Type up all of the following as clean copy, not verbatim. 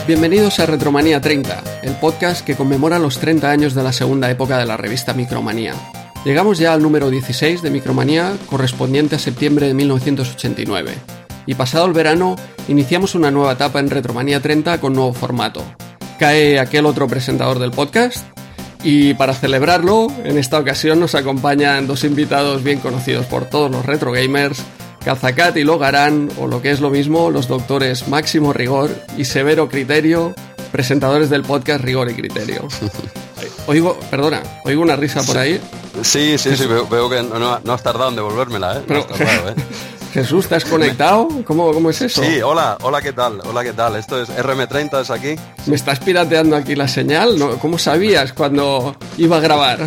Bienvenidos a Retromanía 30, el podcast que conmemora los 30 años de la segunda época de la revista Micromanía. Llegamos ya al número 16 de Micromanía, correspondiente a septiembre de 1989. Y pasado el verano, iniciamos una nueva etapa en Retromanía 30 con nuevo formato. Cae aquel otro presentador del podcast, y para celebrarlo, en esta ocasión nos acompañan dos invitados bien conocidos por todos los retro gamers, Cazacat y Logarán, o lo que es lo mismo, los doctores Máximo Rigor y Severo Criterio, presentadores del podcast Rigor y Criterio. Oigo una risa por ahí. Sí, veo que no has tardado en devolvérmela, ¿eh? Pero, no has tardado, ¿eh? Jesús, ¿te has conectado? ¿Cómo es eso? Sí, hola, ¿qué tal? Esto es RM30, ¿es aquí? ¿Me estás pirateando aquí la señal? ¿No? ¿Cómo sabías cuando iba a grabar?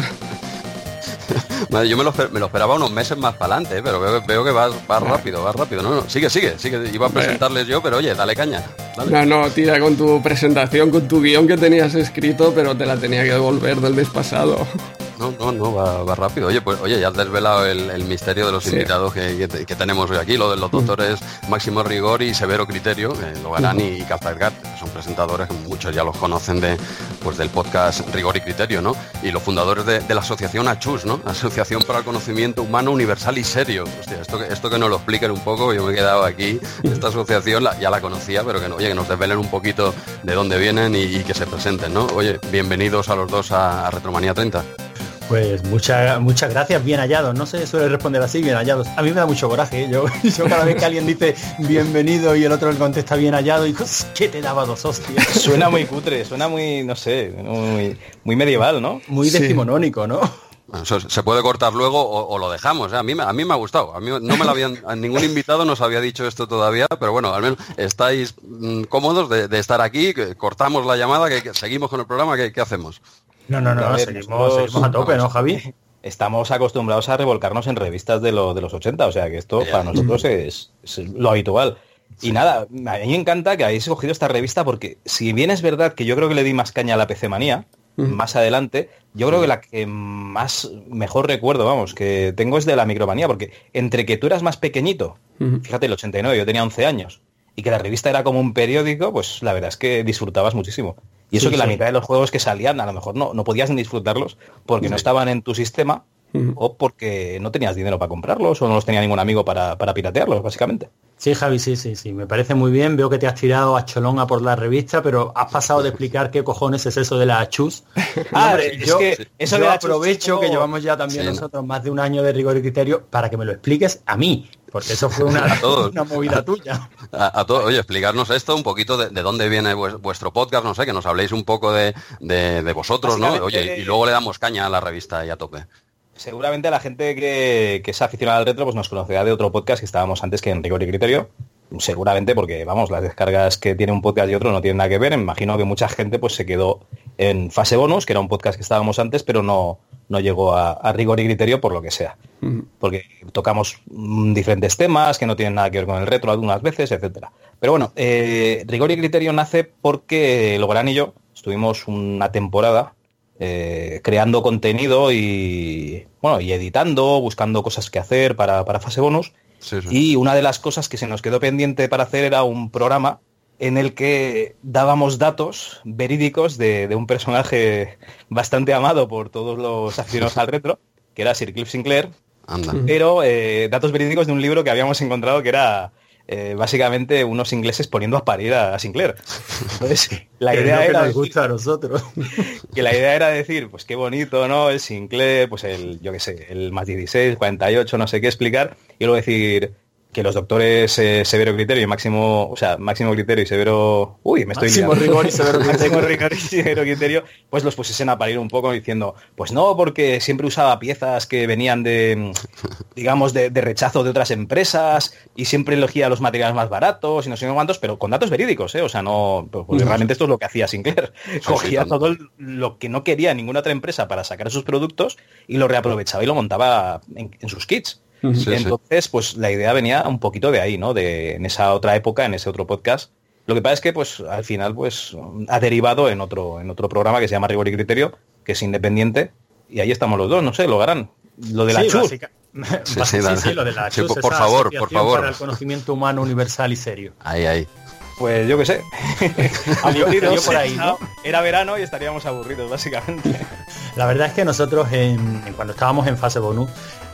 Yo me lo esperaba unos meses más para adelante, pero veo que vas rápido. No, sigue. Iba a presentarles yo, pero oye, dale caña. Dale. No, tira con tu presentación, con tu guión que tenías escrito, pero te la tenía que devolver del mes pasado. No, va rápido. Oye, ya has desvelado el misterio de los invitados que tenemos hoy aquí, lo de los doctores Máximo Rigor y Severo Criterio, Logarán y Cazacat, que son presentadores que muchos ya los conocen del podcast Rigor y Criterio, ¿no? Y los fundadores de la asociación ACHUS, ¿no? Asociación para el Conocimiento Humano Universal y Serio. Hostia, esto que nos lo expliquen un poco, yo me he quedado aquí. Esta asociación ya la conocía, pero que nos desvelen un poquito de dónde vienen y que se presenten, ¿no? Oye, bienvenidos a los dos a Retromanía 30. Pues muchas gracias, bien hallados. No se suele responder así, bien hallados. A mí me da mucho coraje, ¿eh? Yo cada vez que alguien dice bienvenido y el otro le contesta bien hallado, y ¿qué te daba dos hostias? Suena muy cutre, suena muy, no sé, muy medieval, ¿no? Muy decimonónico, ¿no? Eso se puede cortar luego o lo dejamos, ¿eh? A mí me ha gustado. A mí no me lo a ningún invitado nos había dicho esto todavía, pero bueno, al menos estáis cómodos de estar aquí, que cortamos la llamada, que seguimos con el programa, ¿qué hacemos? No, seguimos a tope, ¿no, Javi? Estamos acostumbrados a revolcarnos en revistas de los 80, o sea que esto para nosotros es lo habitual. Y nada, a mí me encanta que hayáis cogido esta revista porque si bien es verdad que yo creo que le di más caña a la PC Manía, más adelante, yo creo que la que mejor recuerdo, que tengo es de la Micromanía, porque entre que tú eras más pequeñito, fíjate, el 89, yo tenía 11 años, y que la revista era como un periódico, pues la verdad es que disfrutabas muchísimo. Y eso la mitad de los juegos que salían, a lo mejor no podías ni disfrutarlos porque no estaban en tu sistema o porque no tenías dinero para comprarlos o no los tenía ningún amigo para piratearlos, básicamente. Sí, Javi, sí, me parece muy bien. Veo que te has tirado a cholón a por la revista, pero has pasado de explicar qué cojones es eso de la ACHUS. Yo aprovecho que llevamos ya también nosotros más de un año de Rigor y Criterio para que me lo expliques a mí, porque eso fue una movida tuya. A todos, oye, explicarnos esto un poquito de dónde viene vuestro podcast, no sé, que nos habléis un poco de vosotros, ¿no? Oye, y luego le damos caña a la revista y a tope. Seguramente la gente que es aficionada al retro pues nos conocerá de otro podcast que estábamos antes que en Rigor y Criterio. Seguramente porque, las descargas que tiene un podcast y otro no tienen nada que ver. Me imagino que mucha gente pues se quedó en Fase Bonus, que era un podcast que estábamos antes, pero no llegó a Rigor y Criterio por lo que sea. Porque tocamos diferentes temas que no tienen nada que ver con el retro algunas veces, etcétera. Pero bueno, Rigor y Criterio nace porque Logarán y yo estuvimos una temporada creando contenido y editando, buscando cosas que hacer para Fase Bonus. Sí. Y una de las cosas que se nos quedó pendiente para hacer era un programa en el que dábamos datos verídicos de un personaje bastante amado por todos los aficionados al retro, que era Sir Cliff Sinclair. Anda. Pero datos verídicos de un libro que habíamos encontrado que era básicamente unos ingleses poniendo a parir a Sinclair. Entonces, la idea era nos gusta a nosotros. Que la idea era decir, pues qué bonito, ¿no? El Sinclair, pues el más 16, 48, no sé qué explicar, y luego decir que los doctores Severo Criterio y Máximo Criterio y Severo... Máximo Rigor y Severo Criterio. Máximo Rigor y Severo Criterio, pues los pusiesen a parir un poco diciendo, pues no, porque siempre usaba piezas que venían de rechazo de otras empresas y siempre elegía los materiales más baratos y no sé cuántos, pero con datos verídicos, ¿eh? O sea, no... Porque realmente esto es lo que hacía Sinclair. Cogía todo lo que no quería ninguna otra empresa para sacar sus productos y lo reaprovechaba y lo montaba en sus kits. Entonces, pues la idea venía un poquito de ahí, ¿no? En esa otra época, en ese otro podcast. Lo que pasa es que, pues, al final, pues, ha derivado en otro programa que se llama Rigor y Criterio, que es independiente, y ahí estamos los dos, no sé, Logarán. Lo de la CHUS. Sí, lo de la CHUS, por favor. Para el Conocimiento Humano Universal y Serio. Ahí. Pues yo qué sé. Aburridos por ahí, ¿no? Era verano y estaríamos aburridos, básicamente. La verdad es que nosotros, cuando estábamos en fase bonus,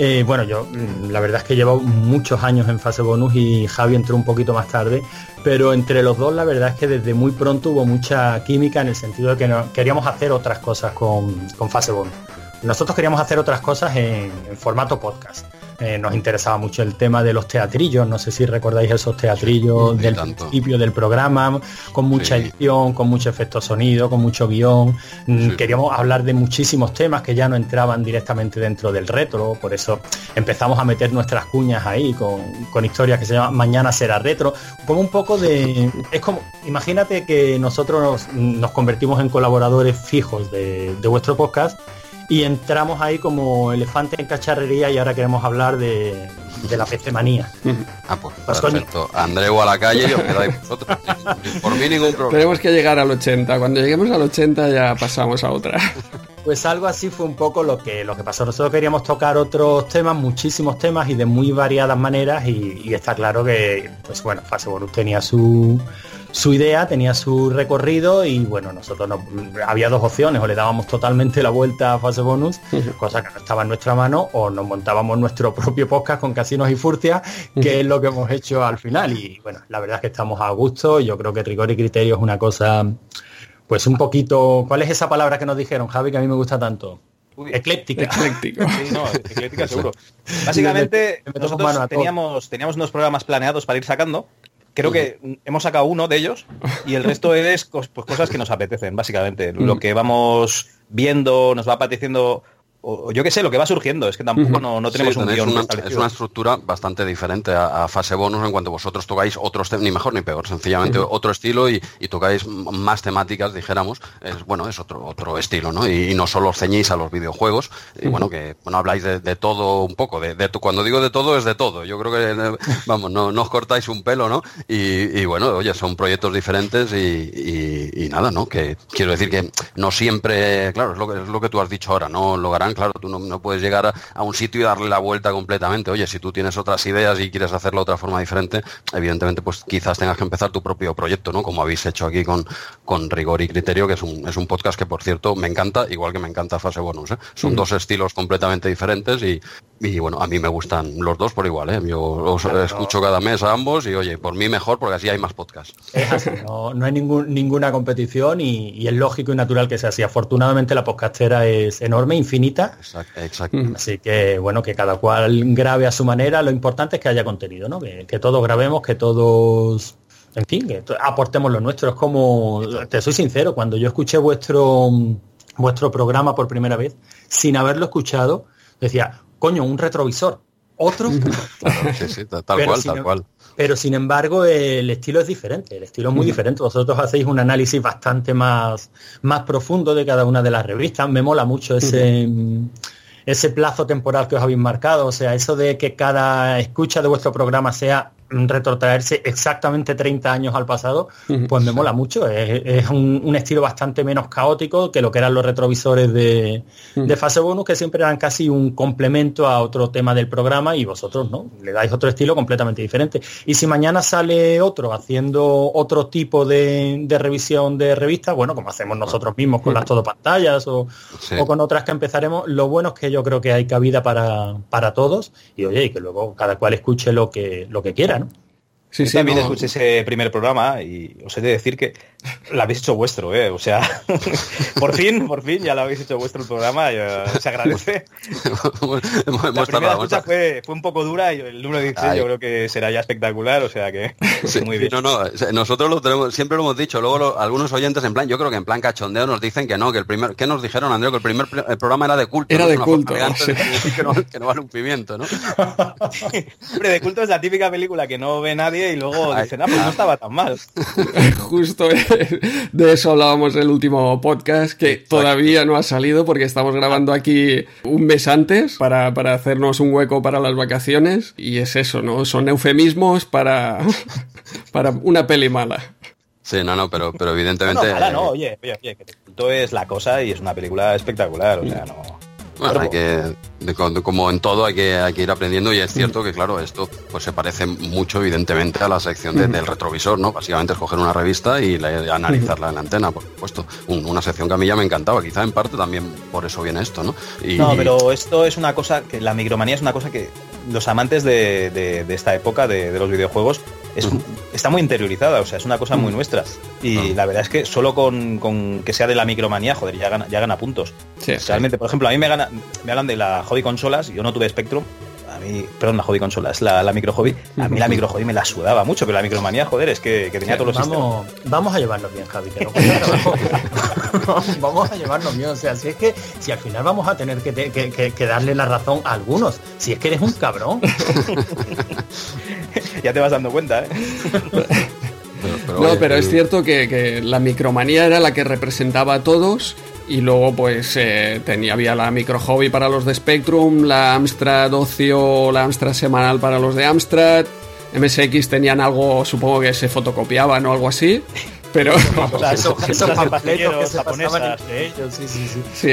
yo la verdad es que llevo muchos años en fase bonus y Javi entró un poquito más tarde, pero entre los dos la verdad es que desde muy pronto hubo mucha química en el sentido de que queríamos hacer otras cosas con fase bonus. Nosotros queríamos hacer otras cosas en formato podcast. Nos interesaba mucho el tema de los teatrillos, no sé si recordáis esos teatrillos del principio del programa, con mucha edición, con mucho efecto sonido, con mucho guión. Queríamos hablar de muchísimos temas que ya no entraban directamente dentro del retro, por eso empezamos a meter nuestras cuñas ahí con historias que se llaman Mañana será retro, como un poco de... Es como, imagínate que nosotros nos convertimos en colaboradores fijos de vuestro podcast, y entramos ahí como elefante en cacharrería y ahora queremos hablar de la PC manía. Pues perfecto. Andreu a la calle y os quedáis vosotros. Por mí ningún problema. Tenemos que llegar al 80. Cuando lleguemos al 80 ya pasamos a otra. Pues algo así fue un poco lo que pasó. Nosotros queríamos tocar otros temas, muchísimos temas y de muy variadas maneras y está claro que, pues bueno, Fase Bonus tenía su idea, tenía su recorrido y bueno, nosotros había dos opciones: o le dábamos totalmente la vuelta a Fase Bonus, cosa que no estaba en nuestra mano, o nos montábamos nuestro propio podcast con Casinos y Furcias, que es lo que hemos hecho al final. Y bueno, la verdad es que estamos a gusto. Yo creo que Rigor y Criterio es una cosa, pues un poquito... ¿Cuál es esa palabra que nos dijeron, Javi, que a mí me gusta tanto? Ecléctica. Ecléctico. Sí, no, ecléctica seguro. Básicamente, nosotros teníamos unos programas planeados para ir sacando. Creo que hemos sacado uno de ellos y el resto es pues, cosas que nos apetecen, básicamente. Lo que vamos viendo, nos va apeteciendo, o yo qué sé, lo que va surgiendo. Es que tampoco no tenemos un guión establecido. Es una estructura bastante diferente a Fase Bonus en cuanto vosotros tocáis otros temas, ni mejor ni peor, sencillamente otro estilo y tocáis más temáticas, dijéramos. Es otro estilo, ¿no? Y no solo os ceñís a los videojuegos. Y bueno, que habláis de todo un poco. Cuando digo de todo, es de todo. Yo creo que, vamos, no os cortáis un pelo, ¿no? Y bueno, oye, son proyectos diferentes y nada, ¿no? Que quiero decir que no siempre, claro, es lo que tú has dicho ahora, ¿no? Logarán, claro, tú no puedes llegar a un sitio y darle la vuelta completamente. Oye, si tú tienes otras ideas y quieres hacerlo de otra forma diferente, evidentemente pues quizás tengas que empezar tu propio proyecto, ¿no? Como habéis hecho aquí con Rigor y Criterio, que es un podcast que, por cierto, me encanta, igual que me encanta Fase Bonus, ¿eh? Son dos estilos completamente diferentes y bueno, a mí me gustan los dos por igual, ¿eh? Yo os escucho cada mes a ambos y oye, por mí mejor porque así hay más podcasts. Es así, no hay ninguna competición y es lógico y natural que sea así. Afortunadamente la podcastera es enorme, infinita. Exacto. Así que bueno, que cada cual grabe a su manera. Lo importante es que haya contenido, ¿no? Que todos grabemos, que todos, en fin, que aportemos lo nuestro. Es como, te soy sincero, cuando yo escuché vuestro programa por primera vez, sin haberlo escuchado, decía, coño, un retrovisor. ¿Otro? Claro, sí, tal cual. Pero sin embargo el estilo es diferente, el estilo es muy diferente. Vosotros hacéis un análisis bastante más profundo de cada una de las revistas. Me mola mucho ese plazo temporal que os habéis marcado, o sea, eso de que cada escucha de vuestro programa sea retrotraerse exactamente 30 años al pasado, pues me mola mucho. Es un estilo bastante menos caótico que lo que eran los retrovisores de Fase Bonus, que siempre eran casi un complemento a otro tema del programa, y vosotros no, le dais otro estilo completamente diferente. Y si mañana sale otro haciendo otro tipo de revisión de revistas, bueno, como hacemos nosotros mismos con las todopantallas o con otras que empezaremos, lo bueno es que yo creo que hay cabida para todos, y oye, y que luego cada cual escuche lo que quiera, ¿no? Sí, también escuché ese primer programa y os he de decir que lo habéis hecho vuestro, o sea, por fin ya lo habéis hecho vuestro el programa, se agradece. La primera escucha fue un poco dura y el número 16 yo creo que será ya espectacular, o sea que muy bien. Nosotros lo tenemos, siempre lo hemos dicho, luego algunos oyentes yo creo que en plan cachondeo nos dicen que no, que ¿qué nos dijeron, Andreu? Que el programa era de culto. Era de culto. Que no vale un pimiento, ¿no? Hombre, de culto es la típica película que no ve nadie y luego dicen, pues no estaba tan mal. Justo de eso hablábamos en el último podcast, que todavía no ha salido porque estamos grabando aquí un mes antes para hacernos un hueco para las vacaciones, y es eso, ¿no? Son eufemismos para una peli mala. Sí, pero evidentemente... Oye, que de culto es la cosa y es una película espectacular, o sea, no... Bueno, hay que, como en todo, hay que ir aprendiendo, y es cierto que, claro, esto pues se parece mucho, evidentemente, a la sección del retrovisor, ¿no? Básicamente es coger una revista y analizarla en la antena, por supuesto. Una sección que a mí ya me encantaba, quizá en parte también por eso viene esto, ¿no? No, pero esto es una cosa que la micromanía es una cosa que los amantes de esta época de los videojuegos está muy interiorizada, o sea, es una cosa muy nuestra. Y la verdad es que solo con que sea de la micromanía, joder, ya gana puntos. Sí, realmente, por ejemplo, a mí me hablan de la hobby consolas, yo no tuve Spectrum. A mí, perdón, la hobby consolas, la micro hobby. A mí la micro hobby me la sudaba mucho, pero la micromanía, joder, es que tenía todos los sistemas. Vamos a llevarnos bien, Javi, que no vamos a llevarnos bien. O sea, si al final vamos a tener que darle la razón a algunos, si es que eres un cabrón. Ya te vas dando cuenta, ¿eh? Pero es cierto que la micromanía era la que representaba a todos. Y luego pues había la micro hobby para los de Spectrum, la Amstrad Ocio, la Amstrad semanal para los de Amstrad, MSX tenían algo, supongo que se fotocopiaban o algo así, pero esos panfletos que se pasaban entre ellos, sí.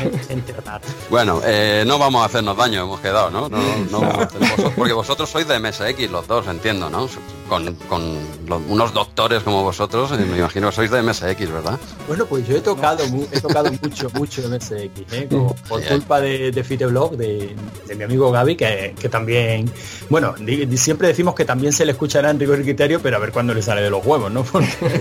Bueno, no vamos a hacernos daño, hemos quedado, ¿no? No. Porque vosotros sois de MSX los dos, entiendo, ¿no? Con unos doctores como vosotros, me imagino que sois de MSX, ¿verdad? Bueno, pues yo he tocado mucho MSX, por culpa de Fiteblog, de mi amigo Gaby, que también, bueno, siempre decimos que también se le escuchará en Rigor y Criterio, pero a ver cuándo le sale de los huevos, ¿no?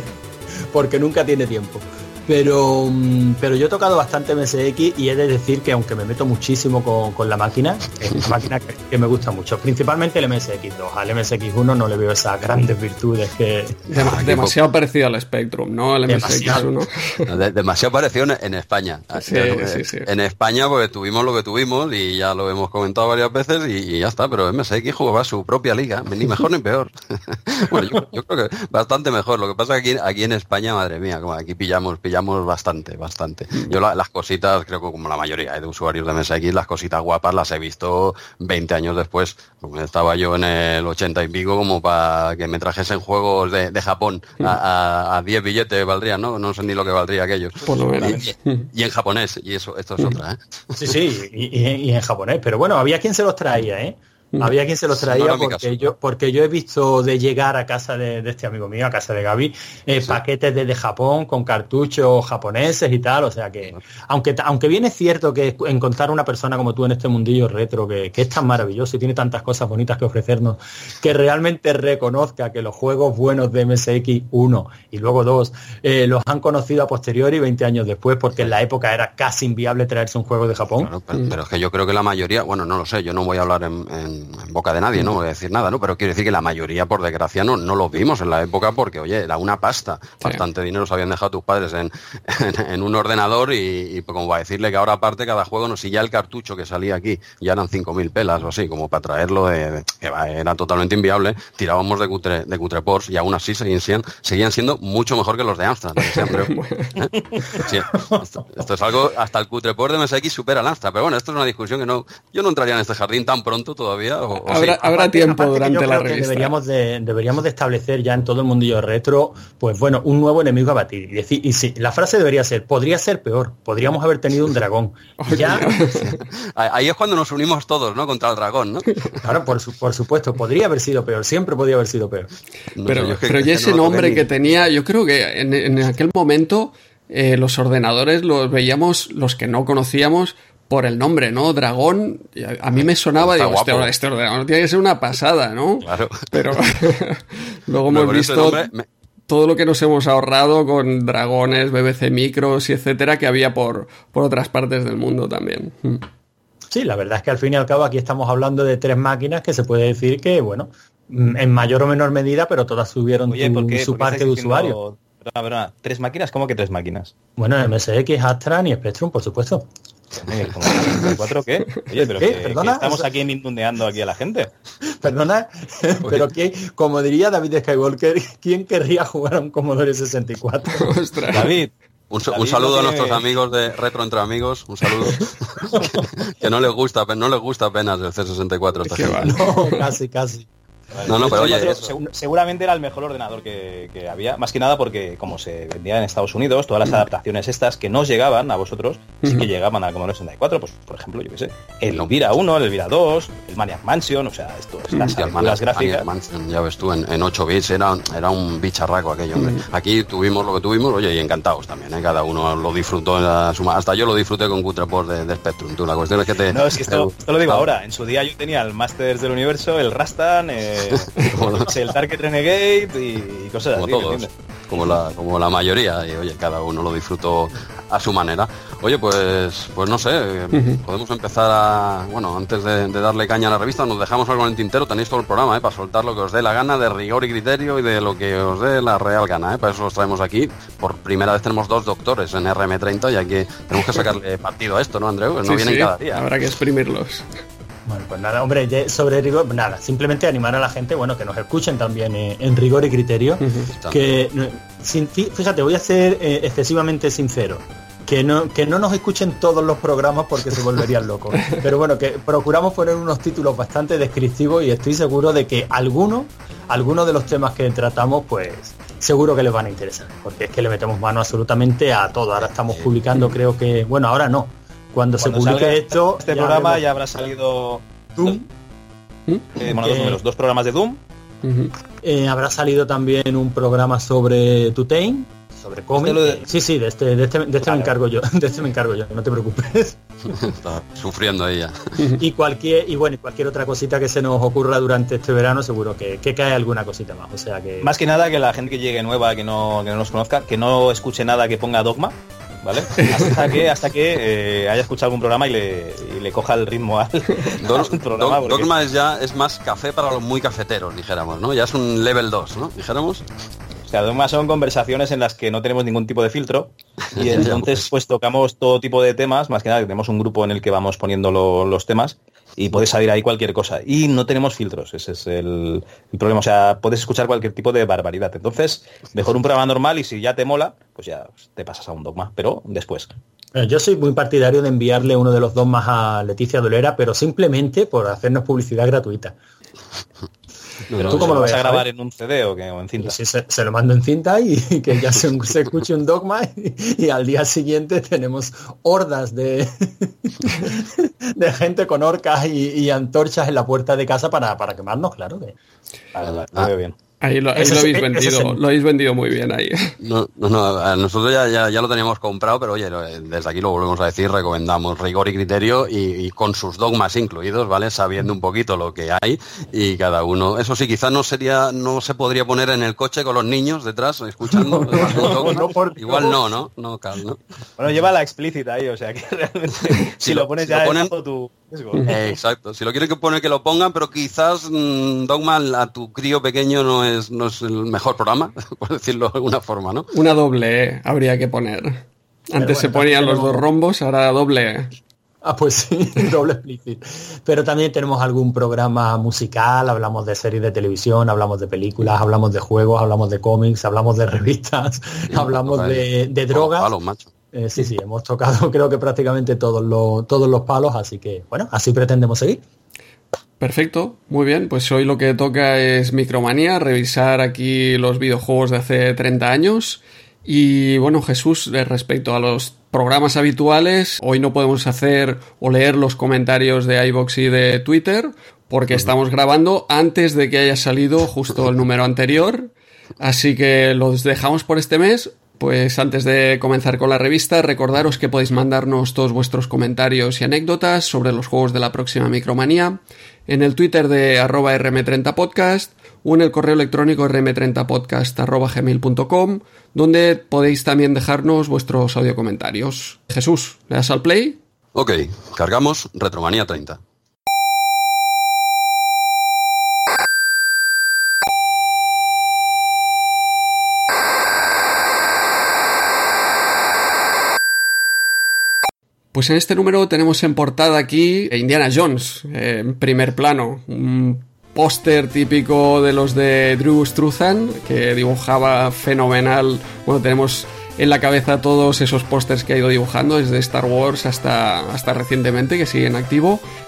Porque nunca tiene tiempo. Pero yo he tocado bastante MSX y he de decir que aunque me meto muchísimo con la máquina, es una máquina que me gusta mucho, principalmente el MSX2. Al MSX1 no le veo esas grandes virtudes que... Demasiado parecido al Spectrum, ¿no? El MSX1. Demasiado parecido en España. Sí. En España pues tuvimos lo que tuvimos y ya lo hemos comentado varias veces y ya está, pero MSX jugaba su propia liga, ni mejor ni peor. Bueno, yo creo que bastante mejor. Lo que pasa es que aquí en España, madre mía, como aquí pillamos bastante. Yo las cositas, creo que como la mayoría de usuarios de MSX, las cositas guapas las he visto 20 años después. Como estaba yo en el 80 y pico, como para que me trajesen juegos de Japón a 10 billetes valdrían, ¿no? No sé ni lo que valdría aquellos. Por lo menos. Y en japonés, y esto es otra, ¿eh? Sí, y en japonés, pero bueno, había quien se los traía, ¿eh? Había quien se los traía porque yo he visto de llegar a casa de este amigo mío, a casa de Gaby, paquetes desde Japón con cartuchos japoneses y tal, o sea que aunque bien es cierto que encontrar una persona como tú en este mundillo retro que es tan maravilloso y tiene tantas cosas bonitas que ofrecernos, que realmente reconozca que los juegos buenos de MSX 1 y luego 2 los han conocido a posteriori 20 años después, porque en la época era casi inviable traerse un juego de Japón. Claro, pero es que yo creo que la mayoría, bueno, no lo sé, yo no voy a hablar en boca de nadie, no voy a decir nada, ¿no? Pero quiero decir que la mayoría, por desgracia, no los vimos en la época porque, oye, era una pasta. Bastante dinero se habían dejado tus padres en un ordenador y como va a decirle que ahora aparte cada juego, no, si ya el cartucho que salía aquí ya eran 5.000 pelas o así, como para traerlo era totalmente inviable, tirábamos de cutrepors y aún así seguían siendo mucho mejor que los de Amstrad. Sí, esto es algo, hasta el cutreport de MSX supera al Amstrad, pero bueno, esto es una discusión que yo no entraría en este jardín tan pronto todavía. Habrá tiempo durante la revista. Deberíamos de establecer ya en todo el mundillo retro, pues bueno, un nuevo enemigo a batir. Y sí, la frase debería ser, podría ser peor, podríamos haber tenido un dragón. Ya. Ahí es cuando nos unimos todos, ¿no? Contra el dragón, ¿no? Claro, por supuesto, podría haber sido peor, siempre podría haber sido peor. Pero ya ese nombre que tenía, yo creo que en aquel momento los ordenadores los veíamos, los que no conocíamos, por el nombre, ¿no? Dragón, a mí me sonaba, digo, este ordenador tiene que ser una pasada, ¿no? Claro. Pero luego hemos visto todo lo que nos hemos ahorrado con dragones, BBC Micros y etcétera, que había por otras partes del mundo también. Sí, la verdad es que al fin y al cabo aquí estamos hablando de 3 máquinas que se puede decir que, bueno, en mayor o menor medida, pero todas subieron su parque de usuarios. Perdona, 3 máquinas, ¿cómo que 3 máquinas? Bueno, MSX, Amstrad y Spectrum, por supuesto. ¿4 qué? Oye, pero que estamos aquí mindundeando aquí a la gente. Perdona, pero que, como diría David Skywalker, ¿quién querría jugar a un Commodore 64? Ostras. David, un saludo a nuestros amigos de Retro Entre Amigos, un saludo. que no les gusta apenas el C64 esta gente. No, casi. No, pero oye, seguramente era el mejor ordenador que había, más que nada porque como se vendía en Estados Unidos, todas las adaptaciones estas que no llegaban a vosotros, sí que llegaban al Commodore 64, pues por ejemplo, yo qué sé, el Elvira 1, el Elvira 2, el Maniac Mansion, o sea, las gráficas. Mansion, ya ves tú, en 8 bits era un bicharraco aquello, hombre. Aquí tuvimos lo que tuvimos, oye, y encantados también, ¿eh? Cada uno lo disfrutó hasta yo lo disfruté con Cutreport de Spectrum, tú, la cuestión es que te... No, es que esto lo digo ahora, en su día yo tenía el Masters del Universo, el Rastan, el Target Renegade y cosas así. Todos, como la mayoría, y oye, cada uno lo disfrutó a su manera. Oye, pues no sé, podemos empezar antes de darle caña a la revista, nos dejamos algo en el tintero, tenéis todo el programa, para soltar lo que os dé la gana, de rigor y criterio y de lo que os dé la real gana, para eso os traemos aquí. Por primera vez tenemos 2 doctores en RM30, ya que tenemos que sacarle partido a esto, ¿no, Andreu? Pues no vienen cada día. Habrá que exprimirlos. Bueno, pues nada, hombre, sobre rigor, nada, simplemente animar a la gente, que nos escuchen también en rigor y criterio, que fíjate, voy a ser excesivamente sincero, que no nos escuchen todos los programas porque se volverían locos, pero bueno, que procuramos poner unos títulos bastante descriptivos y estoy seguro de que algunos de los temas que tratamos, pues seguro que les van a interesar, porque es que le metemos mano absolutamente a todo. Ahora estamos publicando, creo que, ahora no, cuando se publique este programa ya habrá salido Doom. Dos programas de Doom. Habrá salido también un programa sobre Tutain, sobre cómics. Sí, de este me encargo yo. De este me encargo yo, no te preocupes. Está sufriendo ella. Y cualquier otra cosita que se nos ocurra durante este verano, seguro que cae alguna cosita más. O sea que. Más que nada que la gente que llegue nueva, que no nos conozca, que no escuche nada que ponga Dogma. ¿Vale? Hasta que haya escuchado algún programa y le coja el ritmo al programa. Dogma es más café para los muy cafeteros, dijéramos, ¿no? Ya es un level 2, ¿no? Dijéramos. O sea, Dogma son conversaciones en las que no tenemos ningún tipo de filtro y entonces pues tocamos todo tipo de temas, más que nada que tenemos un grupo en el que vamos poniendo los temas y puede salir ahí cualquier cosa. Y no tenemos filtros, ese es el problema. O sea, puedes escuchar cualquier tipo de barbaridad. Entonces, mejor un programa normal y si ya te mola, pues ya te pasas a un Dogma, pero después. Yo soy muy partidario de enviarle uno de los Dogmas a Leticia Dolera, pero simplemente por hacernos publicidad gratuita. Pero ¿tú cómo lo vas a grabar en un CD o en cinta? Sí, se lo mando en cinta y que ya se escuche un Dogma y al día siguiente tenemos hordas de gente con orcas y antorchas en la puerta de casa para quemarnos, claro. Vale, bien. Ahí lo habéis vendido muy bien ahí. No, nosotros ya lo teníamos comprado, pero oye, desde aquí lo volvemos a decir, recomendamos rigor y criterio y con sus dogmas incluidos, ¿vale? Sabiendo un poquito lo que hay y cada uno. Eso sí, quizás no se podría poner en el coche con los niños detrás escuchando. Igual no. Bueno, lleva la explícita ahí, o sea que realmente si lo pones ya bajo tu... Exacto, si lo quieren que lo pongan, pero quizás Dogma a tu crío pequeño no es el mejor programa, por decirlo de alguna forma, ¿no? Una doble E habría que poner. Antes se ponían los 2 rombos, ahora doble E. Pues sí, doble explícito. Pero también tenemos algún programa musical, hablamos de series de televisión, hablamos de películas, hablamos de juegos, hablamos de cómics, hablamos de revistas, hablamos de drogas. Palos, macho. Sí, hemos tocado creo que prácticamente todos los palos, así que bueno, así pretendemos seguir. Perfecto, muy bien, pues hoy lo que toca es Micromanía, revisar aquí los videojuegos de hace 30 años y bueno, Jesús, respecto a los programas habituales, hoy no podemos hacer o leer los comentarios de iVoox y de Twitter porque estamos grabando antes de que haya salido justo el número anterior, así que los dejamos por este mes. Pues antes de comenzar con la revista, recordaros que podéis mandarnos todos vuestros comentarios y anécdotas sobre los juegos de la próxima Micromanía en el Twitter de @rm30podcast o en el correo electrónico rm30podcast@gmail.com, donde podéis también dejarnos vuestros audiocomentarios. Jesús, ¿le das al play? Ok, cargamos Retromanía 30. Pues en este número tenemos en portada aquí Indiana Jones, en primer plano. Un póster típico de los de Drew Struzan, que dibujaba fenomenal. Bueno, tenemos en la cabeza todos esos pósters que ha ido dibujando, desde Star Wars hasta recientemente, que sigue en activo.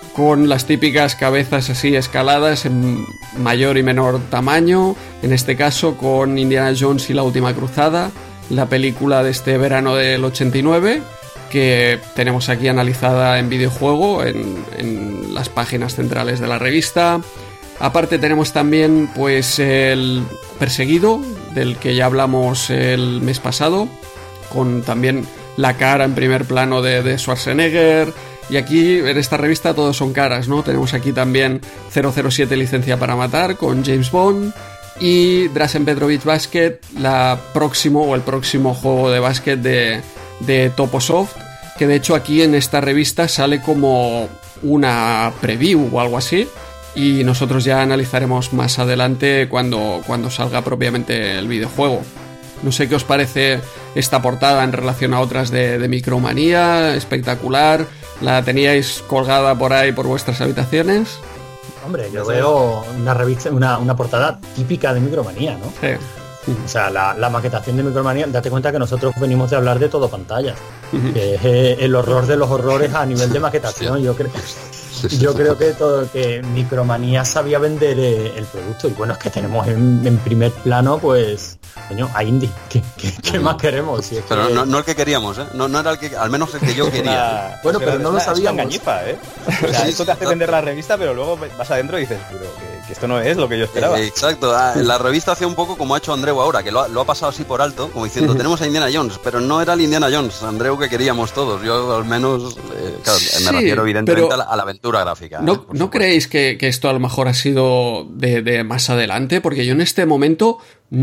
con las típicas cabezas así escaladas en mayor y menor tamaño, en este caso con Indiana Jones y la Última Cruzada, la película de este verano del 89, que tenemos aquí analizada en videojuego en las páginas centrales de la revista. Aparte tenemos también pues el Perseguido, del que ya hablamos el mes pasado, con también la cara en primer plano de Schwarzenegger. Y aquí en esta revista todos son caras, ¿no? Tenemos aquí también 007 Licencia para Matar con James Bond y Drazen Petrovic Basket, el próximo juego de básquet de Toposoft, que de hecho aquí en esta revista sale como una preview o algo así, y nosotros ya analizaremos más adelante cuando salga propiamente el videojuego. No sé qué os parece esta portada en relación a otras de Micromanía. Espectacular. ¿La teníais colgada por ahí por vuestras habitaciones? Hombre, yo veo una revista, una portada típica de Micromanía, ¿no? Sí. O sea, la maquetación de Micromanía, date cuenta que nosotros venimos de hablar de todo pantalla, que es el horror de los horrores a nivel de maquetación. Yo creo que Micromanía sabía vender el producto, y bueno, es que tenemos en primer plano, pues, coño, a Indy. ¿Qué más queremos? Si es pero que... no el que queríamos, ¿eh? No era el que, al menos el que yo quería. Bueno, pero no lo sabíamos. Es una engañifa, ¿eh? O sea, esto te hace vender la revista, pero luego vas adentro y dices, pero que esto no es lo que yo esperaba. Exacto. La revista hacía un poco como ha hecho Andreu ahora, que lo ha pasado así por alto, como diciendo, tenemos a Indiana Jones, pero no era el Indiana Jones, Andreu, que queríamos todos. Yo al menos, claro, me refiero evidentemente a la aventura gráfica. ¿No creéis que esto a lo mejor ha sido de más adelante? Porque yo en este momento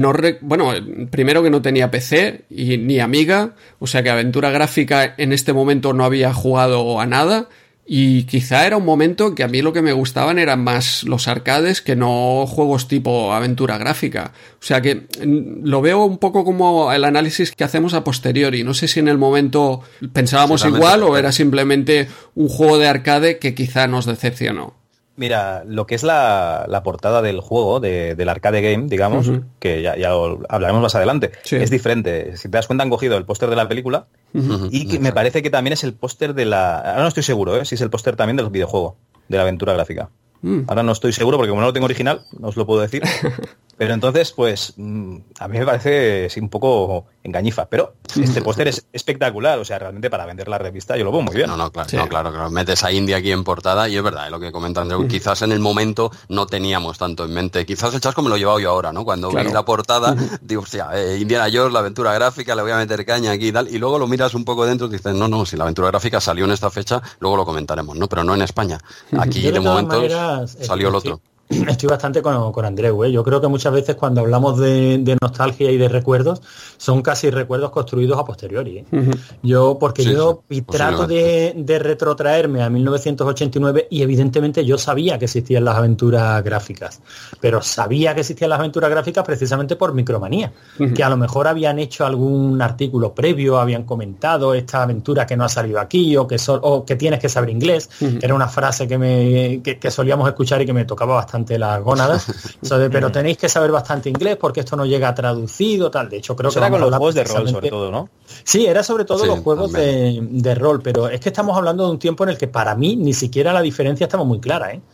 primero que no tenía PC ni Amiga, o sea que aventura gráfica en este momento no había jugado a nada, y quizá era un momento que a mí lo que me gustaban eran más los arcades que no juegos tipo aventura gráfica. O sea que lo veo un poco como el análisis que hacemos a posteriori. No sé si en el momento pensábamos igual o era simplemente un juego de arcade que quizá nos decepcionó. Mira, lo que es la portada del juego, del arcade game, digamos, que ya lo hablaremos más adelante, es diferente. Si te das cuenta, han cogido el póster de la película y que me parece que también es el póster de la... Ahora no estoy seguro, si es el póster también del videojuego, de la aventura gráfica. Ahora no estoy seguro porque como no lo tengo original, no os lo puedo decir. Pero entonces, pues, a mí me parece un poco engañifa. Pero este póster es espectacular. O sea, realmente para vender la revista yo lo veo muy bien. Claro. Metes a Indy aquí en portada y es verdad, lo que comenta Andreu. Quizás en el momento no teníamos tanto en mente. Quizás el chasco me lo he llevado yo ahora, ¿no? Cuando vi la portada, digo, hostia, Indiana Jones, la aventura gráfica, le voy a meter caña aquí y tal. Y luego lo miras un poco dentro y dices, no, si la aventura gráfica salió en esta fecha, luego lo comentaremos, ¿no? Pero no en España. Aquí de momento salió el otro. Estoy bastante con Andreu, ¿eh? Yo creo que muchas veces cuando hablamos de nostalgia y de recuerdos, son casi recuerdos construidos a posteriori, ¿eh? Yo trato de retrotraerme a 1989 y evidentemente yo sabía que existían las aventuras gráficas, pero sabía que existían las aventuras gráficas precisamente por Micromanía, que a lo mejor habían hecho algún artículo previo, habían comentado esta aventura que no ha salido aquí o que tienes que saber inglés. Era una frase que solíamos escuchar y que me tocaba bastante las gónadas, pero tenéis que saber bastante inglés porque esto no llega traducido, tal. De hecho, creo que era con los juegos de rol sobre todo, ¿no? Sí, era sobre todo los juegos de rol, pero es que estamos hablando de un tiempo en el que para mí ni siquiera la diferencia estaba muy clara, ¿eh?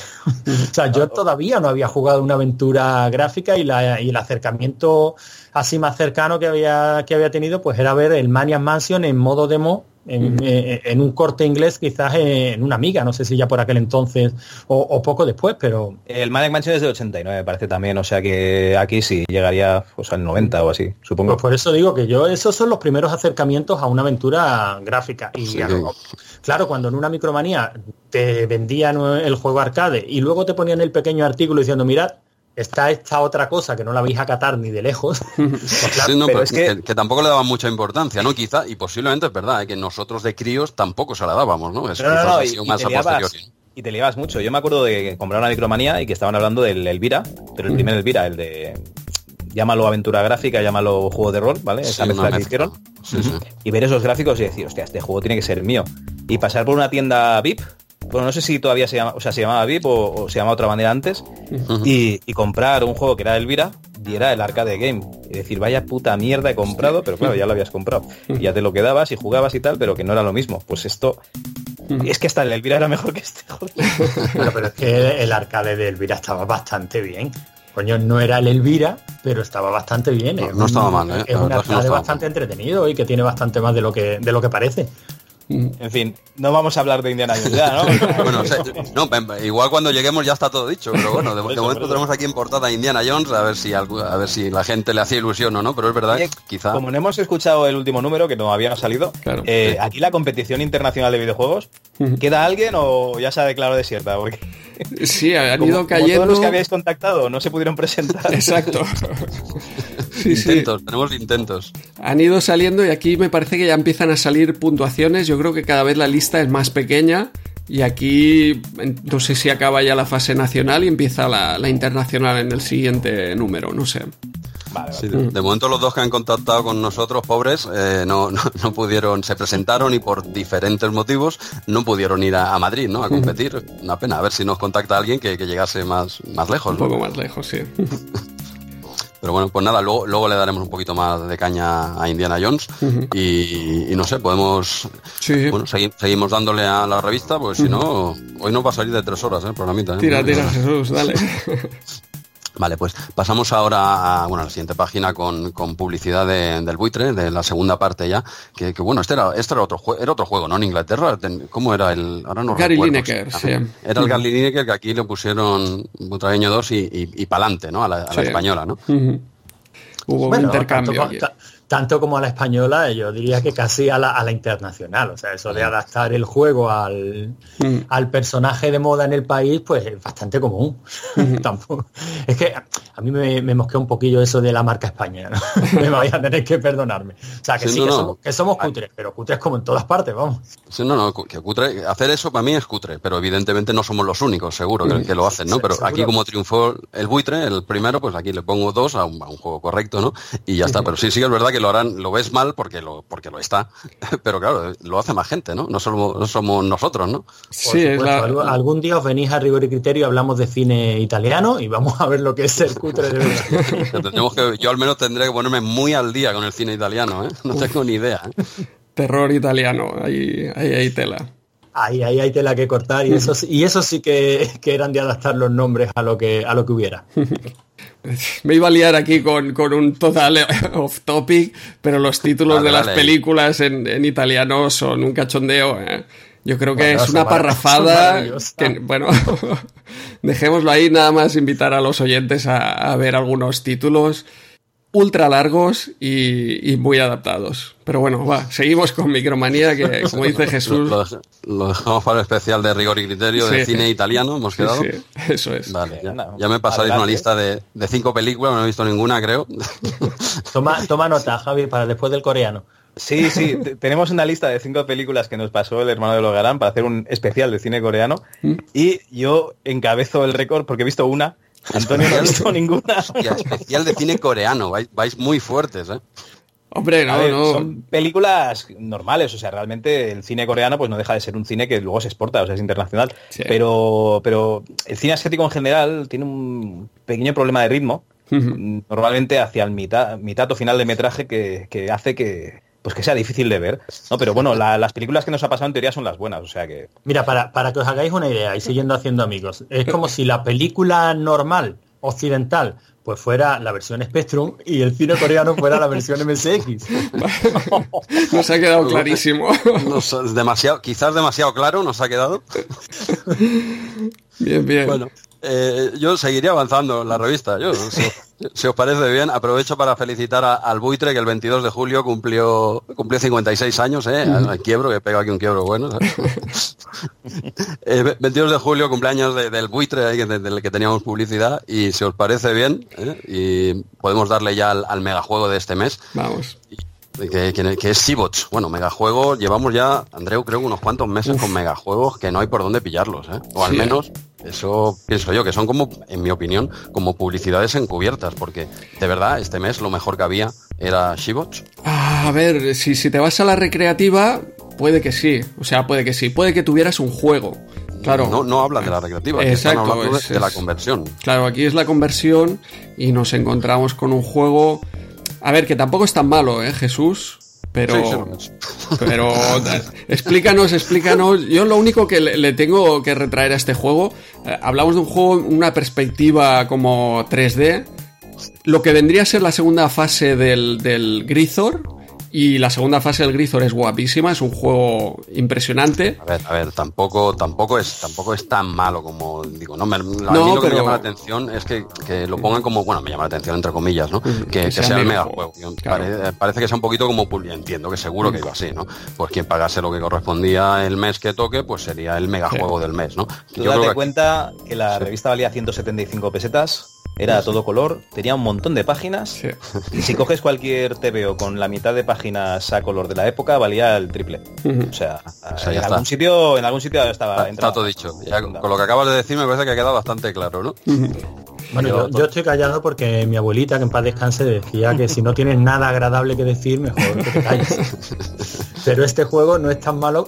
O sea, yo todavía no había jugado una aventura gráfica y el acercamiento así más cercano que había tenido pues era ver el Maniac Mansion en modo demo en un Corte Inglés, quizás en una Amiga, no sé si ya por aquel entonces o poco después, pero... El Maniac Mansion es de 89, me parece también, o sea que aquí sí llegaría pues al 90 o así, supongo. Pues por eso digo que esos son los primeros acercamientos a una aventura gráfica. Y claro, cuando en una Micromanía te vendían el juego arcade y luego te ponían el pequeño artículo diciendo, mirad, está esta otra cosa que no la vais a catar ni de lejos. Pues claro, pero es que tampoco le daban mucha importancia, ¿no? Quizá, y posiblemente es verdad, que nosotros de críos tampoco se la dábamos, ¿no? Eso quizás ha sido más a posteriori. Y te liabas mucho. Yo me acuerdo de comprar una Micromanía y que estaban hablando del Elvira, pero el primer Elvira, el de... Llámalo aventura gráfica, llámalo juego de rol, ¿vale? Esa mezcla que hicieron. Y ver esos gráficos y decir, hostia, este juego tiene que ser mío. Y pasar por una tienda VIP, bueno, no sé si todavía se llamaba VIP o se llamaba otra manera antes, y comprar un juego que era Elvira y era el arcade game. Y decir, vaya puta mierda he comprado, pero claro, ya lo habías comprado. Y ya te lo quedabas y jugabas y tal, pero que no era lo mismo. Pues esto Es que hasta el Elvira era mejor que este, joder. Pero es que el arcade de Elvira estaba bastante bien. Coño, no era el Elvira, pero estaba bastante bien. No estaba mal, ¿eh? Es un arcade bastante entretenido y que tiene bastante más de lo que parece. En fin, no vamos a hablar de Indiana Jones ya, ¿no? Bueno, no, igual cuando lleguemos ya está todo dicho, pero bueno, de momento tenemos aquí en portada Indiana Jones, a ver si la gente le hacía ilusión o no, pero es verdad, quizá... Como no hemos escuchado el último número, que no había salido, claro. Aquí la competición internacional de videojuegos, ¿queda alguien o ya se ha declarado desierta? Porque... Sí, han ido cayendo... Como todos los que habéis contactado no se pudieron presentar. Exacto. Intentos, tenemos intentos. Han ido saliendo y aquí me parece que ya empiezan a salir puntuaciones. Yo creo que cada vez la lista es más pequeña y aquí no sé si acaba ya la fase nacional y empieza la internacional en el siguiente número, no sé. Vale. Sí, de momento los dos que han contactado con nosotros, pobres, no pudieron, se presentaron y por diferentes motivos no pudieron ir a Madrid, ¿no? A competir. Una pena, a ver si nos contacta alguien que llegase más lejos. Un poco más lejos, sí. Pero bueno, pues nada, luego le daremos un poquito más de caña a Indiana Jones y no sé, podemos... Sí. Bueno, seguimos dándole a la revista, pues si no, hoy nos va a salir de 3 horas, el programita. Tira, Jesús, dale. Vale, pues pasamos ahora a la siguiente página con publicidad del buitre, de la segunda parte ya, que bueno, este era otro juego, ¿no? En Inglaterra, ¿cómo era el...? Ahora no Gary recuerdo. Lineker, sí. Era el Gary Lineker que aquí le pusieron Butragueño 2 y pa'lante, ¿no? A la española, ¿no? Hubo un intercambio. Tanto como a la española, yo diría que casi a la internacional. O sea, eso de adaptar el juego al personaje de moda en el país, pues es bastante común. Tampoco. Es que a mí me mosquea un poquillo eso de la marca España, ¿no? Me vais a tener que perdonarme. O sea, que que somos cutres, pero cutres como en todas partes, vamos. Sí, que cutre. Hacer eso para mí es cutre, pero evidentemente no somos los únicos, seguro, que lo hacen, ¿no? Pero aquí como triunfó el buitre, el primero, pues aquí le pongo 2 a un juego correcto, ¿no? Y ya está. Pero sí es verdad que lo ves mal porque lo está, pero claro, lo hace más gente, ¿no? No somos nosotros, ¿no? Sí, algún día os venís a Rigor y Criterio y hablamos de cine italiano y vamos a ver lo que es el cutre de verdad. Yo al menos tendré que ponerme muy al día con el cine italiano, ¿eh? No tengo ni idea, ¿eh? Terror italiano, ahí hay tela. Ahí hay tela que cortar y eso sí que eran de adaptar los nombres a lo que hubiera. Me iba a liar aquí con un total off topic, pero los títulos de las películas en italiano son un cachondeo, ¿eh? Yo creo que es una parrafada que, bueno, dejémoslo ahí, nada más invitar a los oyentes a ver algunos títulos ultra largos y muy adaptados. Pero bueno, seguimos con Micromanía, que como dice Jesús... Lo dejamos para el especial de Rigor y Criterio de cine italiano, hemos quedado. Sí, eso es. Vale, ya me pasaréis una lista de 5 películas, no he visto ninguna, creo. Toma nota, Javi, para después del coreano. Sí, tenemos una lista de 5 películas que nos pasó el hermano de Logarán para hacer un especial de cine coreano y yo encabezo el récord porque he visto una. Antonio no ha visto ninguna. Especial de cine coreano, vais muy fuertes, ¿eh? Hombre, no. Son películas normales, o sea, realmente el cine coreano pues no deja de ser un cine que luego se exporta, o sea, es internacional. Sí. Pero el cine asiático en general tiene un pequeño problema de ritmo, normalmente hacia el mitad o final de metraje que hace que sea difícil de ver, ¿no? Pero bueno, las películas que nos ha pasado en teoría son las buenas, o sea que... Mira, para que os hagáis una idea y siguiendo haciendo amigos, es como si la película normal, occidental, pues fuera la versión Spectrum y el cine coreano fuera la versión MSX. Nos ha quedado clarísimo. Quizás demasiado claro nos ha quedado. Bien. Bueno, yo seguiría avanzando en la revista. Si os parece bien, aprovecho para felicitar al buitre que el 22 de julio cumplió 56 años, al quiebro, que pego aquí un quiebro bueno. 22 de julio, cumpleaños del buitre, del que teníamos publicidad, y si os parece bien, y podemos darle ya al megajuego de este mes. Vamos. Que es Seabots. Bueno, megajuego, llevamos ya, Andreu, creo que unos cuantos meses con megajuegos que no hay por dónde pillarlos, ¿eh? O al menos, eso pienso yo, que son como, en mi opinión, como publicidades encubiertas, porque de verdad, este mes lo mejor que había era Seabots. A ver, si te vas a la recreativa, puede que sí. O sea, puede que sí. Puede que tuvieras un juego. Claro. No hablan de la recreativa, exacto, están hablando de la conversión. Claro, aquí es la conversión y nos encontramos con un juego... A ver, que tampoco es tan malo, Jesús. Pero explícanos. Yo lo único que le tengo que retraer a este juego, hablamos de un juego, una perspectiva como 3D, lo que vendría a ser la segunda fase del Grisor. Y la segunda fase del Grisor es guapísima, es un juego impresionante. A ver, tampoco es tan malo como digo, ¿no? A mí lo que me llama la atención es que lo pongan como, bueno, me llama la atención entre comillas, ¿no? Que sea el megajuego. Claro. Parece que sea un poquito como, entiendo que seguro que iba así, ¿no? Pues quien pagase lo que correspondía el mes que toque, pues sería el megajuego del mes, ¿no? Tú date cuenta que la revista valía 175 pesetas. Era a todo color, tenía un montón de páginas. Sí. Y si coges cualquier TVO con la mitad de páginas a color de la época, valía el triple. O sea en algún sitio estaba. Está todo dicho. Ya, con lo que acabas de decir me parece que ha quedado bastante claro, ¿no? Bueno, yo estoy callado porque mi abuelita, que en paz descanse, decía que si no tienes nada agradable que decir, mejor que te calles. Pero este juego no es tan malo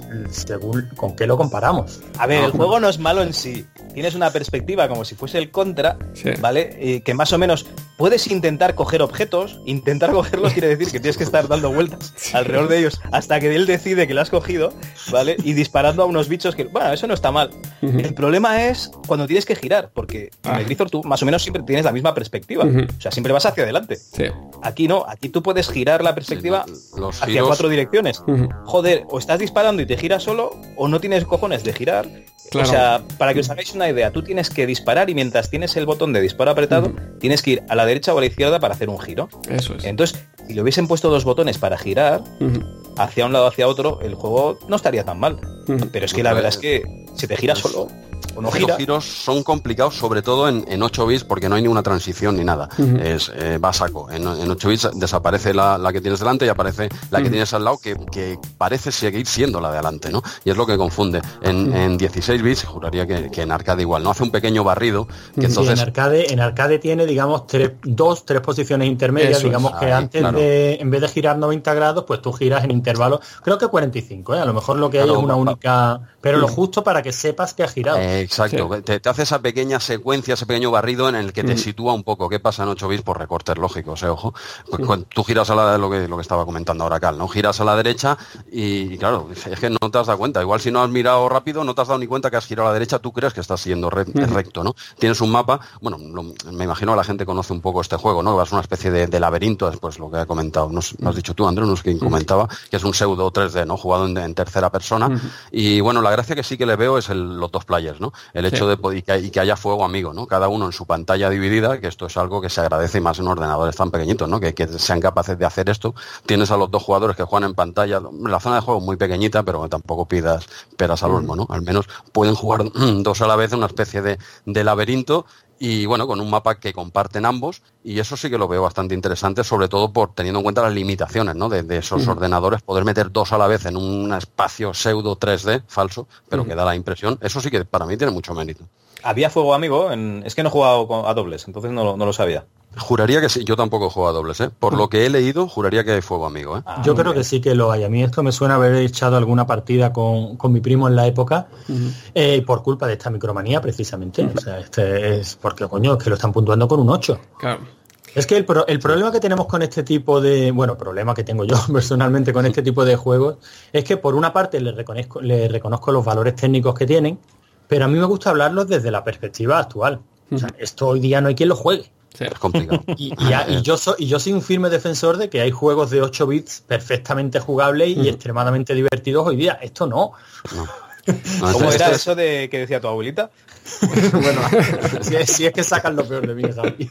según con qué lo comparamos. A ver, el juego no es malo en sí. Tienes una perspectiva como si fuese el Contra, sí. ¿Vale? Que más o menos puedes intentar coger objetos. Intentar cogerlos quiere decir que tienes que estar dando vueltas alrededor de ellos hasta que él decide que lo has cogido, ¿vale? Y disparando a unos bichos que, bueno, eso no está mal. El problema es cuando tienes que girar, porque en el Grisor tú más o menos siempre tienes la misma perspectiva. O sea, siempre vas hacia adelante. Sí. Aquí no, aquí tú puedes girar la perspectiva hacia giros... 4 direcciones. Joder, o estás disparando y te giras solo, o no tienes cojones de girar. Claro. O sea, para que os hagáis una idea, tú tienes que disparar y mientras tienes el botón de disparo apretado, tienes que ir a la derecha o a la izquierda para hacer un giro. Eso es. Entonces, si le hubiesen puesto 2 botones para girar, hacia un lado o hacia otro, el juego no estaría tan mal. Pero es que la verdad es que si te giras solo... o no gira. Los giros son complicados, sobre todo en 8 bits, porque no hay ninguna transición ni nada. Va a saco. En 8 bits desaparece la que tienes delante y aparece la que tienes al lado, que parece seguir siendo la de adelante, ¿no? Y es lo que confunde. En 16 bits, juraría que en arcade igual, ¿no? Hace un pequeño barrido. Que entonces... en arcade tiene, digamos, 3 posiciones intermedias. Eso digamos que antes claro. En vez de girar 90 grados, pues tú giras en intervalos, creo que 45, ¿eh? A lo mejor lo que hay es una única... Pero lo justo para que sepas que has girado. Exacto, sí. Te hace esa pequeña secuencia, ese pequeño barrido en el que te sitúa un poco qué pasa en 8 bits por recortes lógicos, ojo. Pues cuando tú giras a lo que estaba comentando ahora Cal, ¿no? Giras a la derecha y claro, es que no te has dado cuenta. Igual si no has mirado rápido, no te has dado ni cuenta que has girado a la derecha, tú crees que estás siguiendo recto, ¿no? Tienes un mapa, bueno, me imagino que la gente conoce un poco este juego, ¿no? Es una especie de laberinto, pues lo que he comentado, no has dicho tú, Andrés, no sé quién comentaba, que es un pseudo 3D, ¿no? Jugado en tercera persona. Y bueno, la gracia que sí que le veo es los 2 players, ¿no? El hecho de que haya fuego amigo, ¿no? Cada uno en su pantalla dividida, que esto es algo que se agradece más en ordenadores tan pequeñitos, ¿no? Que sean capaces de hacer esto. Tienes a los 2 jugadores que juegan en pantalla, la zona de juego es muy pequeñita, pero tampoco pidas peras al olmo, ¿no? Al menos pueden jugar 2 a la vez en una especie de laberinto. Y bueno, con un mapa que comparten ambos, y eso sí que lo veo bastante interesante, sobre todo por teniendo en cuenta las limitaciones, ¿no? de esos ordenadores, poder meter 2 a la vez en un espacio pseudo 3D falso, pero que da la impresión, eso sí que para mí tiene mucho mérito. ¿Había fuego amigo? Es que no he jugado a dobles, entonces no lo sabía. Juraría que sí, yo tampoco he jugado a dobles, ¿eh? Por lo que he leído, juraría que hay fuego amigo, ¿eh? Yo creo que sí que lo hay. A mí esto me suena haber echado alguna partida con mi primo en la época, por culpa de esta micromanía, precisamente. O sea, es porque, coño, es que lo están puntuando con un 8. Claro. Es que el problema que tenemos con este tipo de... Bueno, problema que tengo yo personalmente con este tipo de juegos, es que por una parte le reconozco los valores técnicos que tienen, pero a mí me gusta hablarlos desde la perspectiva actual. O sea, esto hoy día no hay quien lo juegue. Sí, es complicado. Y yo soy un firme defensor de que hay juegos de 8 bits perfectamente jugables y extremadamente divertidos hoy día. Esto no. ¿Cómo era eso de que decía tu abuelita? Bueno, si es que sacan lo peor de mí, Javi.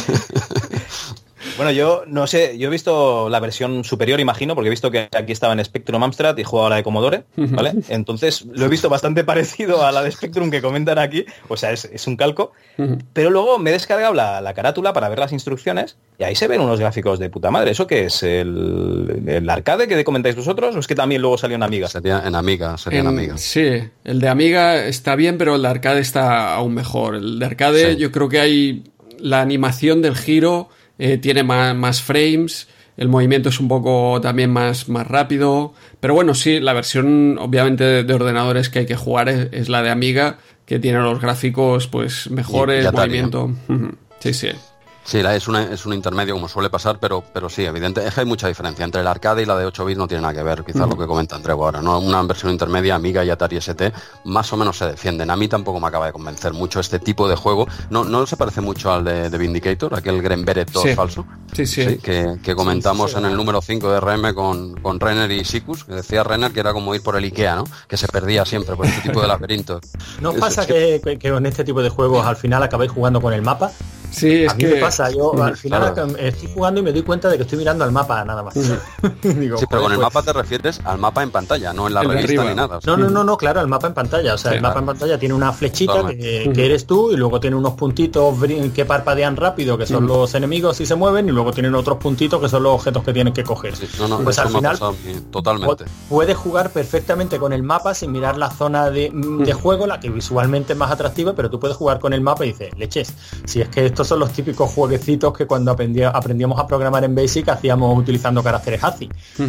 Bueno, yo no sé, yo he visto la versión superior, imagino, porque he visto que aquí estaba en Spectrum Amstrad y jugaba la de Commodore, ¿vale? Entonces lo he visto bastante parecido a la de Spectrum que comentan aquí, o sea, es un calco, pero luego me he descargado la carátula para ver las instrucciones y ahí se ven unos gráficos de puta madre. ¿Eso qué es? ¿El arcade que comentáis vosotros o es que también luego salió en Amiga? Sería en Amiga. Sí, el de Amiga está bien, pero el de arcade está aún mejor. El de arcade yo creo que hay la animación del giro... tiene más frames, el movimiento es un poco también más rápido, pero bueno, sí, la versión obviamente de ordenadores que hay que jugar es la de Amiga, que tiene los gráficos pues mejores, movimiento. Sí. Sí, es un intermedio, como suele pasar, pero sí, evidente, es que hay mucha diferencia. Entre el arcade y la de 8 bits no tiene nada que ver, quizás lo que comenta Andreu ahora, ¿no? Una versión intermedia, Amiga y Atari ST, más o menos se defienden. A mí tampoco me acaba de convencer mucho este tipo de juego. ¿No se parece mucho al de Vindicator, aquel Green Beret 2 falso? Sí, que comentamos en el número 5 de RM con Renner y Sikus, que decía Renner que era como ir por el Ikea, ¿no? Que se perdía siempre por este tipo de laberintos. ¿No os pasa que con este tipo de juegos al final acabáis jugando con el mapa? Sí, a mí me pasa, yo al final estoy jugando y me doy cuenta de que estoy mirando al mapa nada más. Digo, sí, pero con el mapa te refieres al mapa en pantalla, no en la revista ni nada. No, claro, el mapa en pantalla. O sea, el mapa en pantalla tiene una flechita que eres tú y luego tiene unos puntitos que parpadean rápido, que son los enemigos y se mueven, y luego tienen otros puntitos que son los objetos que tienen que coger. Sí, pues al final totalmente. Puedes jugar perfectamente con el mapa sin mirar la zona de juego, la que visualmente es más atractiva, pero tú puedes jugar con el mapa y dices, leches, si es que estos son los típicos jueguecitos que cuando aprendíamos a programar en BASIC hacíamos utilizando caracteres ASCII.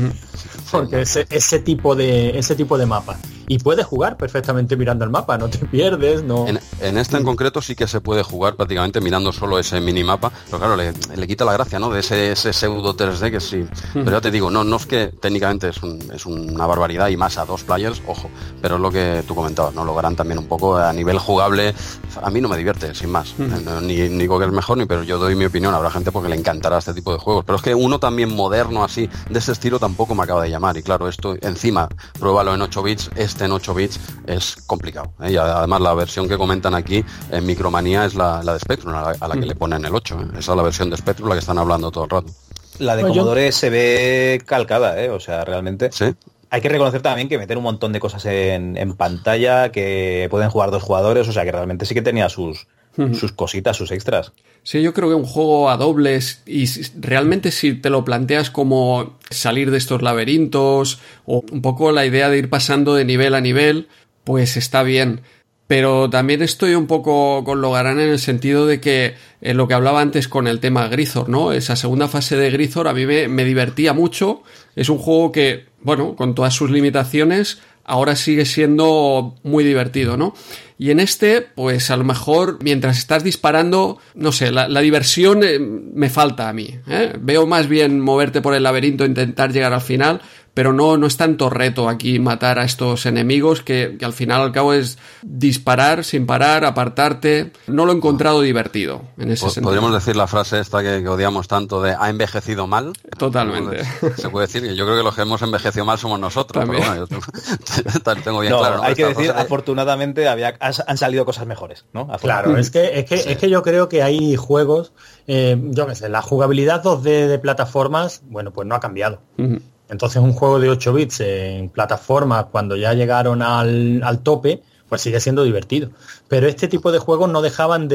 Porque ese tipo de mapa. Y puedes jugar perfectamente mirando el mapa, no te pierdes, no. En este en concreto sí que se puede jugar prácticamente mirando solo ese minimapa, pero claro, le quita la gracia, ¿no? De ese pseudo 3D que sí. Pero ya te digo, no es que técnicamente es una barbaridad y más a 2 players, ojo, pero es lo que tú comentabas, ¿no? Lo harán también un poco a nivel jugable. A mí no me divierte, sin más. Ni digo que es mejor, pero yo doy mi opinión. Habrá gente porque le encantará este tipo de juegos. Pero es que uno también moderno así, de ese estilo, tampoco me acaba de llamar. Y claro, esto encima, pruébalo en 8 bits, en 8 bits es complicado, ¿eh? Y además la versión que comentan aquí en Micromanía es la de Spectrum, a la que le ponen el 8, ¿eh? Esa es la versión de Spectrum, la que están hablando todo el rato. La de Commodore se ve calcada, o sea, realmente. Sí. Hay que reconocer también que meter un montón de cosas en pantalla, que pueden jugar 2 jugadores, o sea que realmente sí que tenía sus cositas, sus extras. Sí, yo creo que un juego a dobles, y realmente si te lo planteas como salir de estos laberintos o un poco la idea de ir pasando de nivel a nivel, pues está bien. Pero también estoy un poco con Logarán en el sentido de que lo que hablaba antes con el tema Grisor, ¿no? Esa segunda fase de Grisor a mí me divertía mucho. Es un juego que, bueno, con todas sus limitaciones, ahora sigue siendo muy divertido, ¿no? Y en este, pues a lo mejor mientras estás disparando, no sé, la diversión me falta a mí, ¿eh? Veo más bien moverte por el laberinto e intentar llegar al final, pero no es tanto reto aquí matar a estos enemigos que al final al cabo es disparar sin parar, apartarte. No lo he encontrado divertido en ese sentido. Podríamos decir la frase esta que odiamos tanto de ¿ha envejecido mal? Totalmente. Se puede decir que yo creo que los que hemos envejecido mal somos nosotros. También. Pero bueno, yo tengo bien claro. ¿no? Hay que decir, afortunadamente han salido cosas mejores, ¿no? Claro, es que yo creo que hay juegos, yo qué sé, la jugabilidad 2D de plataformas, bueno, pues no ha cambiado. Entonces un juego de 8 bits en plataformas, cuando ya llegaron al tope, pues sigue siendo divertido. Pero este tipo de juegos no dejaban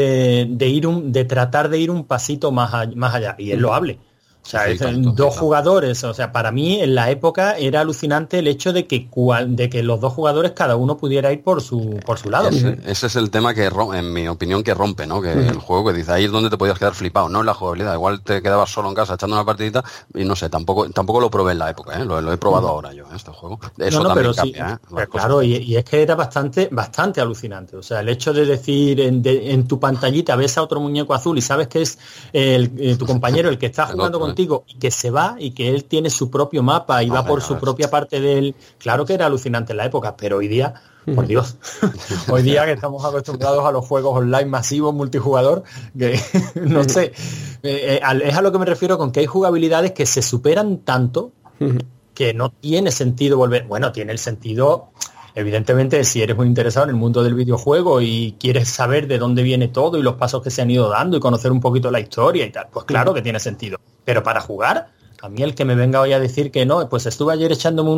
de tratar de ir un pasito más allá, y es loable. O sea, sí, dos jugadores, o sea, para mí en la época era alucinante el hecho de que los dos jugadores cada uno pudiera ir por su lado. Ese es el tema que, en mi opinión, que rompe, ¿no? Que el juego que dice, ahí es donde te podías quedar flipado, no en la jugabilidad. Igual te quedabas solo en casa echando una partidita y no sé, tampoco lo probé en la época, ¿eh? Lo he probado ahora yo, este juego. Eso también pero cambia, sí, claro, y es que era bastante alucinante. O sea, el hecho de decir en tu pantallita ves a otro muñeco azul y sabes que es tu compañero el que está jugando contigo y que se va y que él tiene su propio mapa y va por su propia parte de él. Claro que era alucinante en la época, pero hoy día, por Dios, hoy día que estamos acostumbrados a los juegos online masivos, multijugador, que no sé, es a lo que me refiero con que hay jugabilidades que se superan tanto que no tiene sentido volver. Bueno, tiene el sentido, evidentemente, si eres muy interesado en el mundo del videojuego y quieres saber de dónde viene todo y los pasos que se han ido dando y conocer un poquito la historia y tal, pues claro que tiene sentido. Pero para jugar, a mí el que me venga hoy a decir que no, pues estuve ayer echándome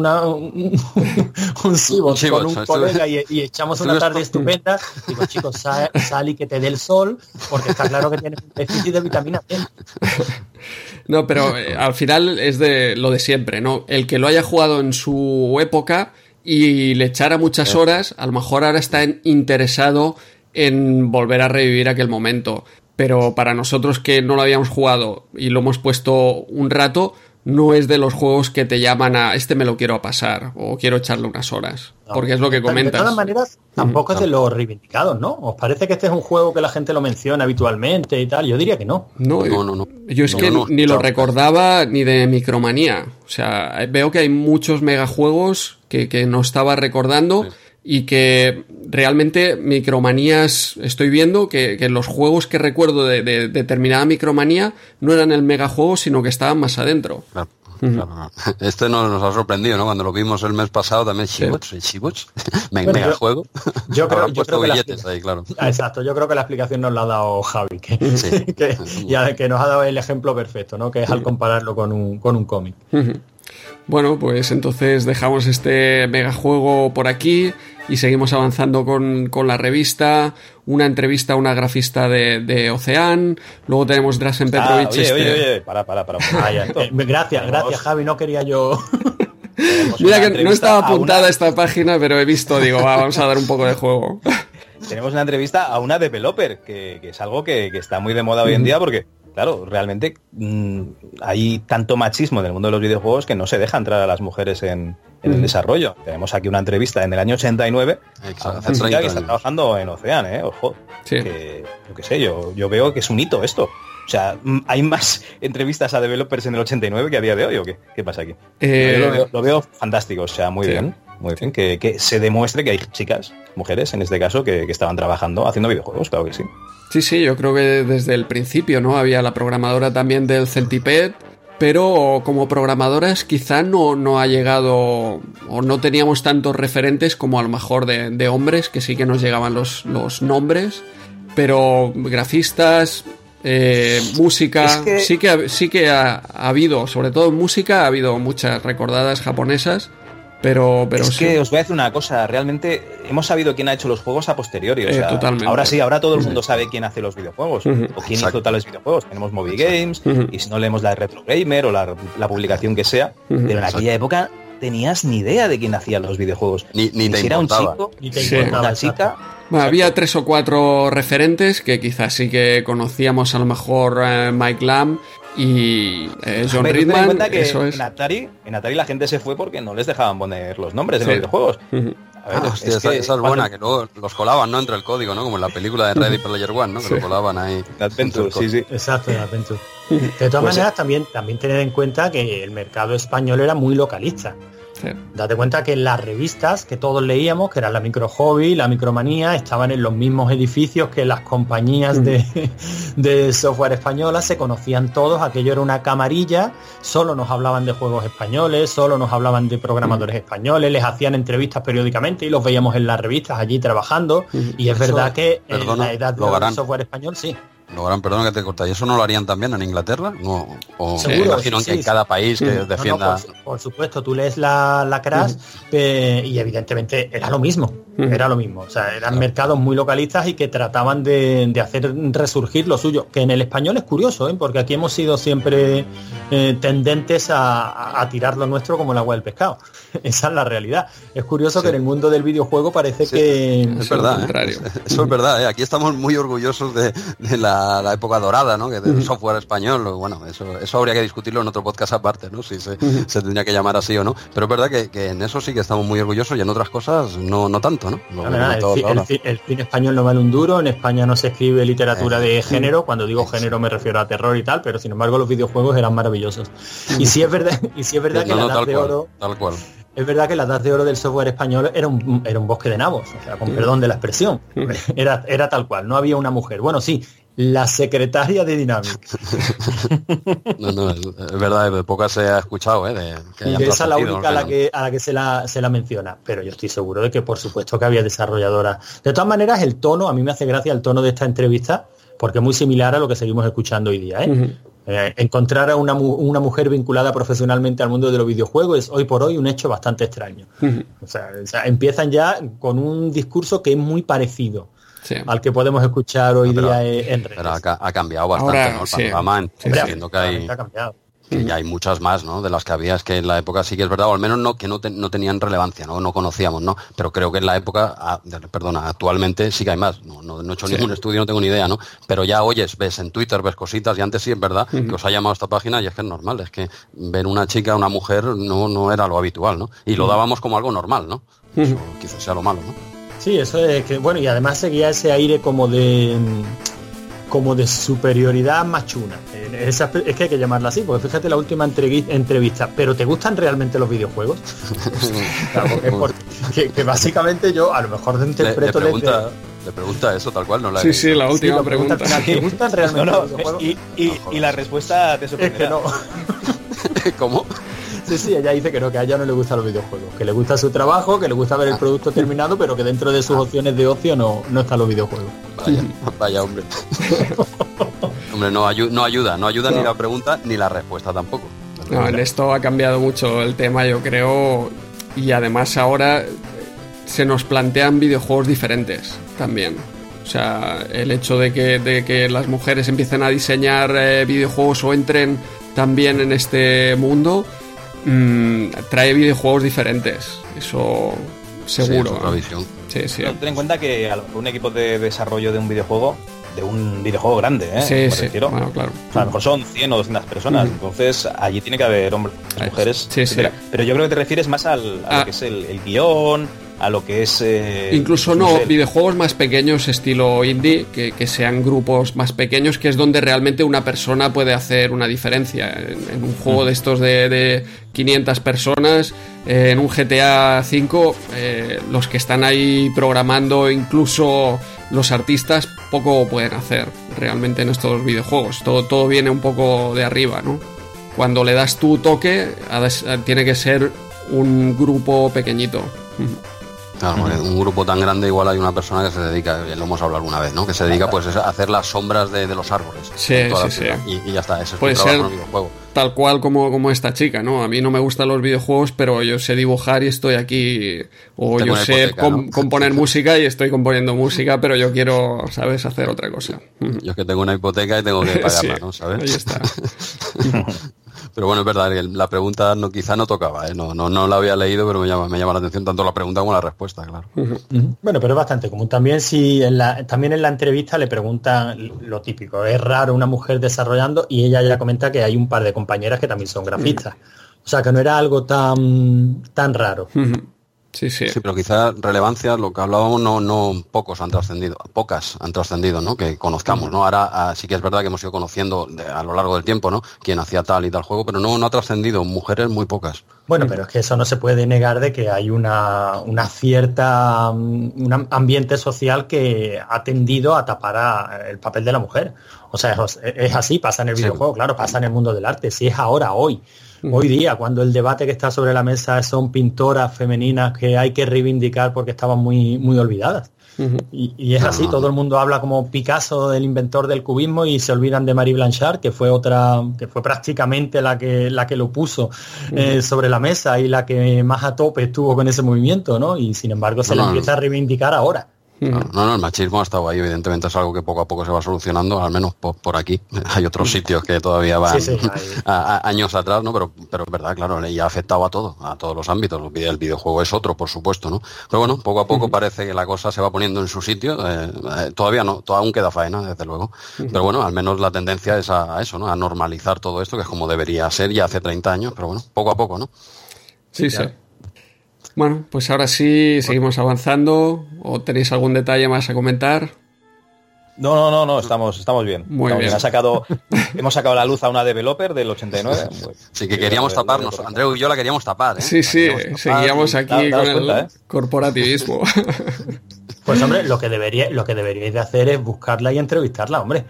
un Sibos con un colega y echamos una tarde estupenda. Digo, chicos, sal y que te dé el sol, porque está claro que tienes un déficit de vitamina C. No, pero al final es de lo de siempre, ¿no? El que lo haya jugado en su época y le echara muchas horas, a lo mejor ahora está interesado en volver a revivir aquel momento. Pero para nosotros que no lo habíamos jugado y lo hemos puesto un rato, no es de los juegos que te llaman a este me lo quiero pasar o quiero echarle unas horas, porque es lo que comentas. De todas maneras, tampoco es de los reivindicados, ¿no? ¿Os parece que este es un juego que la gente lo menciona habitualmente y tal? Yo diría que no. No. Yo es que ni lo recordaba ni de Micromanía. O sea, veo que hay muchos megajuegos que no estaba recordando. Sí. Y que realmente Micromanías, estoy viendo que los juegos que recuerdo de determinada Micromanía no eran el megajuego, sino que estaban más adentro. Claro. Este nos ha sorprendido, ¿no? Cuando lo vimos el mes pasado también, Shibots, megajuego. Yo creo que ahí, claro. Exacto, yo creo que la explicación nos la ha dado Javi, que nos ha dado el ejemplo perfecto, ¿no? Que es al compararlo con un cómic. Bueno, pues entonces dejamos este megajuego por aquí y seguimos avanzando con la revista, una entrevista a una grafista de Ocean, luego tenemos Drazen Petrovic. Oye, para. Gracias, Javi, no quería yo... Mira que no estaba apuntada esta página, pero he visto, vamos a dar un poco de juego. Tenemos una entrevista a una developer, que es algo que está muy de moda hoy en día, porque claro, realmente hay tanto machismo en el mundo de los videojuegos que no se deja entrar a las mujeres en el desarrollo. Tenemos aquí una entrevista en el año 89 a una chica que está trabajando en Ocean, ojo. Sí. Que, yo qué sé, yo veo que es un hito esto. O sea, ¿hay más entrevistas a developers en el 89 que a día de hoy o qué? ¿Qué pasa aquí? Yo lo veo fantástico, o sea, muy bien. Muy bien, que se demuestre que hay chicas, mujeres en este caso, que estaban trabajando haciendo videojuegos, claro que sí. Sí, yo creo que desde el principio, ¿no? Había la programadora también del Centipede, pero como programadoras quizá no ha llegado, o no teníamos tantos referentes como a lo mejor de hombres, que sí que nos llegaban los nombres, pero grafistas, música, es que... sí que ha habido, sobre todo en música, ha habido muchas recordadas japonesas. Pero es que os voy a decir una cosa, realmente hemos sabido quién ha hecho los juegos a posteriori, o sea, totalmente. Ahora todo el mundo sabe quién hace los videojuegos, o quién hizo tales videojuegos. Tenemos Moby Games, y si no leemos la de Retro Gamer o la publicación que sea, pero en aquella época tenías ni idea de quién hacía los videojuegos. Ni te si era un chico, ni te importaba, una chica. Bueno, había 3 o 4 referentes que quizás sí que conocíamos, a lo mejor Mike Lamb y John Ridman. Cuenta que eso es. En Atari la gente se fue porque no les dejaban poner los nombres en los videojuegos. A ver, hostia, esa es buena, que luego los colaban, ¿no? Entre el código, ¿no? Como en la película de Ready Player One, ¿no? Que lo colaban ahí. Adventure, sí. Exacto, en Adventure. De todas maneras, también tener en cuenta que el mercado español era muy localista. Sí. Date cuenta que las revistas que todos leíamos, que eran la Micro Hobby, la Micromanía, estaban en los mismos edificios que las compañías de software españolas, se conocían todos, aquello era una camarilla, solo nos hablaban de juegos españoles, solo nos hablaban de programadores españoles, les hacían entrevistas periódicamente y los veíamos en las revistas allí trabajando, y es verdad que en la edad del software español sí. Perdón que te corta. ¿Y eso no lo harían también en Inglaterra? ¿O seguro, imagino que en cada país que defienda...? Por supuesto, tú lees la Crash y evidentemente era lo mismo. Era lo mismo. O sea, eran mercados muy localistas y que trataban de hacer resurgir lo suyo. Que en el español es curioso, porque aquí hemos sido siempre tendentes a tirar lo nuestro como el agua del pescado. Esa es la realidad. Es curioso que en el mundo del videojuego parece que... Es verdad, eso es verdad. Aquí estamos muy orgullosos de la época dorada, ¿no? Que del software español. Bueno, eso habría que discutirlo en otro podcast aparte, ¿no? Si se tendría que llamar así o no. Pero es verdad que en eso sí que estamos muy orgullosos y en otras cosas no tanto, ¿no? El cine español no vale un duro. En España no se escribe literatura de género. Cuando digo género me refiero a terror y tal, pero sin embargo los videojuegos eran maravillosos. Y sí es verdad que la edad de oro... Tal cual. Es verdad que la edad de oro del software español era un bosque de nabos, o sea, con perdón de la expresión. Era tal cual, no había una mujer. Bueno, sí, la secretaria de Dynamic. No, es verdad, de pocas se ha escuchado, y esa es la única a la que se la menciona. Pero yo estoy seguro de que por supuesto que había desarrolladoras. De todas maneras, el tono, a mí me hace gracia el tono de esta entrevista, porque es muy similar a lo que seguimos escuchando hoy día, encontrar a una mujer vinculada profesionalmente al mundo de los videojuegos es hoy por hoy un hecho bastante extraño. O sea, empiezan ya con un discurso que es muy parecido al que podemos escuchar hoy día en redes. Pero ha cambiado bastante, ahora, ¿no? El panorama, ha cambiado. que ya hay muchas más, ¿no? De las que había, es que en la época sí que es verdad, o al menos no tenían relevancia, no conocíamos, ¿no? Pero creo que en la época, actualmente sí que hay más. No he hecho ningún estudio, no tengo ni idea, ¿no? Pero ya ves en Twitter, ves cositas, y antes sí es verdad que os ha llamado esta página y es que es normal, es que ver una chica, una mujer, no era lo habitual, ¿no? Y lo dábamos como algo normal, ¿no? Eso quizás sea lo malo, ¿no? Sí, eso es que, bueno, y además seguía ese aire como de superioridad machuna. Es que hay que llamarla así, porque fíjate la última entrevista. ¿Pero te gustan realmente los videojuegos? Claro, que básicamente yo a lo mejor te interpreto... Le pregunta eso tal cual, no la Sí, sí, la última pregunta. ¿Te gustan realmente los videojuegos? Y la respuesta te sorprenderá. Es que no. ¿Cómo? Sí, ella dice que no, que a ella no le gustan los videojuegos, que le gusta su trabajo, que le gusta ver el producto terminado, pero que dentro de sus opciones de ocio no están los videojuegos. Vaya hombre. Hombre, no ayuda claro. Ni la pregunta ni la respuesta tampoco. No, en esto ha cambiado mucho el tema, yo creo, y además ahora se nos plantean videojuegos diferentes también. O sea, el hecho de que las mujeres empiecen a diseñar videojuegos o entren también en este mundo trae videojuegos diferentes, eso seguro. Sí, es otra visión. Sí. Ten en cuenta que a lo mejor un equipo de desarrollo de un videojuego grande, Sí, bueno, claro. O sea, a lo mejor son 100 o 200 personas, entonces allí tiene que haber hombres, mujeres, etcétera. Pero yo creo que te refieres más a lo que es el guión, a lo que es... incluso videojuegos más pequeños estilo indie, que sean grupos más pequeños, que es donde realmente una persona puede hacer una diferencia. En un juego de estos de 500 personas, en un GTA V, los que están ahí programando, incluso los artistas, poco pueden hacer realmente en estos videojuegos. Todo viene un poco de arriba, ¿no? Cuando le das tu toque, tiene que ser un grupo pequeñito. Claro, un grupo tan grande igual hay una persona que se dedica, lo hemos hablado alguna vez, ¿no? Que se dedica pues a hacer las sombras de los árboles. Sí. Y ya está, ese es puede un trabajo ser en el videojuego. Tal cual como esta chica, ¿no? A mí no me gustan los videojuegos, pero yo sé dibujar y estoy aquí. O tengo yo sé componer música y estoy componiendo música, pero yo quiero, ¿sabes?, hacer otra cosa. Yo es que tengo una hipoteca y tengo que pagarla, ¿no? ¿Sabes? Ahí está. Pero bueno, es verdad, la pregunta quizá no tocaba, ¿eh? No la había leído, pero me llama la atención tanto la pregunta como la respuesta, claro. Bueno, pero es bastante común. También también en la entrevista le preguntan lo típico, es raro una mujer desarrollando, y ella ya comenta que hay un par de compañeras que también son grafistas. O sea, que no era algo tan raro. Sí. Sí, pero quizá relevancia, lo que hablábamos, pocas han trascendido, ¿no? Que conozcamos, ¿no? Ahora sí que es verdad que hemos ido conociendo a lo largo del tiempo, ¿no? Quién hacía tal y tal juego, pero no ha trascendido, mujeres muy pocas. Bueno, pero es que eso no se puede negar de que hay una cierta un ambiente social que ha tendido a tapar el papel de la mujer. O sea, es así, pasa en el videojuego, claro, pasa en el mundo del arte, si es ahora, hoy día, cuando el debate que está sobre la mesa son pintoras femeninas que hay que reivindicar porque estaban muy, muy olvidadas. Y es así, todo el mundo habla como Picasso, el inventor del cubismo, y se olvidan de Marie Blanchard, que fue prácticamente la que lo puso sobre la mesa y la que más a tope estuvo con ese movimiento, ¿no? Y sin embargo se le empieza a reivindicar ahora. No, el machismo ha estado ahí, evidentemente es algo que poco a poco se va solucionando, al menos por aquí. Hay otros sitios que todavía van años atrás, ¿no? Pero es verdad, claro, y ha afectado a todos los ámbitos. El videojuego es otro, por supuesto, ¿no? Pero bueno, poco a poco parece que la cosa se va poniendo en su sitio. Todavía no, aún queda faena, desde luego. Pero bueno, al menos la tendencia es a eso, ¿no? A normalizar todo esto, que es como debería ser ya hace 30 años, pero bueno, poco a poco, ¿no? Sí. Bueno, pues ahora sí, seguimos avanzando. ¿O tenéis algún detalle más a comentar? No, estamos bien. Muy bien. Hemos sacado a la luz a una developer del 89. Sí, que queríamos taparnos. Andreu y yo la queríamos tapar, ¿eh? Sí, seguíamos aquí con el corporativismo. Pues hombre, lo que deberíais de hacer es buscarla y entrevistarla, hombre.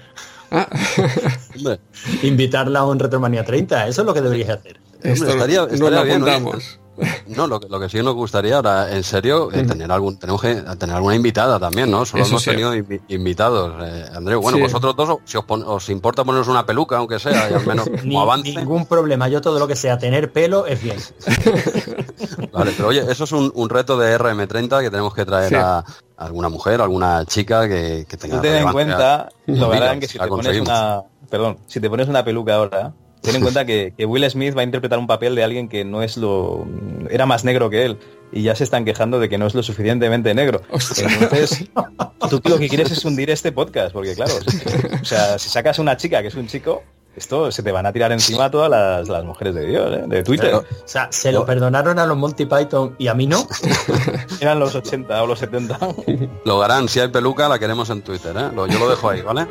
Invitarla a un Retromanía 30, eso es lo que deberíais hacer. Esto estaría bien, apuntamos. No, lo que sí nos gustaría ahora, en serio, tenemos que tener alguna invitada también, ¿no? Solo hemos tenido invitados, Andreu. Bueno, vosotros dos, si os importa poneros una peluca, aunque sea, y al menos como avance. Ningún problema, yo todo lo que sea tener pelo es bien. Vale, pero oye, eso es un reto de RM30 que tenemos que traer a alguna mujer, alguna chica que tenga... Ten en cuenta, lo verán que si te pones una peluca ahora, ten en cuenta que Will Smith va a interpretar un papel de alguien que no es era más negro que él, y ya se están quejando de que no es lo suficientemente negro. Entonces, tú lo que quieres es hundir este podcast, porque claro, o sea, si sacas una chica que es un chico, esto se te van a tirar encima todas las mujeres de Dios, de Twitter. Pero, o sea, se lo perdonaron a los Monty Python y a mí no. Eran los 80 o los 70. Lo harán, si hay peluca la queremos en Twitter, ¿eh? Yo lo dejo ahí, ¿vale?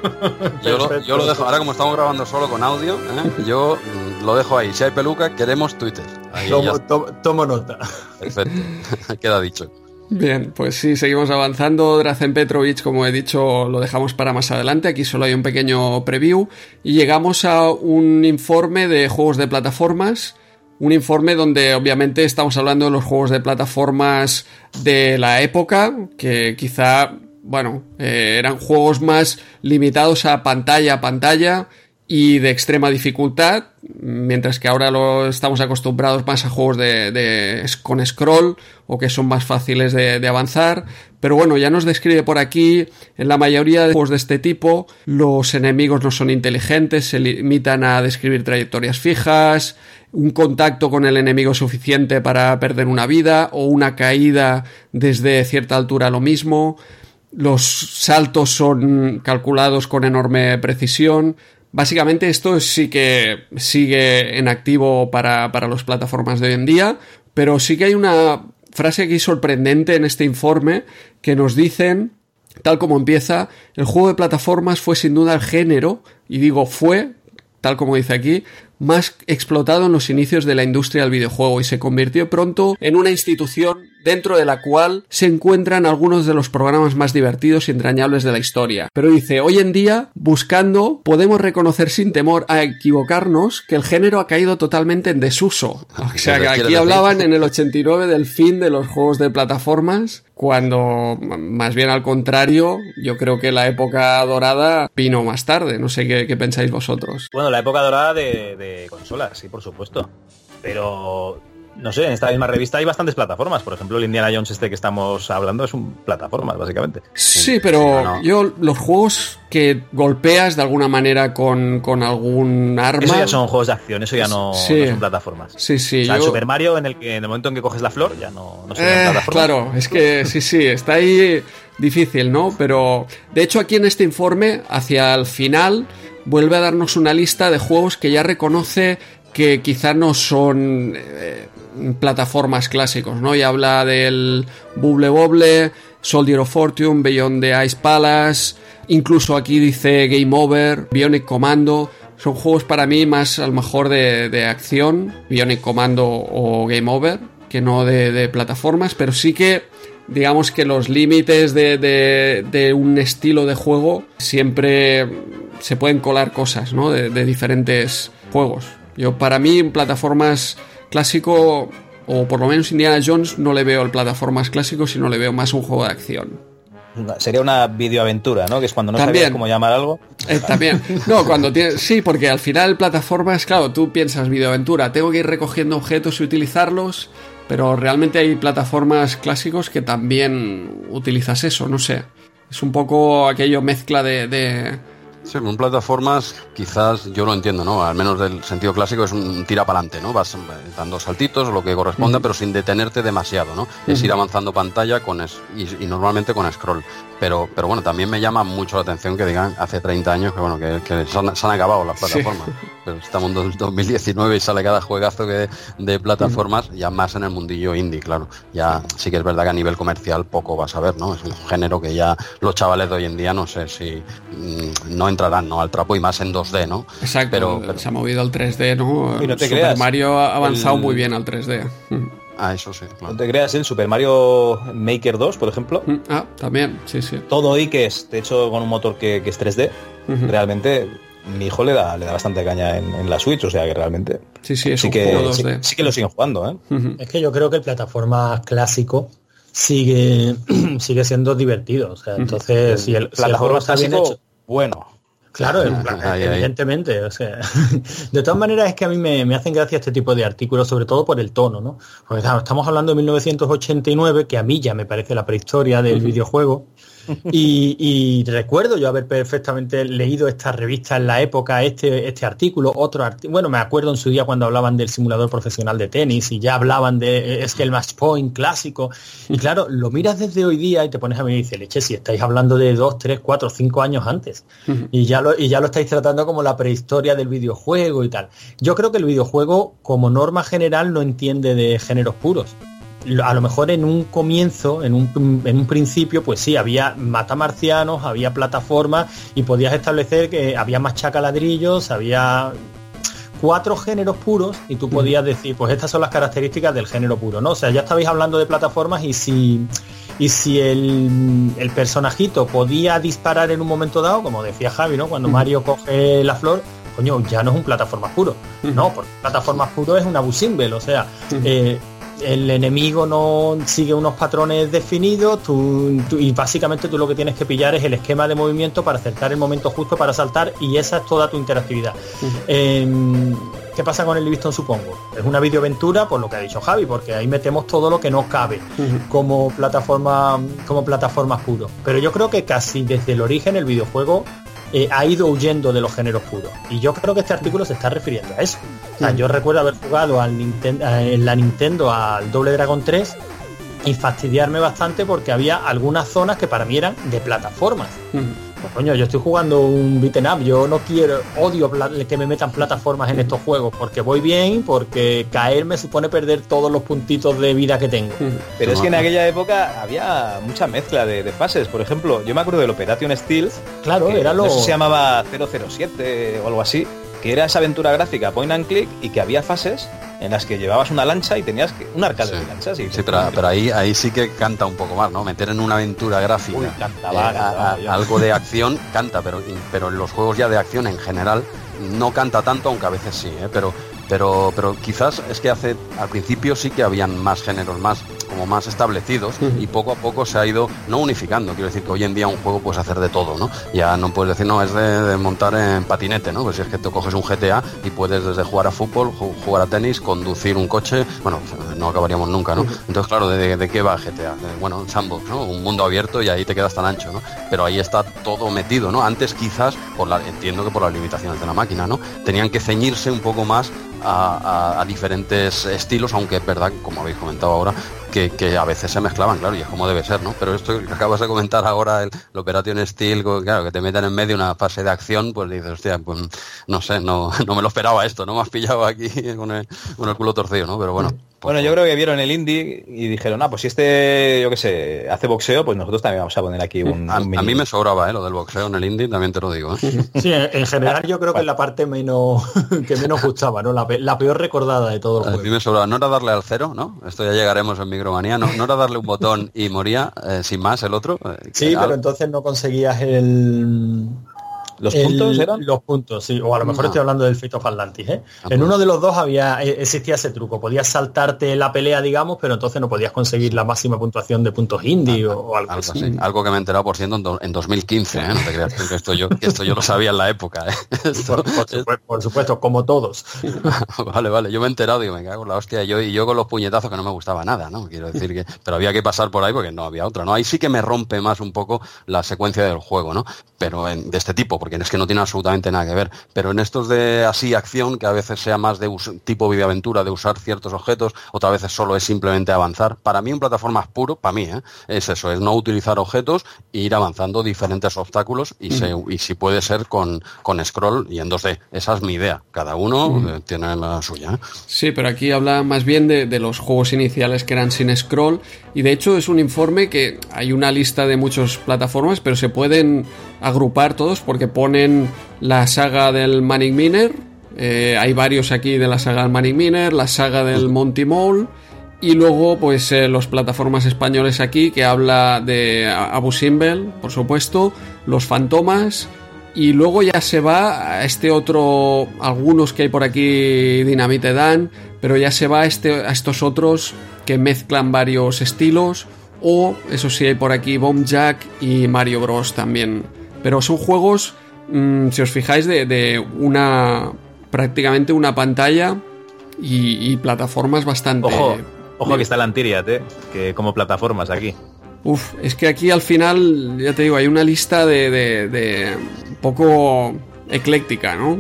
Yo lo dejo, ahora como estamos grabando solo con audio, yo lo dejo ahí. Si hay peluca, queremos Twitter. Tomo nota. Perfecto, queda dicho. Bien, pues sí, seguimos avanzando. Drazen Petrovic, como he dicho, lo dejamos para más adelante. Aquí solo hay un pequeño preview. Y llegamos a un informe de juegos de plataformas. Un informe donde obviamente estamos hablando de los juegos de plataformas de la época, que quizá, bueno, eran juegos más limitados a pantalla y de extrema dificultad, mientras que ahora estamos acostumbrados más a juegos con scroll o que son más fáciles de avanzar. Pero bueno, ya nos describe por aquí, en la mayoría de juegos de este tipo, los enemigos no son inteligentes, se limitan a describir trayectorias fijas, un contacto con el enemigo suficiente para perder una vida, o una caída desde cierta altura lo mismo. Los saltos son calculados con enorme precisión. Básicamente esto sí que sigue en activo para las plataformas de hoy en día, pero sí que hay una frase aquí sorprendente en este informe que nos dicen, tal como empieza, el juego de plataformas fue sin duda el género, y digo fue, tal como dice aquí, más explotado en los inicios de la industria del videojuego y se convirtió pronto en una institución dentro de la cual se encuentran algunos de los programas más divertidos y entrañables de la historia. Pero dice, hoy en día, buscando, podemos reconocer sin temor a equivocarnos que el género ha caído totalmente en desuso. O sea, que aquí hablaban en el 89 del fin de los juegos de plataformas, cuando más bien al contrario, yo creo que la época dorada vino más tarde. No sé qué pensáis vosotros. Bueno, la época dorada de consolas, sí, por supuesto. Pero no sé, en esta misma revista hay bastantes plataformas. Por ejemplo, el Indiana Jones que estamos hablando es un plataforma, básicamente. Sí, pero yo los juegos que golpeas de alguna manera con algún arma... Eso ya son juegos de acción, eso ya no son plataformas. Sí, sí. O sea, el Super Mario, en el momento en que coges la flor, ya no son plataformas. Claro, es que sí, está ahí difícil, ¿no? Pero, de hecho, aquí en este informe, hacia el final, vuelve a darnos una lista de juegos que ya reconoce que quizá no son plataformas clásicos, ¿no? Y habla del Bubble Bobble, Soldier of Fortune, Beyond the Ice Palace, incluso aquí dice Game Over, Bionic Commando. Son juegos para mí más a lo mejor de acción, Bionic Commando o Game Over, que no de plataformas, pero sí que digamos que los límites de un estilo de juego siempre se pueden colar cosas, ¿no? De diferentes juegos. Para mí en plataformas clásico, o por lo menos Indiana Jones, no le veo el plataformas clásico, sino le veo más un juego de acción. Sería una videoaventura, ¿no? Que es cuando no sabías cómo llamar algo. También. No, cuando tienes... Sí, porque al final plataformas, claro, tú piensas videoaventura, tengo que ir recogiendo objetos y utilizarlos, pero realmente hay plataformas clásicos que también utilizas eso, no sé. Es un poco aquello mezcla de... Sí, en plataformas quizás yo lo entiendo, ¿no? Al menos del sentido clásico es un tira para adelante, ¿no? Vas dando saltitos o lo que corresponda, pero sin detenerte demasiado, ¿no? Es ir avanzando pantalla y normalmente con scroll. Pero bueno, también me llama mucho la atención que digan hace 30 años que bueno que se han acabado las plataformas. Sí. Pero estamos en 2019 y sale cada juegazo de plataformas, ya más en el mundillo indie, claro. Ya sí que es verdad que a nivel comercial poco vas a ver, ¿no? Es un género que ya los chavales de hoy en día no sé si no entrarán, ¿no? Al trapo y más en 2D, ¿no? Exacto, pero se ha movido al 3D, ¿no? Y no te Super creas, Mario ha avanzado muy bien al 3D. Eso sí, claro. No te creas, el Super Mario Maker 2, por ejemplo. También, sí. Todo y que es, de hecho, con un motor que es 3D, realmente mi hijo le da bastante caña en la Switch, o sea que realmente sí es un juego 2D. Sí que lo siguen jugando, ¿eh? Es que yo creo que el plataforma clásico sigue siendo divertido, o sea, entonces si el plataforma está bien hecho, bueno. Claro, evidentemente. O sea, de todas maneras es que a mí me hacen gracia este tipo de artículos, sobre todo por el tono, ¿no? Porque claro, estamos hablando de 1989, que a mí ya me parece la prehistoria del videojuego, Y recuerdo yo haber perfectamente leído esta revista en la época, este artículo, bueno, me acuerdo en su día cuando hablaban del simulador profesional de tenis y ya hablaban de es que el Match Point clásico. Y claro, lo miras desde hoy día y te pones a mí y dices, leche, si estáis hablando de 2, 3, 4, 5 años antes. Y ya lo estáis tratando como la prehistoria del videojuego y tal. Yo creo que el videojuego, como norma general, no entiende de géneros puros. A lo mejor en un comienzo, en un principio, pues sí, había matamarcianos, había plataformas y podías establecer que había machacaladrillos, había 4 géneros puros y tú podías decir, pues estas son las características del género puro, ¿no? O sea, ya estabais hablando de plataformas y si el personajito podía disparar en un momento dado, como decía Javi, ¿no? Cuando Mario coge la flor, coño, ya no es un plataformas puro. No, porque plataformas puro es un abusible, o sea, el enemigo no sigue unos patrones definidos, y básicamente tú lo que tienes que pillar es el esquema de movimiento para acertar el momento justo para saltar, y esa es toda tu interactividad. ¿Qué pasa con el Livingston, supongo? Es una videoaventura, por lo que ha dicho Javi, porque ahí metemos todo lo que no cabe como plataformas puros. Pero yo creo que casi desde el origen el videojuego ha ido huyendo de los géneros puros, y yo creo que este artículo se está refiriendo a eso. O sea, yo recuerdo haber jugado en la Nintendo al Double Dragon 3 y fastidiarme bastante porque había algunas zonas que para mí eran de plataformas. Pues, coño, yo estoy jugando un beat'em up, yo no odio que me metan plataformas en estos juegos, porque voy bien, porque caer me supone perder todos los puntitos de vida que tengo. Pero es que en aquella época había mucha mezcla de fases. Por ejemplo, yo me acuerdo del Operation Steel. Claro, era lo... No sé si se llamaba 007 o algo así, que era esa aventura gráfica point and click y que había fases en las que llevabas una lancha y tenías un arcade de lanchas. Sí, pero ahí sí que canta un poco más, ¿no? Meter en una aventura gráfica. Uy, cantaba, algo de acción canta, pero en los juegos ya de acción en general no canta tanto, aunque a veces sí, pero quizás es que al principio sí que habían más géneros más establecidos, y poco a poco se ha ido no unificando. Quiero decir que hoy en día un juego puedes hacer de todo, ¿no? Ya no puedes decir, no, es de montar en patinete, ¿no? Pues si es que te coges un GTA y puedes desde jugar a fútbol, jugar a tenis, conducir un coche, bueno, no acabaríamos nunca, ¿no? Entonces, claro, ¿de qué va GTA? Bueno, sandbox, ¿no? Un mundo abierto, y ahí te quedas tan ancho, ¿no? Pero ahí está todo metido, ¿no? Antes quizás, entiendo que por las limitaciones de la máquina, ¿no? Tenían que ceñirse un poco más a diferentes estilos, aunque es verdad, como habéis comentado ahora, que a veces se mezclaban, claro, y es como debe ser, ¿no? Pero esto que acabas de comentar ahora, el Operation Steel, claro, que te metan en medio una fase de acción, pues dices, hostia, pues no sé, no me lo esperaba esto, no me has pillado aquí con el culo torcido, ¿no? Pero bueno. Bueno, yo creo que vieron el indie y dijeron, pues si yo qué sé, hace boxeo, pues nosotros también vamos a poner aquí a mí me sobraba, lo del boxeo en el indie, también te lo digo. Sí, en general yo creo que es la parte que menos gustaba, ¿no? La peor recordada de todo el juego. A mí me sobraba, no era darle al cero, ¿no? Esto ya llegaremos en Micromanía, no era darle un botón y moría, sin más, el otro. Sí, pero entonces no conseguías ¿Los puntos eran? Los puntos, sí. O a lo mejor estoy hablando del Fate of Atlantis, ¿eh? En uno de los dos existía ese truco. Podías saltarte la pelea, digamos, pero entonces no podías conseguir la máxima puntuación de puntos indie o algo así. Algo que me he enterado, por cierto, en 2015, ¿eh? No te creas que esto yo lo sabía en la época, ¿eh? Por supuesto, como todos. Vale. Yo me he enterado, digo, me cago en la hostia. Yo con los puñetazos, que no me gustaba nada, ¿no? Quiero decir que... Pero había que pasar por ahí porque no había otra, ¿no? Ahí sí que me rompe más un poco la secuencia del juego, ¿no? Pero de este tipo, porque es que no tiene absolutamente nada que ver, pero en estos de así acción, que a veces sea más de tipo videoaventura, de usar ciertos objetos, otras veces solo es simplemente avanzar. Para mí un plataforma puro, para mí, es eso, es no utilizar objetos e ir avanzando diferentes obstáculos y si puede ser con scroll y en 2D. Esa es mi idea, cada uno tiene la suya. Sí, pero aquí habla más bien de los juegos iniciales que eran sin scroll, y de hecho es un informe que hay una lista de muchas plataformas, pero se pueden agrupar todos porque ponen la saga del Manic Miner, hay varios aquí de la saga del Manic Miner, la saga del Monty Mole, y luego pues los plataformas españoles aquí, que habla de Abu Simbel, por supuesto, los Fantomas, y luego ya se va a este otro, algunos que hay por aquí, Dynamite Dan, pero ya se va a estos otros que mezclan varios estilos, o eso sí hay por aquí Bomb Jack y Mario Bros también. Pero son juegos, si os fijáis, de prácticamente una pantalla y plataformas bastante... Ojo que está la Antiriat, que como plataformas aquí. Es que aquí al final, ya te digo, hay una lista de poco ecléctica, ¿no?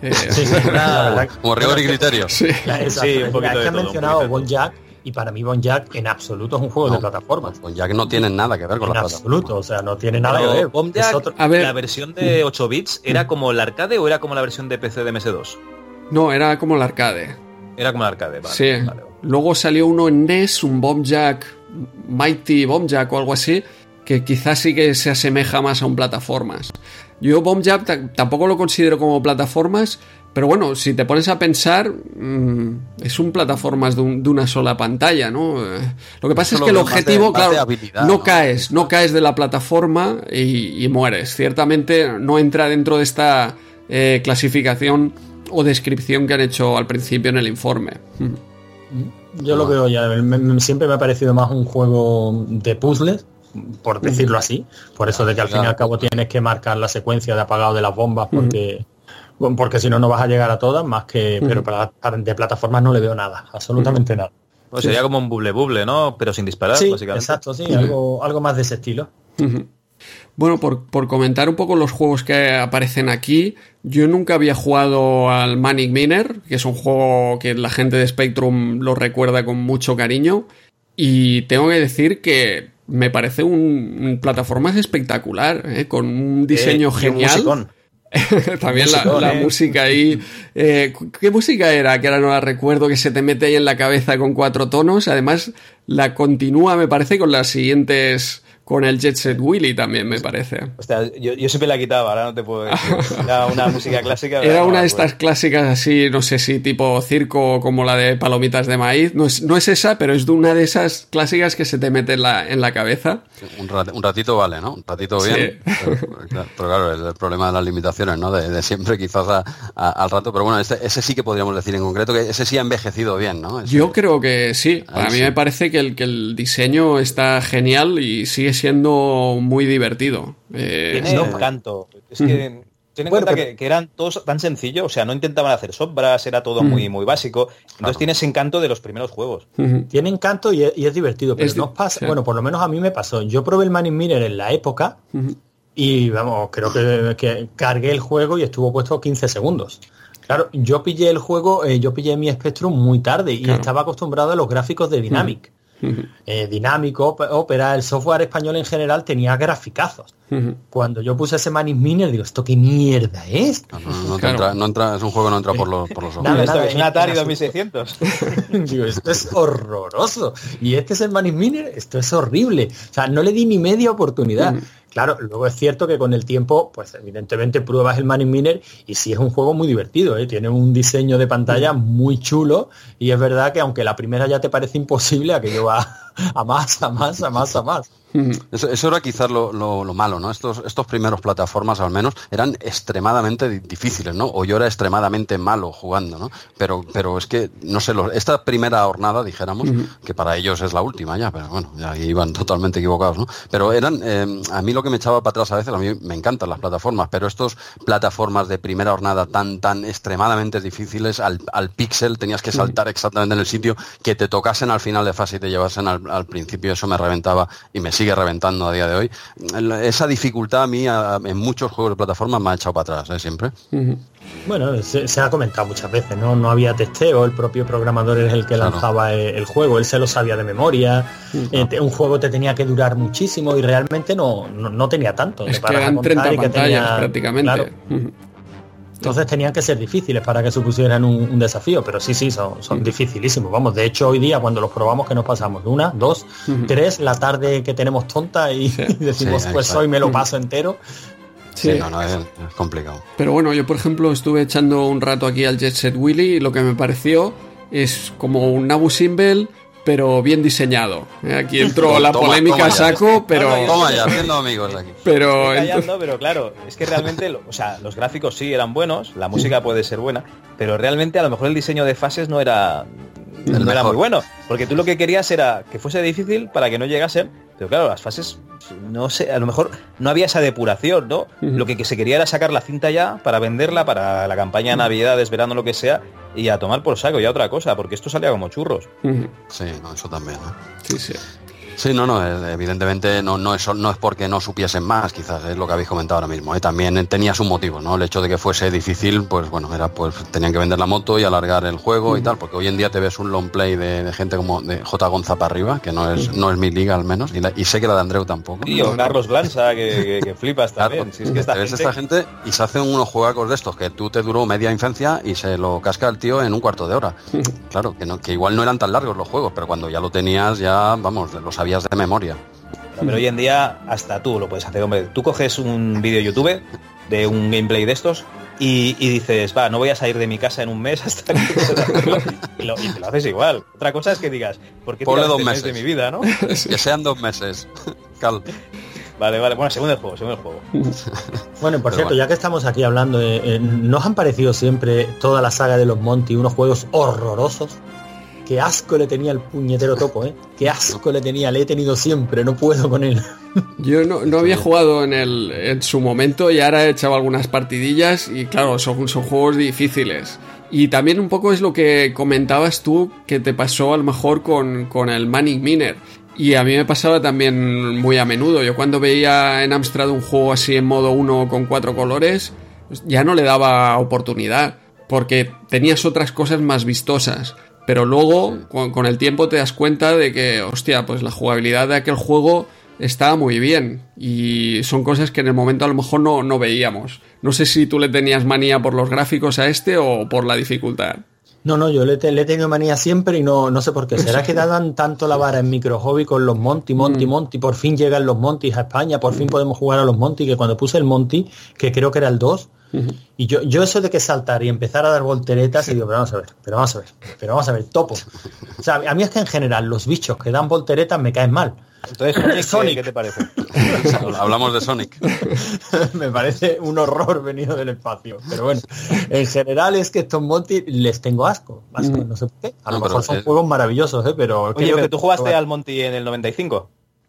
Como rigor y criterio. Sí, un poquito. Es que han mencionado Bonjack, y para mí Bonjack en absoluto es un juego de plataformas. Bonjack no tiene nada que ver con la plataforma. En absoluto, o sea, no tiene nada que ver. Bonjack, la versión de 8 bits, ¿era como el arcade o era como la versión de PC de MS2? No, era como el arcade. Era como el arcade, vale. Sí. Vale. Luego salió uno en NES, un Bonjack, Mighty Bonjack o algo así, que quizás sí que se asemeja más a un plataformas. Yo Bonjack tampoco lo considero como plataformas, pero bueno, si te pones a pensar, es un plataformas de una sola pantalla, ¿no? Lo que pasa es que el objetivo, claro, no caes de la plataforma y mueres. Ciertamente no entra dentro de esta clasificación o descripción que han hecho al principio en el informe. Yo lo veo ya, siempre me ha parecido más un juego de puzzles, por decirlo así, por eso de que al fin y al cabo tienes que marcar la secuencia de apagado de las bombas porque si no, no vas a llegar a todas, más que pero de plataformas no le veo nada, absolutamente nada. Pues sería como un buble, ¿no? Pero sin disparar, sí, básicamente. Exacto, sí, algo más de ese estilo. Bueno, por comentar un poco los juegos que aparecen aquí, yo nunca había jugado al Manic Miner, que es un juego que la gente de Spectrum lo recuerda con mucho cariño, y tengo que decir que me parece un plataformas espectacular, con un diseño genial. También la música ahí. ¿Qué música era? Que ahora no la recuerdo, que se te mete ahí en la cabeza con 4 tonos. Además, la continúa, me parece, con las siguientes... Con el Jet Set Willy también, me parece. Hostia, yo siempre la quitaba, ahora no te puedo decir. Era una música clásica. Era una de estas clásicas así, no sé si tipo circo como la de Palomitas de Maíz. No es esa, pero es de una de esas clásicas que se te mete en la cabeza. Un ratito vale, ¿no? Un ratito bien. Sí. Pero claro, el problema de las limitaciones, ¿no? De siempre quizás al rato. Pero bueno, ese sí que podríamos decir en concreto que ese sí ha envejecido bien, ¿no? Yo creo que sí. Para mí me parece que el diseño está genial y sigue siendo muy divertido. Tiene encanto. Es que ten en cuenta que eran todos tan sencillos, o sea, no intentaban hacer sombras, era todo muy básico. Entonces tienes encanto de los primeros juegos. Tiene encanto y es divertido, pero nos pasa, sí. Bueno, por lo menos a mí me pasó. Yo probé el Manic Miner en la época y vamos, creo que cargué el juego y estuvo puesto 15 segundos. Claro, yo pillé el juego, yo pillé mi Spectrum muy tarde y estaba acostumbrado a los gráficos de Dynamic. Dynamic, Opera, el software español en general tenía graficazos. Cuando yo puse ese Manic Miner, digo, ¿esto qué mierda es? No entra, es un juego que no entra por los ojos. Nada, es un Atari 2600. Digo, esto es horroroso. Y este es el Manic Miner, esto es horrible. O sea, no le di ni media oportunidad. Claro, luego es cierto que con el tiempo, pues evidentemente pruebas el Manic Miner y sí es un juego muy divertido, ¿eh? Tiene un diseño de pantalla muy chulo y es verdad que aunque la primera ya te parece imposible, aquello va a más. Eso era quizás lo malo, ¿no? Estos primeros plataformas al menos eran extremadamente difíciles, ¿no? O yo era extremadamente malo jugando, ¿no? Pero es que, no sé, esta primera jornada, dijéramos, que para ellos es la última ya, pero bueno, ya iban totalmente equivocados, ¿no? Pero eran, a mí lo que me echaba para atrás a veces, a mí me encantan las plataformas, pero estos plataformas de primera jornada tan extremadamente difíciles, al píxel tenías que saltar exactamente en el sitio, que te tocasen al final de fase y te llevasen al principio, eso me reventaba y me sigue reventando a día de hoy. Esa dificultad a mí en muchos juegos de plataformas me ha echado para atrás, siempre. Bueno, se ha comentado muchas veces, no había testeo, el propio programador es el que lanzaba el juego, él se lo sabía de memoria, un juego te tenía que durar muchísimo y realmente no tenía tanto. Es que eran 30 pantallas prácticamente. Claro. Entonces tenían que ser difíciles para que supusieran un desafío, pero sí, son dificilísimos. Vamos, de hecho hoy día cuando los probamos, que nos pasamos 1, 2, 3, la tarde que tenemos tonta y decimos, pues hoy me lo paso entero. Sí, no, es complicado. Pero bueno, yo por ejemplo estuve echando un rato aquí al Jet Set Willy y lo que me pareció es como un Nabu Simbel, pero bien diseñado. Aquí entró la polémica a saco, pero... Toma ya, haciendo amigos aquí. Pero claro, es que realmente, los gráficos sí eran buenos, la música puede ser buena, pero realmente a lo mejor el diseño de fases no era muy bueno, porque tú lo que querías era que fuese difícil para que no llegasen, pero claro, las fases, no sé, a lo mejor no había esa depuración, ¿no? Lo que se quería era sacar la cinta ya para venderla para la campaña de Navidades, verano, lo que sea, y a tomar por saco ya otra cosa, porque esto salía como churros. Sí, no, eso también, ¿no? Sí. Sí, evidentemente no es porque no supiesen más, quizás es lo que habéis comentado ahora mismo. También tenía su motivo, ¿no? El hecho de que fuese difícil, pues bueno, tenían que vender la moto y alargar el juego y tal, porque hoy en día te ves un long play de gente como de J. Gonza para arriba, que no es mi liga al menos, y sé que la de Andreu tampoco. Y o Carlos Blanza, que flipas también. Claro, si es que te ves esta gente y se hacen unos juegacos de estos que tú te duró media infancia y se lo casca el tío en un cuarto de hora. Claro, que igual no eran tan largos los juegos, pero cuando ya lo tenías, ya, vamos, lo sabías de memoria. Pero hoy en día hasta tú lo puedes hacer, hombre. Tú coges un vídeo YouTube de un gameplay de estos y dices, no voy a salir de mi casa en un mes hasta que pueda hacerlo, y te lo haces igual. Otra cosa es que digas, ¿por qué tiras 2 meses de mi vida, no? Que sean 2 meses. Cal. Vale, bueno, según el juego. Bueno, por cierto, ya que estamos aquí hablando, ¿nos han parecido siempre toda la saga de los Monty unos juegos horrorosos? Qué asco le tenía el puñetero Topo, qué asco le he tenido siempre, no puedo con él. Yo no había jugado en su momento y ahora he echado algunas partidillas y claro, son juegos difíciles. Y también un poco es lo que comentabas tú que te pasó a lo mejor con el Manic Miner. Y a mí me pasaba también muy a menudo. Yo cuando veía en Amstrad un juego así en modo 1 con 4 colores, pues ya no le daba oportunidad, porque tenías otras cosas más vistosas. Pero luego, con el tiempo te das cuenta de que, hostia, pues la jugabilidad de aquel juego estaba muy bien. Y son cosas que en el momento a lo mejor no veíamos. No sé si tú le tenías manía por los gráficos a este o por la dificultad. No, yo le he tenido manía siempre y no sé por qué. ¿Será que dan tanto la vara en Micro Hobby con los Monty? Por fin llegan los Montys a España, por fin podemos jugar a los Monty, que cuando puse el Monty, que creo que era el 2, y yo eso de que saltar y empezar a dar volteretas, y digo, pero vamos a ver, Topo. O sea, a mí es que en general los bichos que dan volteretas me caen mal. Entonces, Sonic, ¿qué te parece? Hablamos de Sonic. Me parece un horror venido del espacio. Pero bueno, en general es que estos Monty les tengo asco. No sé por qué. A lo mejor son juegos maravillosos, pero... Oye, pero tú jugaste al Monty en el 95.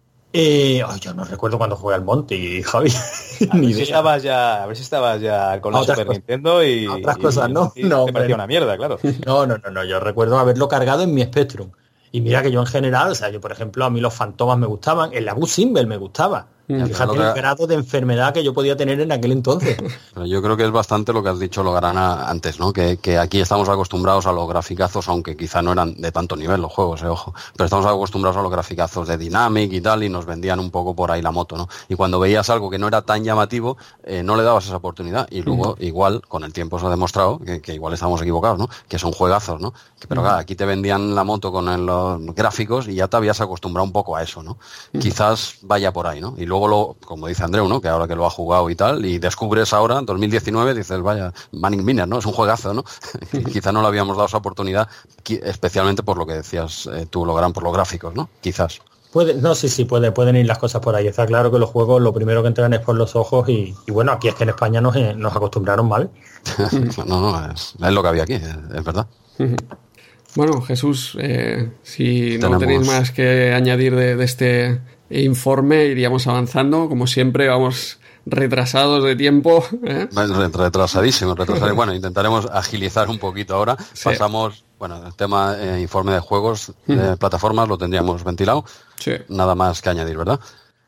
Yo no recuerdo cuando jugué al Monty, Javi. A ver si estabas ya con la Super Nintendo y... Otras cosas, ¿no? Te parecía una mierda, claro. No, yo recuerdo haberlo cargado en mi Spectrum. Y mira que yo en general, o sea, yo por ejemplo, a mí los fantomas me gustaban, el Abu Simbel me gustaba. Fíjate el grado de enfermedad que yo podía tener en aquel entonces. Pero yo creo que es bastante lo que has dicho, Lograna, antes, ¿no? Que aquí estamos acostumbrados a los graficazos, aunque quizá no eran de tanto nivel los juegos, ojo. Pero estamos acostumbrados a los graficazos de Dynamic y tal, y nos vendían un poco por ahí la moto, ¿no? Y cuando veías algo que no era tan llamativo, no le dabas esa oportunidad. Y luego, igual, con el tiempo se ha demostrado que igual estamos equivocados, ¿no? Que son juegazos, ¿no? Pero claro, aquí te vendían la moto con los gráficos y ya te habías acostumbrado un poco a eso, ¿no? Quizás vaya por ahí, ¿no? Y luego como dice Andreu, ¿no? Que ahora que lo ha jugado y tal, y descubres ahora, en 2019, dices, vaya, Manic Miner, ¿no? Es un juegazo, ¿no? Quizás no le habíamos dado esa oportunidad, especialmente por lo que decías tú, Logran, por los gráficos, ¿no? Quizás. Pueden ir las cosas por ahí. Está claro que los juegos lo primero que entran es por los ojos y bueno, aquí es que en España nos acostumbraron mal. Es lo que había aquí, es verdad. Bueno, Jesús, si no tenéis más que añadir de este informe, iríamos avanzando. Como siempre, vamos retrasados de tiempo. Retrasadísimo. Bueno, intentaremos agilizar un poquito ahora. Sí. Pasamos, el tema informe de juegos, de plataformas, lo tendríamos ventilado. Sí. Nada más que añadir, ¿verdad?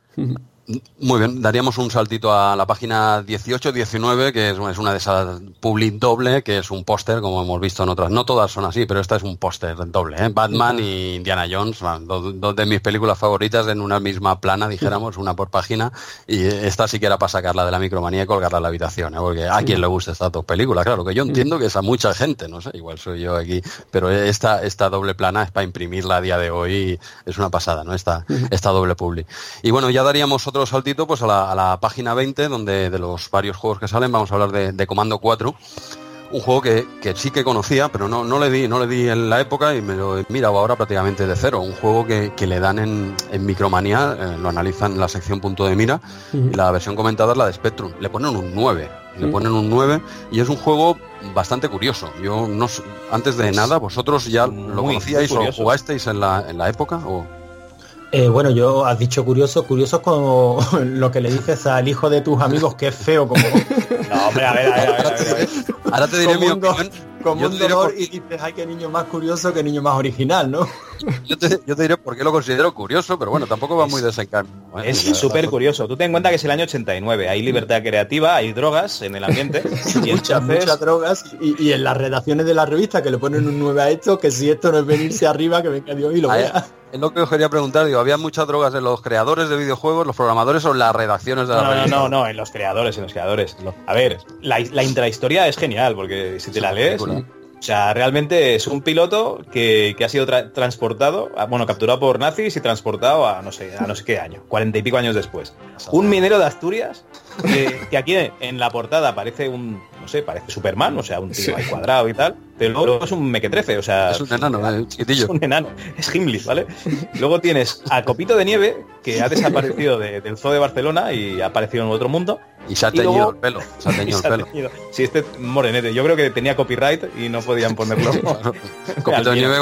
Muy bien, daríamos un saltito a la página 18-19, que es una de esas public doble, que es un póster, como hemos visto en otras. No todas son así, pero esta es un póster doble, ¿eh? Batman y Indiana Jones, dos de mis películas favoritas en una misma plana, dijéramos, una por página, y esta sí que era para sacarla de la micromanía y colgarla en la habitación, ¿eh? Porque a quien le gusta estas dos películas, claro, que yo entiendo que es a mucha gente, no sé, igual soy yo aquí, pero esta doble plana es para imprimirla a día de hoy, es una pasada, ¿no? Esta doble public. Y bueno, ya daríamos otro saltito pues a la página 20, donde de los varios juegos que salen vamos a hablar de Comando 4, un juego que sí que conocía, pero no le di en la época y me lo he mirado ahora prácticamente de cero. Un juego que le dan en Micromanía, lo analizan en la sección punto de mira, y la versión comentada es la de Spectrum. Le ponen un 9. Y es un juego bastante curioso. Yo no sé, antes de nada, vosotros ya lo conocíais o jugasteis en la época o... Bueno, yo has dicho curioso como lo que le dices al hijo de tus amigos que es feo como... No, hombre, a ver. Ahora te diré mi opinión. como un dolor y dices, ay, qué niño más curioso, qué niño más original, ¿no? Yo te diré por qué lo considero curioso, pero bueno, tampoco va muy desencanto. Es súper curioso. Tú ten en cuenta que es el año 89, hay libertad creativa, hay drogas en el ambiente. Y muchas drogas y en las redacciones de la revista que le ponen un 9 a esto, que si esto no es venirse arriba, que venga Dios y lo vea. Es lo que os quería preguntar, digo, ¿había muchas drogas en los creadores de videojuegos, los programadores o en las redacciones de la revista? No, en los creadores. A ver, la intrahistoria es genial, porque si te la lees... O sea, realmente es un piloto que ha sido transportado, capturado por nazis y transportado a no sé qué año, 40 y pico años después. Un minero de Asturias que aquí en la portada parece parece Superman, o sea, un tío ahí cuadrado y tal, pero luego es un mequetrefe, o sea... Es un enano, chiquitillo. Es un enano, es Himmler, ¿vale? Luego tienes a Copito de Nieve, que ha desaparecido del zoo de Barcelona y ha aparecido en otro mundo. Y se ha teñido el pelo. Se ha teñido el pelo. Sí, este morenete. Yo creo que tenía copyright y no podían ponerlo. Copito de Nieve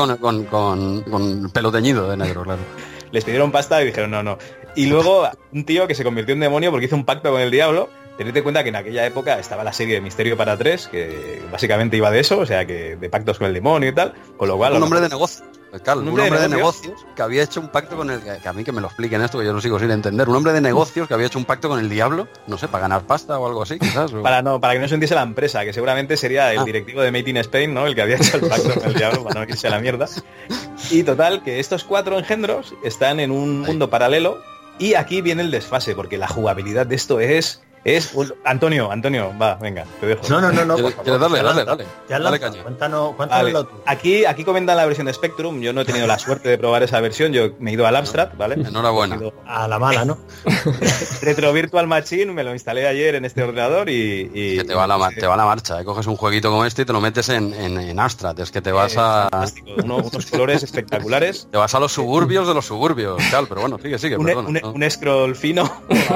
con pelo teñido de negro, claro. Les pidieron pasta y dijeron no. Y luego un tío que se convirtió en demonio porque hizo un pacto con el diablo. Tened en cuenta que en aquella época estaba la serie de Misterio para 3, que básicamente iba de eso, o sea, que de pactos con el demonio y tal, con lo cual... Un hombre de negocio. Carlos, un hombre de negocios que había hecho un pacto con el... Que a mí que me lo expliquen esto, que yo lo sigo sin entender. Un hombre de negocios que había hecho un pacto con el diablo, no sé, para ganar pasta o algo así, quizás. O... Para que no se hundiese la empresa, que seguramente sería el directivo de Made in Spain, ¿no? El que había hecho el pacto con el diablo para no irse a la mierda. Y total, que estos 4 engendros están en un mundo paralelo y aquí viene el desfase, porque la jugabilidad de esto es Antonio, va, venga, te dejo. No. Dale. Ya dale caña. Cuéntanoslo tú. Aquí comentan la versión de Spectrum. Yo no he tenido la suerte de probar esa versión. Yo me he ido al Amstrad, ¿vale? Enhorabuena. A la mala, ¿no? Retro Virtual Machine, me lo instalé ayer en este ordenador y que te va la marcha. Coges un jueguito como este y te lo metes en Amstrad. Es que te vas a... unos colores espectaculares. Te vas a los suburbios de los suburbios, tal, pero bueno, sigue, perdona. Un scroll fino.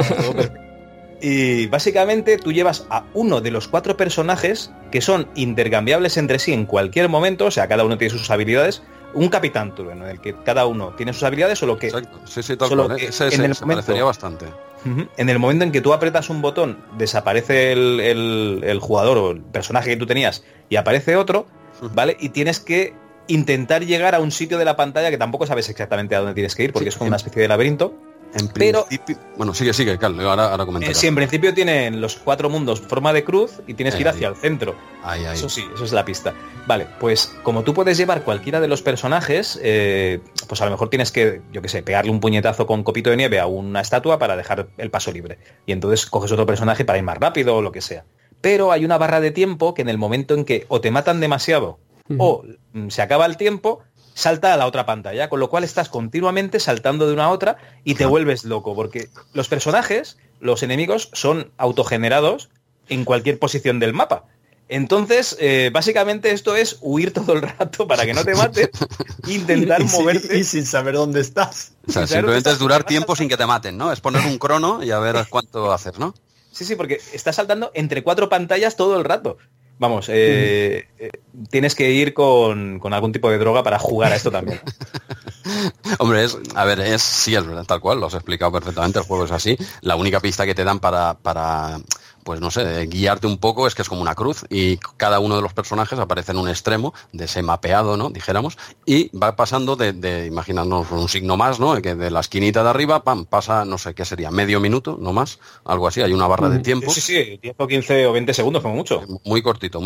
Y básicamente tú llevas a uno de los 4 personajes que son intercambiables entre sí en cualquier momento, o sea, cada uno tiene sus habilidades, un Capitán Trueno, en el que cada uno tiene sus habilidades, solo que... Exacto, sí, tal cual, se parecería bastante. En el momento en que tú apretas un botón, desaparece el jugador o el personaje que tú tenías y aparece otro, ¿vale? Y tienes que intentar llegar a un sitio de la pantalla que tampoco sabes exactamente a dónde tienes que ir, porque es como una especie de laberinto. Pero bueno, sigue, Carlos, ahora comentaré. Sí, en principio tienen los 4 mundos forma de cruz y tienes que ir hacia el centro. Ahí. Eso sí, eso es la pista. Vale, pues como tú puedes llevar cualquiera de los personajes, pues a lo mejor tienes que, yo qué sé, pegarle un puñetazo con Copito de Nieve a una estatua para dejar el paso libre. Y entonces coges otro personaje para ir más rápido o lo que sea. Pero hay una barra de tiempo que en el momento en que o te matan demasiado o se acaba el tiempo, salta a la otra pantalla, con lo cual estás continuamente saltando de una a otra y te vuelves loco, porque los personajes, los enemigos, son autogenerados en cualquier posición del mapa. Entonces, básicamente esto es huir todo el rato para que no te maten, intentar moverte. Y sin saber dónde estás. O sea, simplemente es durar tiempo sin que te maten, ¿no? Es poner un crono y a ver cuánto haces, ¿no? Sí, porque estás saltando entre 4 pantallas todo el rato. Vamos, tienes que ir con algún tipo de droga para jugar a esto también. Hombre, es verdad, tal cual, lo has explicado perfectamente, el juego es así. La única pista que te dan para pues no sé, guiarte un poco es que es como una cruz y cada uno de los personajes aparece en un extremo de ese mapeado, ¿no? Dijéramos, y va pasando de imaginarnos un signo más, ¿no? Que de la esquinita de arriba, pasa, no sé qué sería, medio minuto, no más, algo así, hay una barra de tiempo. Sí, 10 o 15 o 20 segundos como mucho. Muy cortito,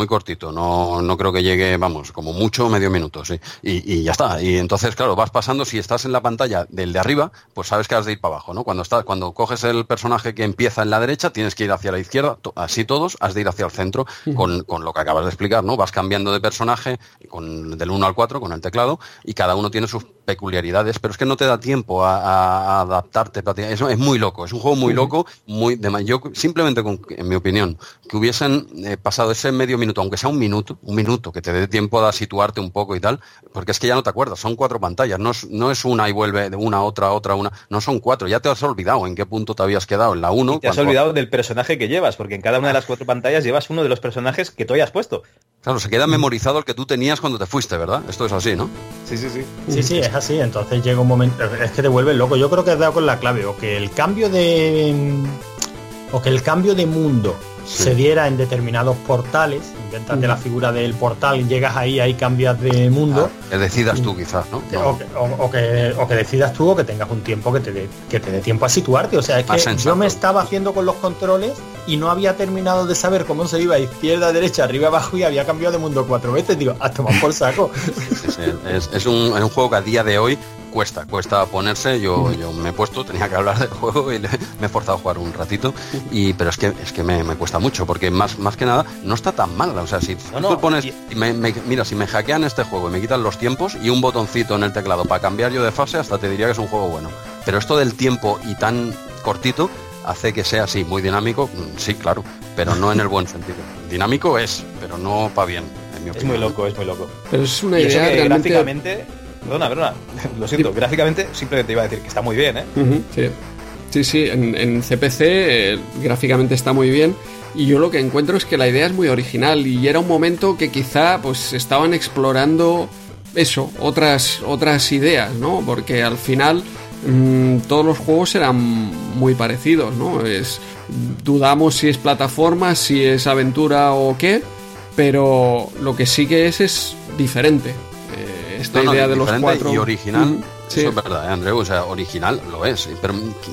no creo que llegue, vamos, como mucho medio minuto, sí. Y ya está, y entonces, claro, vas pasando, si estás en la pantalla del de arriba, pues sabes que has de ir para abajo, ¿no? Cuando coges el personaje que empieza en la derecha, tienes que ir hacia la izquierda, así todos, has de ir hacia el centro con lo que acabas de explicar, ¿no? Vas cambiando de personaje del 1 al 4 con el teclado y cada uno tiene sus peculiaridades, pero es que no te da tiempo a adaptarte. Eso es muy loco, es un juego muy loco, yo simplemente, en mi opinión, que hubiesen pasado ese medio minuto, aunque sea un minuto, que te dé tiempo a situarte un poco y tal, porque es que ya no te acuerdas, son 4 pantallas, no es una y vuelve de una a otra, una, no son 4, ya te has olvidado en qué punto te habías quedado, en la 1. Te has olvidado del personaje que llevas, porque en cada una de las 4 pantallas llevas uno de los personajes que tú hayas puesto. Claro, se queda memorizado el que tú tenías cuando te fuiste, ¿verdad? Esto es así, ¿no? Sí, es así. Entonces llega un momento, es que te vuelves loco. Yo creo que has dado con la clave, o que el cambio de mundo se diera en determinados portales. Invéntate la figura del portal, llegas ahí cambias de mundo. Que decidas tú quizás, ¿no? O que decidas tú, o que tengas un tiempo que te dé tiempo a situarte. O sea, es que yo me estaba haciendo con los controles y no había terminado de saber cómo se iba izquierda, derecha, arriba, abajo, y había cambiado de mundo 4 veces. Digo, a tomar por saco. Es un juego que a día de hoy cuesta ponerse. Yo me he puesto, tenía que hablar del juego y me he forzado a jugar un ratito, pero es que me cuesta mucho, porque más que nada no está tan mal. O sea, si tú pones, mira, si me hackean este juego y me quitan los tiempos y un botoncito en el teclado para cambiar yo de fase, hasta te diría que es un juego bueno. Pero esto del tiempo y tan cortito hace que sea así, muy dinámico, sí, claro, pero no en el buen sentido. Dinámico es, pero no para bien, en mi opinión. Es muy loco. Pero es una idea realmente... Gráficamente... Perdona, lo siento, gráficamente simplemente te iba a decir que está muy bien, ¿eh? Sí, en CPC gráficamente está muy bien, y yo lo que encuentro es que la idea es muy original, y era un momento que quizá pues estaban explorando eso, otras ideas, ¿no? Porque al final todos los juegos eran muy parecidos, ¿no? Dudamos si es plataforma, si es aventura o qué, pero lo que sí que es diferente. Esta idea de los 4 y original, sí. Eso es verdad, Andreu, o sea, original lo es, pero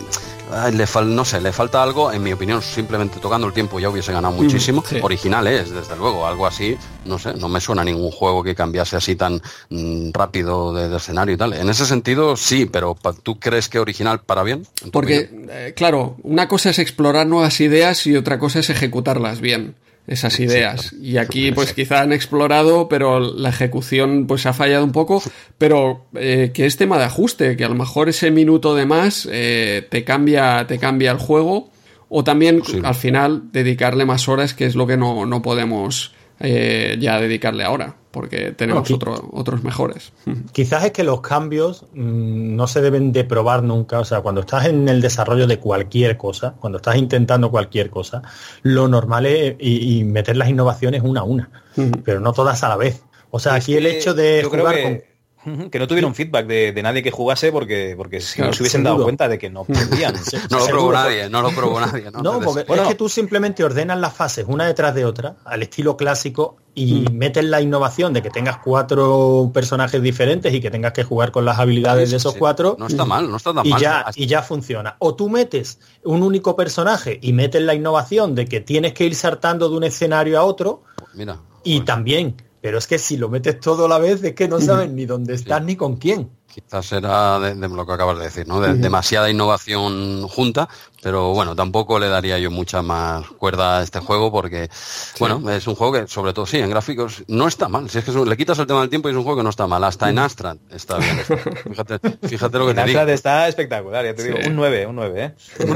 le falta algo, en mi opinión. Simplemente tocando el tiempo ya hubiese ganado muchísimo. Sí. Original es, desde luego, algo así, no sé, no me suena a ningún juego que cambiase así tan rápido de escenario y tal. En ese sentido sí, pero ¿tú crees que original para bien? Porque, claro, una cosa es explorar nuevas ideas y otra cosa es ejecutarlas bien, esas ideas. Sí, y aquí pues quizá han explorado, pero la ejecución pues ha fallado un poco, pero que es tema de ajuste, que a lo mejor ese minuto de más te cambia el juego, o también al final dedicarle más horas, que es lo que no podemos ya dedicarle ahora, porque tenemos otros mejores. Quizás es que los cambios no se deben de probar nunca. O sea, cuando estás en el desarrollo de cualquier cosa, cuando estás intentando cualquier cosa, lo normal es y meter las innovaciones una a una, pero no todas a la vez. O sea, aquí el hecho de jugar que no tuvieron feedback de nadie que jugase, porque si no se hubiesen dado cuenta de que no podían. No lo probó nadie. No, porque es que tú simplemente ordenas las fases una detrás de otra, al estilo clásico, y metes la innovación de que tengas 4 personajes diferentes y que tengas que jugar con las habilidades de esos 4. No está mal, no está tan mal. Y ya funciona. O tú metes un único personaje y metes la innovación de que tienes que ir saltando de un escenario a otro, también. Pero es que si lo metes todo a la vez, es que no sabes ni dónde estás ni con quién. Quizás era de lo que acabas de decir, ¿no? Demasiada innovación junta, pero bueno, tampoco le daría yo mucha más cuerda a este juego, porque, bueno, es un juego que, sobre todo, sí, en gráficos no está mal. Si es que le quitas el tema del tiempo y es un juego que no está mal. Hasta en Astra está bien. Fíjate lo que te digo. Astra está espectacular, ya te digo. Un 9, ¿eh?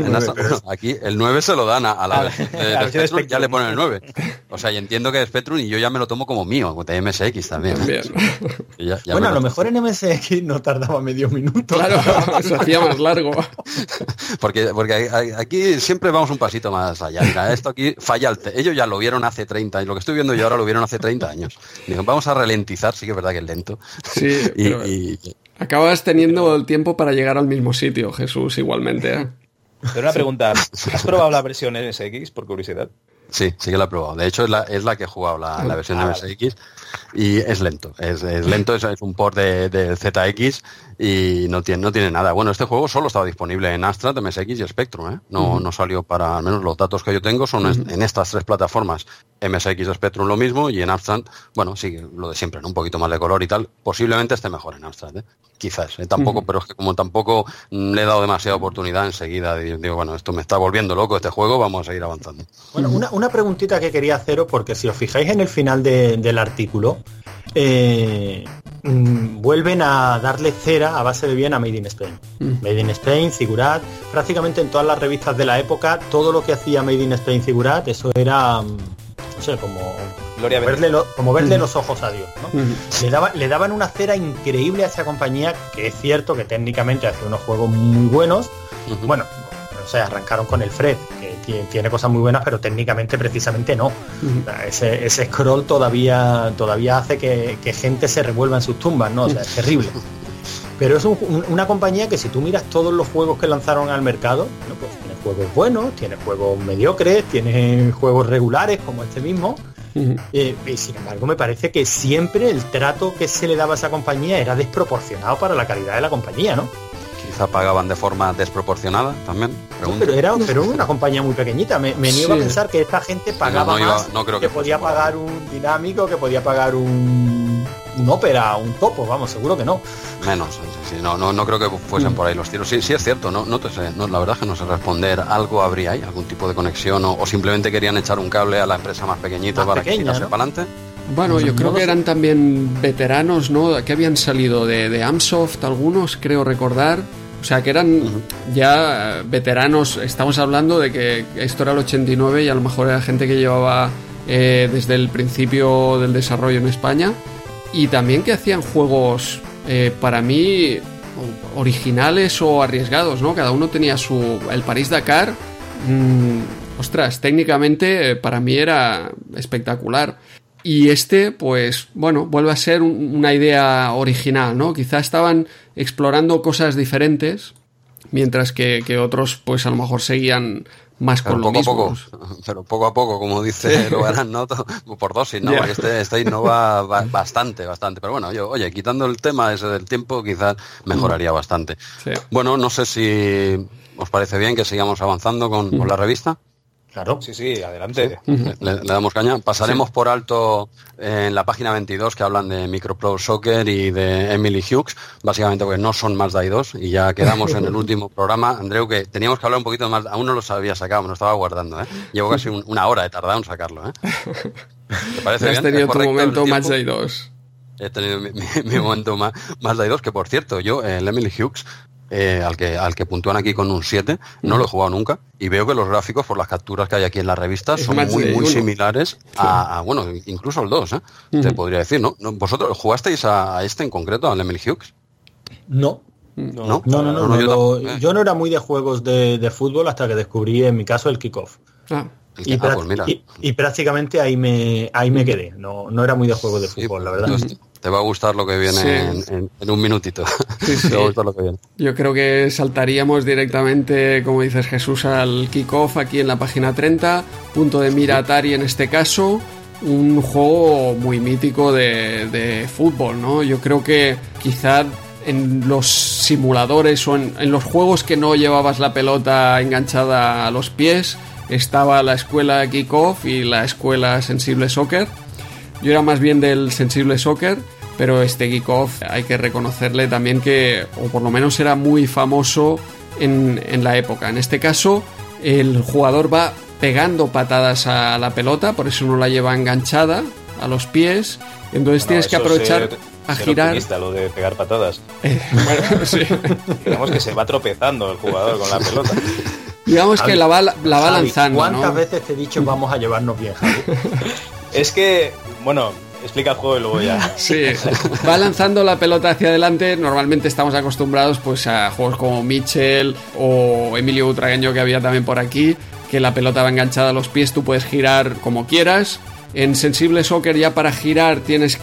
Aquí el 9 se lo dan a la vez. De Spectrum, ya le ponen el 9. O sea, y entiendo que de Spectrum, y yo ya me lo tomo como mío, de MSX también. Ya bueno, a lo mejor en MSX no tardaba medio minuto. Claro, se hacía más largo. Porque aquí siempre vamos un pasito más allá. Mira, esto aquí falla ellos ya lo vieron hace 30 años. Lo que estoy viendo yo ahora lo vieron hace 30 años. Digo, vamos a ralentizar, sí que es verdad que es lento. Sí, acabas teniendo el tiempo para llegar al mismo sitio, Jesús, igualmente, ¿eh? Pero una pregunta, ¿has probado la versión MSX por curiosidad? Sí que la he probado. De hecho, es la que he jugado, la versión de MSX, y es lento. Es lento, es un port de ZX y no tiene nada. Bueno, este juego solo estaba disponible en Amstrad, MSX y Spectrum, ¿eh? No salió para, al menos los datos que yo tengo son en estas 3 plataformas. MSX, Spectrum lo mismo, y en Amstrad, bueno, sí, lo de siempre, ¿no? Un poquito más de color y tal. Posiblemente esté mejor en Amstrad, ¿eh? Quizás, tampoco, pero es que como tampoco le he dado demasiada oportunidad, enseguida digo, bueno, esto me está volviendo loco este juego, vamos a seguir avanzando. Bueno, una preguntita que quería haceros, porque si os fijáis en el final del artículo, vuelven a darle cera a base de bien a Made in Spain. Made in Spain, Figurat, prácticamente en todas las revistas de la época, todo lo que hacía Made in Spain, Figurat, eso era, no sé, como verle los ojos a Dios, ¿no? Le daban una cera increíble a esa compañía, que es cierto que técnicamente hace unos juegos muy buenos. Bueno, o sea, arrancaron con el Fred, que tiene cosas muy buenas, pero técnicamente precisamente no. Ese scroll todavía hace que gente se revuelva en sus tumbas, ¿no? O sea, es terrible. Pero es una compañía que, si tú miras todos los juegos que lanzaron al mercado, bueno, pues tienes juegos buenos, tiene juegos mediocres, tiene juegos regulares como este mismo. Y sin embargo me parece que siempre el trato que se le daba a esa compañía era desproporcionado para la calidad de la compañía, ¿no? Quizá pagaban de forma desproporcionada también. Pero era una compañía muy pequeñita. Me niego a pensar que esta gente pagaba más, creo que podía pagar un Dinámico, que podía pagar un Opera, un Topo, vamos, seguro que no. Menos, sí, no creo que fuesen por ahí los tiros. Sí es cierto, no te sé, la verdad es que no sé responder. Algo habría ahí, algún tipo de conexión, o simplemente querían echar un cable a la empresa más pequeñita para que tirase para adelante. Bueno, yo creo que eran también veteranos, ¿no? Que habían salido de Amsoft, algunos, creo recordar. O sea, que eran ya veteranos. Estamos hablando de que esto era el 89 y a lo mejor era gente que llevaba desde el principio del desarrollo en España. Y también que hacían juegos, para mí, originales o arriesgados, ¿no? Cada uno tenía el París-Dakar. Ostras, técnicamente para mí era espectacular. Y pues, bueno, vuelve a ser una idea original, ¿no? Quizá estaban explorando cosas diferentes, mientras que otros, pues a lo mejor seguían más pero con lo mismo. Pero poco a poco, como dice Logarán, ¿no? Por dosis, ¿no? Yeah. Porque este innova bastante. Pero bueno, oye, quitando el tema ese del tiempo, quizás mejoraría bastante. Sí. Bueno, no sé si os parece bien que sigamos avanzando con la revista. Claro. Sí, adelante. Le damos caña. Pasaremos por alto en la página 22 que hablan de Micropro Soccer y de Emily Hughes, básicamente porque no son Mazda 2 y ya quedamos en el último programa. Andreu, que teníamos que hablar un poquito más, aún no los había sacado, me lo estaba guardando, ¿eh? Llevo casi una hora de tardado en sacarlo, ¿eh? ¿Te parece bien? Has tenido tu momento Mazda 2. He tenido mi momento Mazda 2, que por cierto, yo, el Emily Hughes, al que puntúan aquí con un 7, no lo he jugado nunca y veo que los gráficos por las capturas que hay aquí en la revista son muy similares a bueno, incluso el 2, te podría decir, ¿no? ¿Vosotros jugasteis a este en concreto, al Emily Hughes? No. Yo no era muy de juegos de fútbol hasta que descubrí en mi caso el Kickoff. Pues mira. Y prácticamente ahí me quedé. No era muy de juegos de fútbol, la verdad. Te va a gustar lo que viene en un minutito. Sí. Te va a gustar lo que viene. Yo creo que saltaríamos directamente, como dices Jesús, al Kickoff aquí en la página 30, punto de mira Atari en este caso, un juego muy mítico de fútbol, ¿no? Yo creo que quizá en los simuladores o en los juegos que no llevabas la pelota enganchada a los pies, estaba la escuela Kickoff y la escuela Sensible Soccer. Yo era más bien del Sensible Soccer, pero este Kickoff hay que reconocerle también que, o por lo menos era muy famoso en la época. En este caso, el jugador va pegando patadas a la pelota, por eso no la lleva enganchada a los pies. Entonces tienes que aprovechar a girar. Lo de pegar patadas. Bueno, sí. Digamos que se va tropezando el jugador con la pelota. Digamos que la va lanzando. ¿Cuántas ¿no? veces te he dicho vamos a llevarnos bien, Javi? Es que, bueno, explica el juego y luego ya. Sí, va lanzando la pelota hacia adelante. Normalmente estamos acostumbrados pues a juegos como Mitchell o Emilio Butragueño, que había también por aquí, que la pelota va enganchada a los pies, tú puedes girar como quieras. En Sensible Soccer ya para girar tienes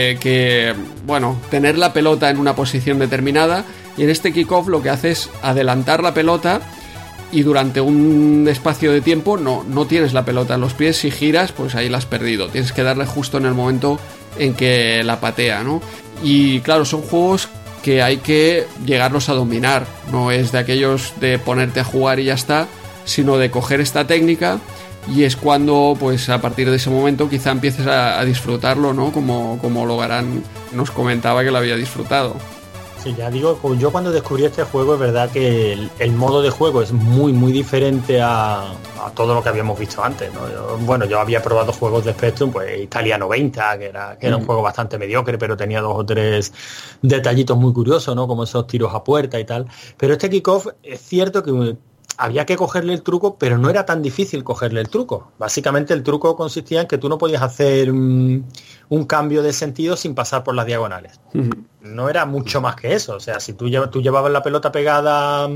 que tener la pelota en una posición determinada, y en este Kickoff lo que hace es adelantar la pelota y durante un espacio de tiempo no tienes la pelota en los pies. Si giras, pues ahí la has perdido, tienes que darle justo en el momento en que la patea, ¿no? Y claro, son juegos que hay que llegarlos a dominar, no es de aquellos de ponerte a jugar y ya está, sino de coger esta técnica, y es cuando pues a partir de ese momento quizá empieces a disfrutarlo, ¿no? Como Logarán nos comentaba que lo había disfrutado. Sí, ya digo, yo cuando descubrí este juego es verdad que el modo de juego es muy diferente a todo lo que habíamos visto antes, ¿no? Yo había probado juegos de Spectrum, pues Italia 90, que era un juego bastante mediocre, pero tenía 2 o 3 detallitos muy curiosos, ¿no? Como esos tiros a puerta y tal. Pero este Kickoff es cierto que había que cogerle el truco, pero no era tan difícil cogerle el truco. Básicamente el truco consistía en que tú no podías hacer un cambio de sentido sin pasar por las diagonales. No era mucho más que eso. O sea, si tú llevabas la pelota pegada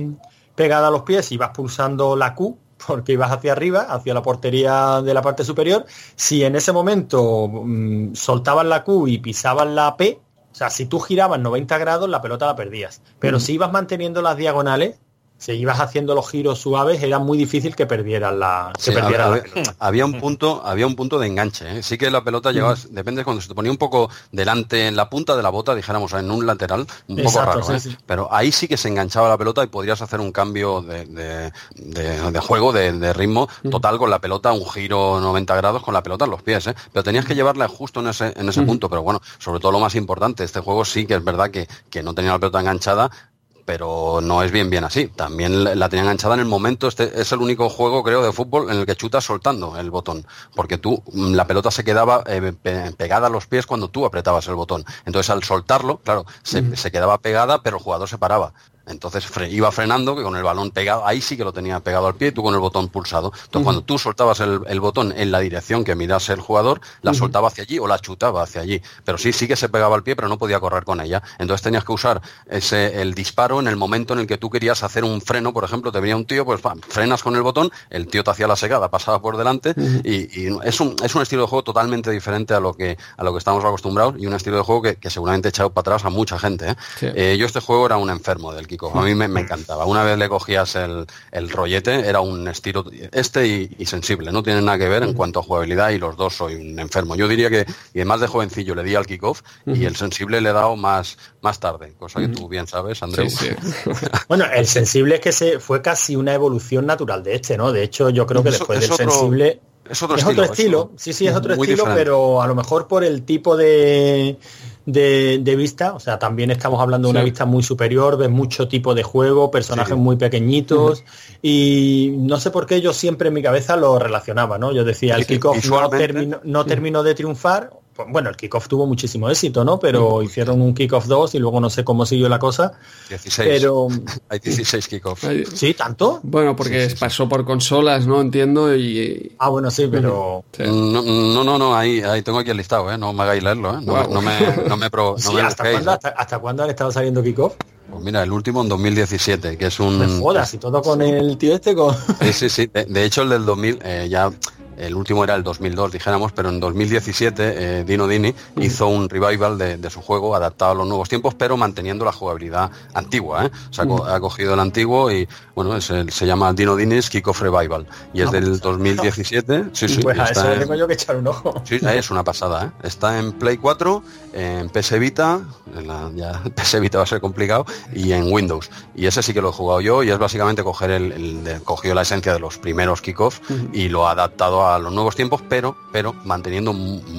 a los pies y ibas pulsando la Q, porque ibas hacia arriba, hacia la portería de la parte superior, si en ese momento soltabas la Q y pisabas la P, o sea, si tú girabas 90 grados, la pelota la perdías. Pero si ibas manteniendo las diagonales, si ibas haciendo los giros suaves, era muy difícil que perdieras la pelota. Había un punto de enganche, ¿eh? Sí que la pelota llegabas, depende, cuando se te ponía un poco delante, en la punta de la bota, dijéramos, en un lateral, un poco raro, sí. Pero ahí sí que se enganchaba la pelota y podrías hacer un cambio de juego, de ritmo total con la pelota, un giro 90 grados con la pelota en los pies, ¿eh? Pero tenías que llevarla justo en ese punto. Pero bueno, sobre todo lo más importante, este juego sí que es verdad que no tenía la pelota enganchada, pero no es bien así. También la tenía enganchada en el momento. Este es el único juego, creo, de fútbol en el que chutas soltando el botón, porque la pelota se quedaba pegada a los pies cuando tú apretabas el botón. Entonces, al soltarlo, claro, se quedaba pegada, pero el jugador se paraba. Entonces iba frenando, que con el balón pegado, ahí sí que lo tenía pegado al pie, y tú con el botón pulsado. Entonces, cuando tú soltabas el botón en la dirección que mirase el jugador, la soltaba hacia allí o la chutaba hacia allí. Pero sí que se pegaba al pie, pero no podía correr con ella. Entonces tenías que usar el disparo en el momento en el que tú querías hacer un freno. Por ejemplo, te venía un tío, pues frenas con el botón, el tío te hacía la segada, pasaba por delante, y es un estilo de juego totalmente diferente a lo que estamos acostumbrados, y un estilo de juego que seguramente ha echado para atrás a mucha gente, ¿eh? Sí. Yo este juego era un enfermo del Kickoff. A mí me encantaba. Una vez le cogías el rollete, era un estilo y sensible. No tiene nada que ver en cuanto a jugabilidad, y los dos soy un enfermo. Yo diría que, y además de jovencillo, le di al Kickoff, y el sensible le he dado más tarde, cosa que tú bien sabes, Andreu. Sí. Bueno, el sensible es que fue casi una evolución natural de este, ¿no? De hecho, yo creo que después del sensible... Es otro estilo. Sí, es otro estilo, diferente. Pero a lo mejor por el tipo de vista, o sea, también estamos hablando de una vista muy superior, ves mucho tipo de juego, personajes muy pequeñitos, y no sé por qué yo siempre en mi cabeza lo relacionaba, ¿no? Yo decía, el Kickoff no terminó de triunfar. Bueno, el Kickoff tuvo muchísimo éxito, ¿no? Pero hicieron un Kickoff 2 y luego no sé cómo siguió la cosa. 16. Pero... Hay 16 Kickoff. ¿Sí? ¿Tanto? Bueno, porque pasó por consolas, ¿no? Entiendo, y... Ah, bueno, sí, pero... Sí. No, ahí tengo aquí el listado, ¿eh? No me hagáis leerlo, ¿eh? ¿Hasta cuándo han estado saliendo Kickoff? Pues mira, el último en 2017, que es un... Me jodas, y todo con el tío este con... Sí. De hecho, el del 2000 ya... El último era el 2002, dijéramos, pero en 2017 Dino Dini hizo un revival de su juego adaptado a los nuevos tiempos, pero manteniendo la jugabilidad antigua, ¿eh? O sea, ha cogido el antiguo y, bueno, se llama Dino Dini's Kickoff Revival. Y es del 2017. Sí. Pues a eso tengo yo que echar un ojo. Sí, es una pasada, ¿eh? Está en Play 4, en PS Vita, ya PS Vita va a ser complicado, y en Windows. Y ese sí que lo he jugado yo, y es básicamente cogió la esencia de los primeros Kickoff y lo ha adaptado a los nuevos tiempos, pero manteniendo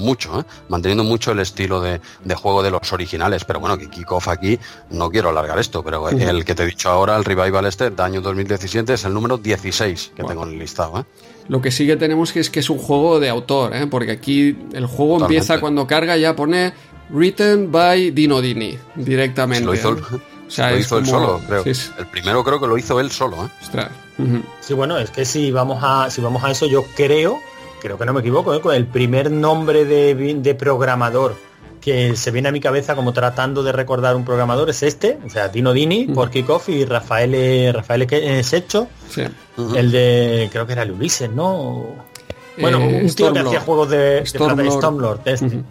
mucho el estilo de juego de los originales. Pero bueno, que Kickoff aquí, no quiero alargar esto, pero el que te he dicho ahora, el revival de año 2017, es el número 16 que tengo en el listado, ¿eh? Lo que sí que tenemos que es un juego de autor, ¿eh? Porque aquí el juego empieza cuando carga, ya pone Written by Dino Dini directamente. Lo hizo, él solo, creo. Sí. El primero creo que lo hizo él solo, ¿eh? Ostras. Sí, bueno, es que si vamos a eso, yo creo que no me equivoco, ¿eh? Con el primer nombre de programador que se viene a mi cabeza como tratando de recordar un programador es este, o sea, Dino Dini por Kickoff, y Rafael Seccho, sí. El de, creo que era el Ulises, ¿no? Bueno, un tío que hacía juegos de Stormlord,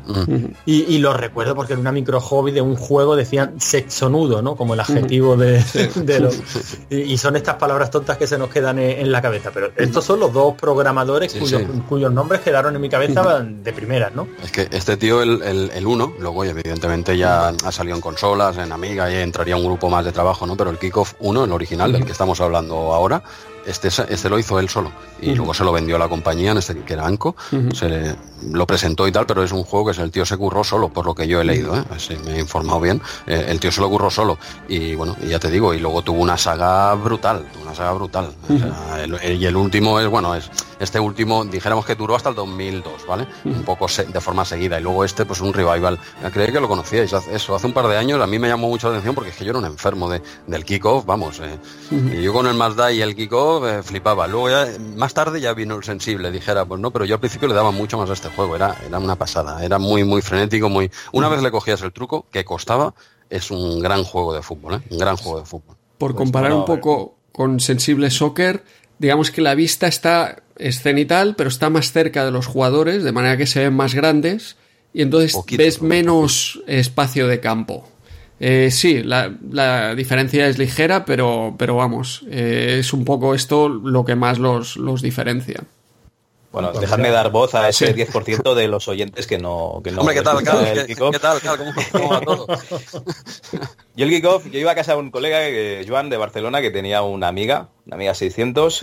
y lo recuerdo porque en una micro hobby de un juego decían sexonudo, ¿no? Como el adjetivo de los... Y son estas palabras tontas que se nos quedan en la cabeza. Pero estos son los dos programadores cuyos nombres quedaron en mi cabeza de primeras, ¿no? Es que este tío, el uno, luego evidentemente ya ha salido en consolas, en Amiga, y entraría un grupo más de trabajo, ¿no? Pero el Kickoff 1, el original, del que estamos hablando ahora, este lo hizo él solo, y luego se lo vendió a la compañía, que era Anco, lo presentó y tal, pero es un juego que el tío se curró solo, por lo que yo he leído, ¿eh? Así me he informado bien. El tío se lo curró solo, y bueno, y ya te digo, y luego tuvo una saga brutal. O sea, y el último es este último, dijéramos que duró hasta el 2002, ¿vale? Un poco de forma seguida, y luego pues un revival. Creí que lo conocíais, eso hace un par de años. A mí me llamó mucho la atención porque es que yo era un enfermo del Kickoff, vamos, y yo con el Mazda y el Kickoff flipaba. Luego ya, más tarde ya vino el sensible, dijera, pues no, pero yo al principio le daba mucho más a este juego, era una pasada, era muy muy frenético, una vez le cogías el truco, que costaba, es un gran juego de fútbol, ¿eh? Un gran juego de fútbol. Por comparar un poco con Sensible Soccer, digamos que la vista está cenital, pero está más cerca de los jugadores, de manera que se ven más grandes, y entonces ves menos espacio de campo. Sí, la diferencia es ligera, pero vamos, es un poco esto lo que más los diferencia. Bueno, dejadme dar voz a ese 10% de los oyentes que no... Hombre, ¿qué tal, Carl? ¿Qué tal, Carl? ¿Cómo va todo? Yo el kickoff, yo iba a casa de un colega, Joan, de Barcelona, que tenía una amiga 600,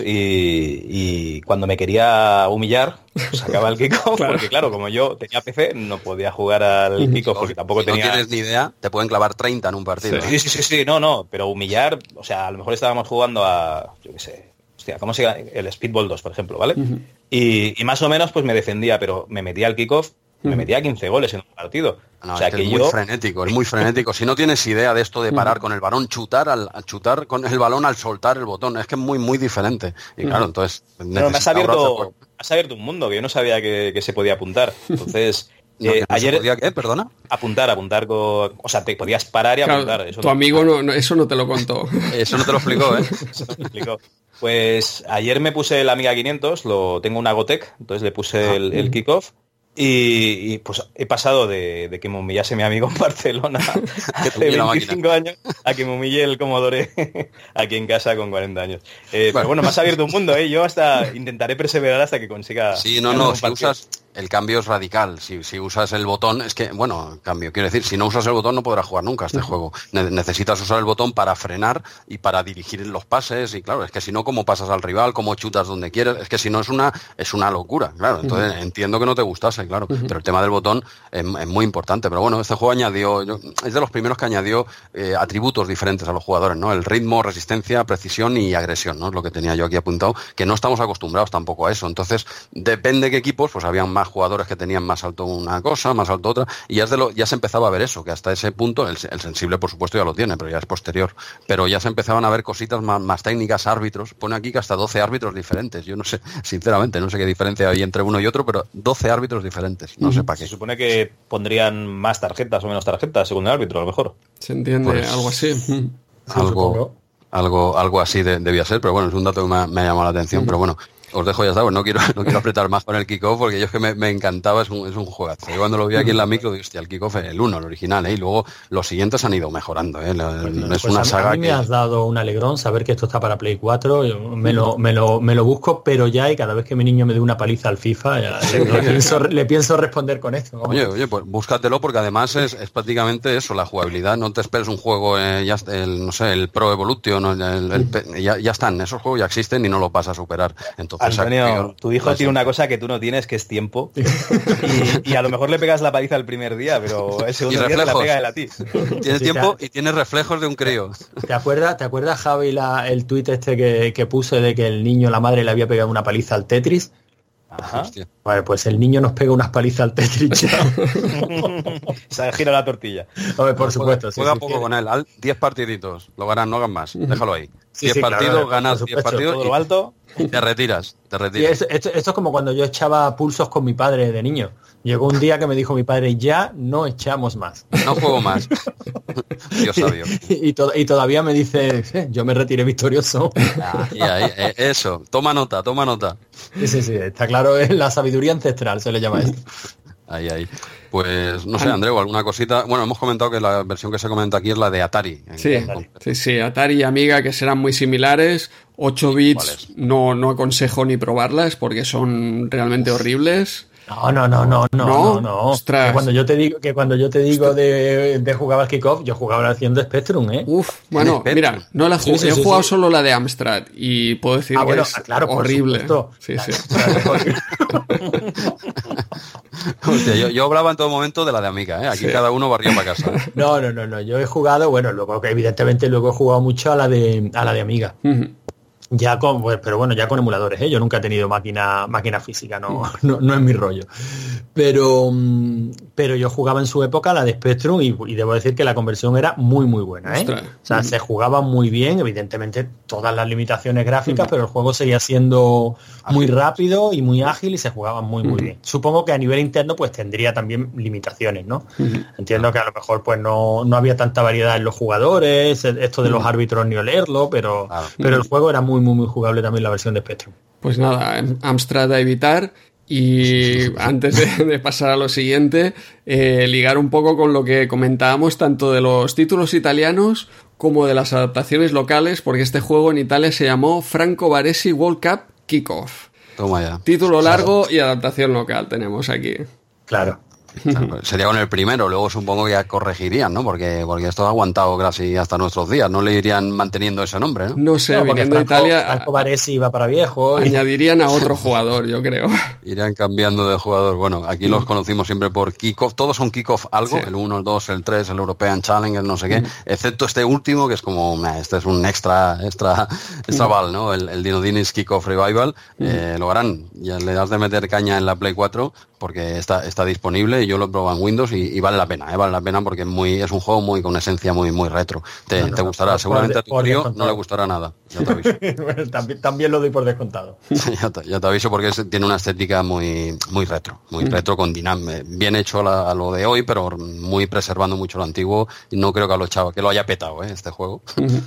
y cuando me quería humillar, sacaba el kickoff, claro. Porque claro, como yo tenía PC, no podía jugar al kickoff, porque tampoco si tenía... no tienes ni idea, te pueden clavar 30 en un partido. Sí, no, pero humillar, o sea, a lo mejor estábamos jugando a, yo qué sé, hostia, ¿cómo se llama? El Speedball 2, por ejemplo, ¿vale? Y más o menos pues me defendía, pero me metía al kickoff, me metía 15 goles en un partido. No, o sea, que es muy frenético. Si no tienes idea de esto de parar con el balón, chutar con el balón al soltar el botón, es que es muy, muy diferente. Y claro, entonces... Pero me has abierto un mundo que yo no sabía que se podía apuntar. Entonces... ayer podía, ¿qué? ¿Perdona? Apuntar con... O sea, te podías parar y apuntar. Eso tu amigo eso no te lo contó. Eso no te lo explicó, ¿eh? Eso no me explicó. Pues ayer me puse el Amiga 500, tengo un Agotec, entonces le puse el kickoff. Y pues he pasado de que me humillase mi amigo en Barcelona hace 25 años a que me humille el Commodore aquí en casa con 40 años. Pero bueno, me has abierto un mundo, ¿eh? Yo intentaré perseverar hasta que consiga... Sí, si usas... El cambio es radical. Si usas el botón, es que, bueno, cambio. Quiero decir, si no usas el botón no podrás jugar nunca este juego. Necesitas usar el botón para frenar y para dirigir los pases. Y claro, es que si no, ¿cómo pasas al rival? ¿Cómo chutas donde quieres? Es que si no es una locura, claro. Entonces entiendo que no te gustase, claro. Pero el tema del botón es muy importante. Pero bueno, este juego es de los primeros que añadió atributos diferentes a los jugadores, ¿no? El ritmo, resistencia, precisión y agresión, ¿no? Es lo que tenía yo aquí apuntado, que no estamos acostumbrados tampoco a eso. Entonces, depende de qué equipos, pues habían más jugadores que tenían más alto una cosa, más alto otra, y ya se empezaba a ver eso, que hasta ese punto, el sensible por supuesto ya lo tiene, pero ya es posterior, pero ya se empezaban a ver cositas más técnicas, árbitros, pone aquí que hasta 12 árbitros diferentes, yo no sé, sinceramente, no sé qué diferencia hay entre uno y otro, pero 12 árbitros diferentes, no sé para qué. Se supone que pondrían más tarjetas o menos tarjetas según el árbitro, a lo mejor. Se entiende, pues, algo así. Algo así debía ser, pero bueno, es un dato que me ha llamado la atención, pero bueno, os dejo ya está, pues no quiero apretar más con el kickoff porque yo es que me encantaba, es un juegazo. Yo cuando lo vi aquí en la micro digo, hostia, el kickoff es el 1, el original, y luego los siguientes han ido mejorando, es pues una saga. A mí me has dado un alegrón saber que esto está para Play 4, yo me lo busco, pero ya, y cada vez que mi niño me dé una paliza al FIFA, ya le pienso responder con esto. Oye, pues búscatelo porque además es prácticamente eso, la jugabilidad, no te esperes un juego, el Pro Evolution, ya están, esos juegos ya existen y no lo vas a superar. Entonces, Antonio, tu hijo tiene una cosa que tú no tienes, que es tiempo. Y a lo mejor le pegas la paliza el primer día, pero el segundo día te la pega él a ti. Tienes tiempo y tienes reflejos de un crío. ¿Te acuerdas, Javi, el tuit este que puse de que el niño, la madre, le había pegado una paliza al Tetris? Ajá. Vale, pues el niño nos pega unas palizas al Tetris ya. Se gira la tortilla. Hombre, por supuesto. Juega poco con él. 10 partiditos. Lo ganas, no hagas más. Déjalo ahí. 10 partidos, claro, ganas 10 partidos todo lo alto. Y te retiras. Y esto es como cuando yo echaba pulsos con mi padre de niño. Llegó un día que me dijo mi padre, ya no echamos más. No juego más. Dios sabio. Y todavía me dice, yo me retiré victorioso. Eso, toma nota. Sí, está claro, es la sabiduría ancestral, se le llama esto. Ahí. Pues no sé, Andreu, alguna cosita. Bueno, hemos comentado que la versión que se comenta aquí es la de Atari. Sí, Atari y Amiga, que serán muy similares. 8 bits no aconsejo ni probarlas porque son realmente horribles. No. Ostras. Que cuando yo te digo de jugar al kickoff, yo jugaba la versión de Spectrum, ¿eh? Bueno, mira, no la jugué, he jugado solo la de Amstrad y puedo decir que es horrible. Sí. Hostia, yo hablaba en todo momento de la de Amiga, ¿eh? Aquí cada uno barrió para casa. No, yo he jugado, luego evidentemente he jugado mucho a la de Amiga. Ya con emuladores, ¿eh? Yo nunca he tenido máquina física, no es mi rollo. Pero yo jugaba en su época la de Spectrum y debo decir que la conversión era muy muy buena, ¿eh? O sea, se jugaba muy bien, evidentemente todas las limitaciones gráficas, pero el juego seguía siendo muy rápido y muy ágil y se jugaba muy muy bien. Supongo que a nivel interno pues tendría también limitaciones, ¿no? Entiendo que a lo mejor pues no había tanta variedad en los jugadores, esto de los árbitros ni olerlo, pero el juego era muy muy muy jugable también la versión de Spectrum. Pues nada, Amstrad a evitar. Y antes de pasar a lo siguiente, ligar un poco con lo que comentábamos tanto de los títulos italianos como de las adaptaciones locales, porque este juego en Italia se llamó Franco Baresi World Cup Kickoff. Toma ya. Título largo y adaptación local tenemos aquí. Claro. Sería con el primero, luego supongo que ya corregirían, ¿no? Porque esto ha aguantado casi hasta nuestros días, no le irían manteniendo ese nombre, ¿no? No sé, viniendo de Italia... Franco Baresi iba para viejo. Añadirían a otro jugador, yo creo. Irían cambiando de jugador. Bueno, aquí los conocimos siempre por Kickoff, todos son Kickoff algo, el 1, el 2, el 3, el European Challenge, el no sé qué, excepto este último que es como, este es un extra val, ¿no? El Dino Dinis Kickoff Revival, lo harán, ya le das de meter caña en la Play 4 porque está disponible y yo lo he probado en Windows y vale la pena, vale la pena porque es un juego con una esencia muy retro. Te gustará, seguramente a tu tío no le gustará nada, ya te aviso. Bueno, también lo doy por descontado. ya te aviso porque tiene una estética muy retro, retro con dinámica, bien hecho a lo de hoy, pero muy preservando mucho lo antiguo y no creo que lo haya petado, este juego.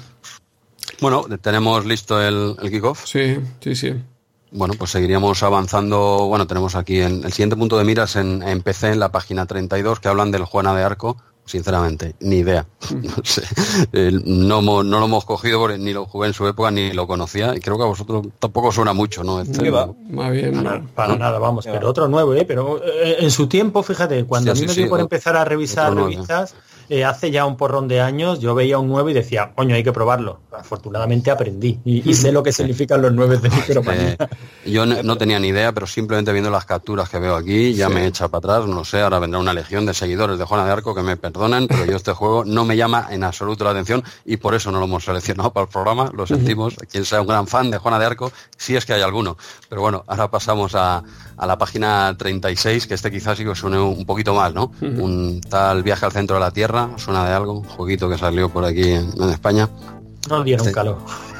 Bueno, tenemos listo el kickoff. Sí. Bueno, pues seguiríamos avanzando. Bueno, tenemos aquí el siguiente punto de miras en PC, en la página 32, que hablan del Juana de Arco. Sinceramente, ni idea. No sé. No lo hemos cogido porque ni lo jugué en su época ni lo conocía. Y creo que a vosotros tampoco suena mucho, ¿no? Más bien, para nada, vamos. Pero otro nuevo, Pero en su tiempo, fíjate, cuando a mí me dio por empezar a revisar revistas... hace ya un porrón de años yo veía un 9 y decía, coño, hay que probarlo. Afortunadamente aprendí y sé lo que significan los 9 de Micromanía. Yo no tenía ni idea, pero simplemente viendo las capturas que veo aquí ya me echa para atrás. No sé, ahora vendrá una legión de seguidores de Juana de Arco que me perdonan, pero yo este juego no me llama en absoluto la atención y por eso no lo hemos seleccionado para el programa. Lo sentimos, quien sea un gran fan de Juana de Arco, si es que hay alguno. Pero bueno, ahora pasamos a la página 36, que quizás sí que os suene un poquito más, ¿no? Un tal Viaje al centro de la Tierra. ¿Suena de algo? Un jueguito que salió por aquí en España. No dieron calor.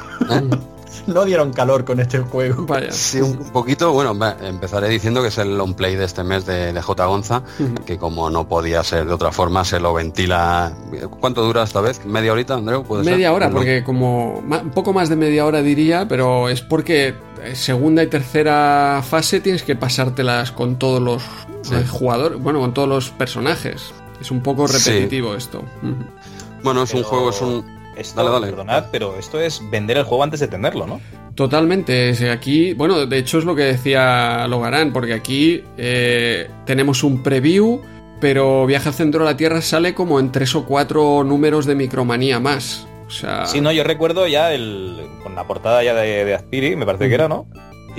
No dieron calor con este juego. Vaya. Sí, un poquito. Bueno, empezaré diciendo que es el long play de este mes de J. Gonza, que como no podía ser de otra forma, se lo ventila. ¿Cuánto dura esta vez? ¿Media horita, Andreu? Media hora, porque como un poco más de media hora diría, pero es porque segunda y tercera fase tienes que pasártelas con todos los jugadores, con todos los personajes. Es un poco repetitivo esto. Bueno, es un juego, Dale. Perdonad, pero esto es vender el juego antes de tenerlo, ¿no? Totalmente. Aquí, de hecho es lo que decía Logarán, porque aquí tenemos un preview, pero Viaje al centro de la Tierra sale como en 3 o 4 números de Micromanía más. O sea... Sí, yo recuerdo ya con la portada ya de Azpiri, me parece que era, ¿no?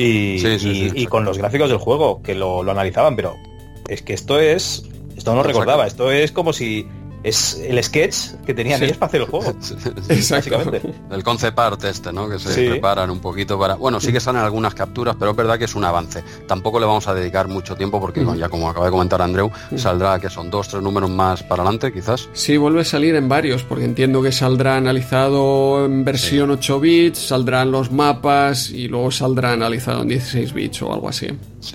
Y con los gráficos del juego, que lo analizaban, pero es que esto no lo recordaba, esto es como si es el sketch que tenían ellos para hacer el juego. Exactamente. El concept art ¿no? Que se preparan un poquito para... Bueno, sí que salen algunas capturas, pero es verdad que es un avance. Tampoco le vamos a dedicar mucho tiempo porque ya como acaba de comentar Andreu, saldrá que son 2 o 3 números más para adelante, quizás. Sí, vuelve a salir en varios, porque entiendo que saldrá analizado en versión 8 bits, saldrán los mapas y luego saldrá analizado en 16 bits o algo así. Sí.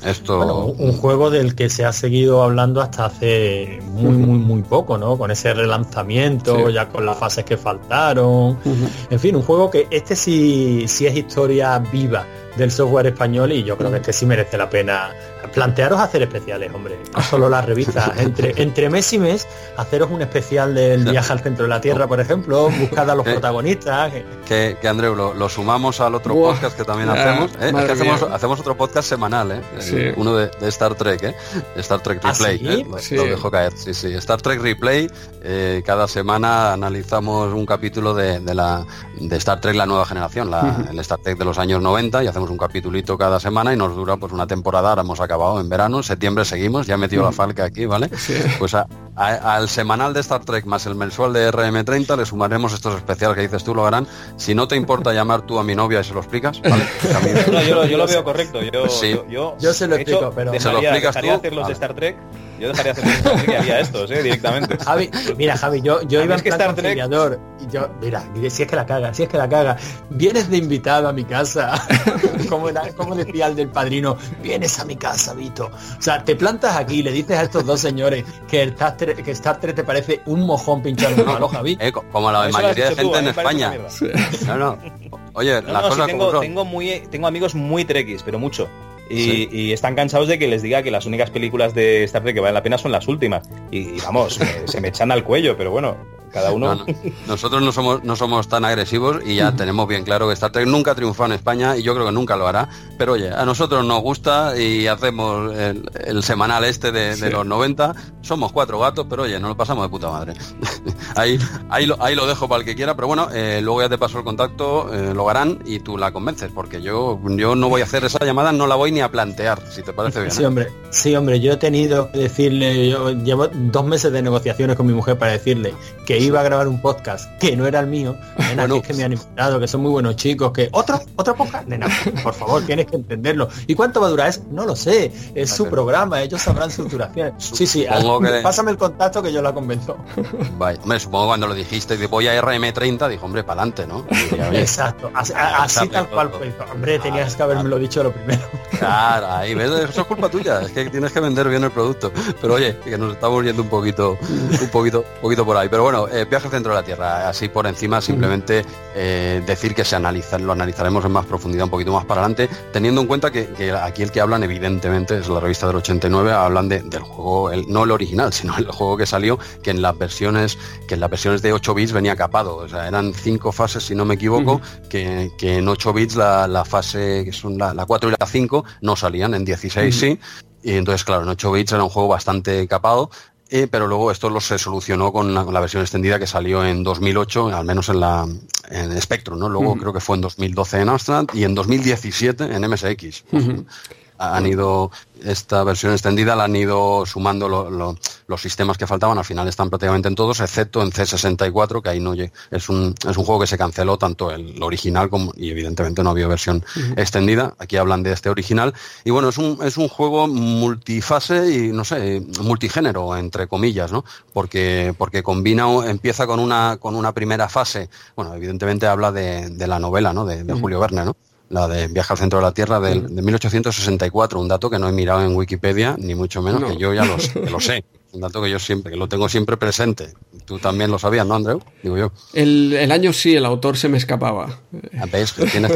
Un juego del que se ha seguido hablando hasta hace muy poco, ¿no? Con ese relanzamiento, ya con las fases que faltaron. En fin, un juego que sí es historia viva del software español y yo creo que sí merece la pena plantearos hacer especiales, hombre. No solo las revistas. Entre mes y mes, haceros un especial del Viaje al centro de la Tierra, por ejemplo, buscad a los protagonistas. Que Andreu, lo sumamos al otro podcast que también hacemos. Es que hacemos otro podcast semanal, uno de Star Trek, Star Trek Replay. Lo dejo caer. Sí. Star Trek Replay. Cada semana analizamos un capítulo de Star Trek La Nueva Generación, el Star Trek de los años 90, y hacemos un capitulito cada semana y nos dura pues una temporada. Ahora hemos acabado en verano, en septiembre seguimos, ya he metido la falca aquí, ¿vale? Sí. Pues al semanal de Star Trek más el mensual de RM30 le sumaremos estos especiales que dices tú, lo harán. Si no te importa llamar tú a mi novia y se lo explicas, ¿vale? Yo lo veo correcto. Yo se lo explico, pero dejaría hacer los de Star Trek. Yo dejaría hacer los de Star Trek y haría estos, directamente. Javi, yo iba en plan conciliador. Y yo, mira, si es que la caga. Vienes de invitado a mi casa. como decía el del Padrino, vienes a mi casa, Vito. O sea, te plantas aquí y le dices a estos dos señores que Star Trek te parece un mojón pinchado en un palo, Javi. Como la mayoría de gente en España. No. Oye, tengo amigos muy trekkies, pero mucho. y están cansados de que les diga que las únicas películas de Star Trek que valen la pena son las últimas. Y vamos, se me echan al cuello, pero bueno, cada uno... No. Nosotros no somos tan agresivos y ya tenemos bien claro que Star Trek nunca ha triunfado en España y yo creo que nunca lo hará, pero oye, a nosotros nos gusta y hacemos el semanal de los 90, somos 4 gatos, pero oye, nos lo pasamos de puta madre. ahí lo dejo para el que quiera, pero bueno, luego ya te paso el contacto, lo harán y tú la convences, porque yo no voy a hacer esa llamada, no la voy ni a plantear, si te parece bien. Sí, hombre, yo he tenido que decirle, yo llevo 2 meses de negociaciones con mi mujer para decirle que iba a grabar un podcast que no era el mío, nena, bueno, que es que me han invitado, que son muy buenos chicos, que otro podcast, nena, por favor, tienes que entenderlo. ¿Y cuánto va a durar? No lo sé, es su programa, ellos sabrán su duración. Sí, pásame el contacto que yo la convenzo. Vaya, hombre, supongo cuando lo dijiste, de voy a RM30, dijo, hombre, para adelante, ¿no? Exacto, así tal cual fue. Hombre, tenías que habérmelo dicho lo primero. Claro, ahí ves, eso es culpa tuya, es que tienes que vender bien el producto. Pero oye, que nos estamos yendo un poquito por ahí. Pero bueno, Viaje al centro de la Tierra, así por encima, simplemente decir que lo analizaremos en más profundidad un poquito más para adelante, teniendo en cuenta que aquí el que hablan evidentemente es la revista del 89, hablan del juego, no el original, sino el juego que salió, que en las versiones de 8 bits venía capado, o sea, eran 5 fases si no me equivoco, que en 8 bits la fase, que son la 4 y la 5, no salían, en 16 sí, y entonces claro, en 8 bits era un juego bastante capado. Pero luego esto se solucionó con la versión extendida que salió en 2008, al menos en Spectrum, ¿no? Luego creo que fue en 2012 en Amstrad y en 2017 en MSX. Han ido, esta versión extendida la han ido sumando los sistemas que faltaban, al final están prácticamente en todos, excepto en C64, que ahí no es un juego que se canceló tanto el original y evidentemente no había versión extendida. Aquí hablan de este original y bueno, es un juego multifase y no sé, multigénero entre comillas, ¿no? Porque empieza con una primera fase, bueno, evidentemente habla de la novela, ¿no? De Julio Verne, ¿no? La de Viaje al centro de la Tierra de 1864, un dato que no he mirado en Wikipedia, ni mucho menos, que yo ya lo sé. Un dato que lo tengo siempre presente. Tú también lo sabías, ¿no, Andreu? Digo yo. El año sí, el autor se me escapaba. ¿Ves?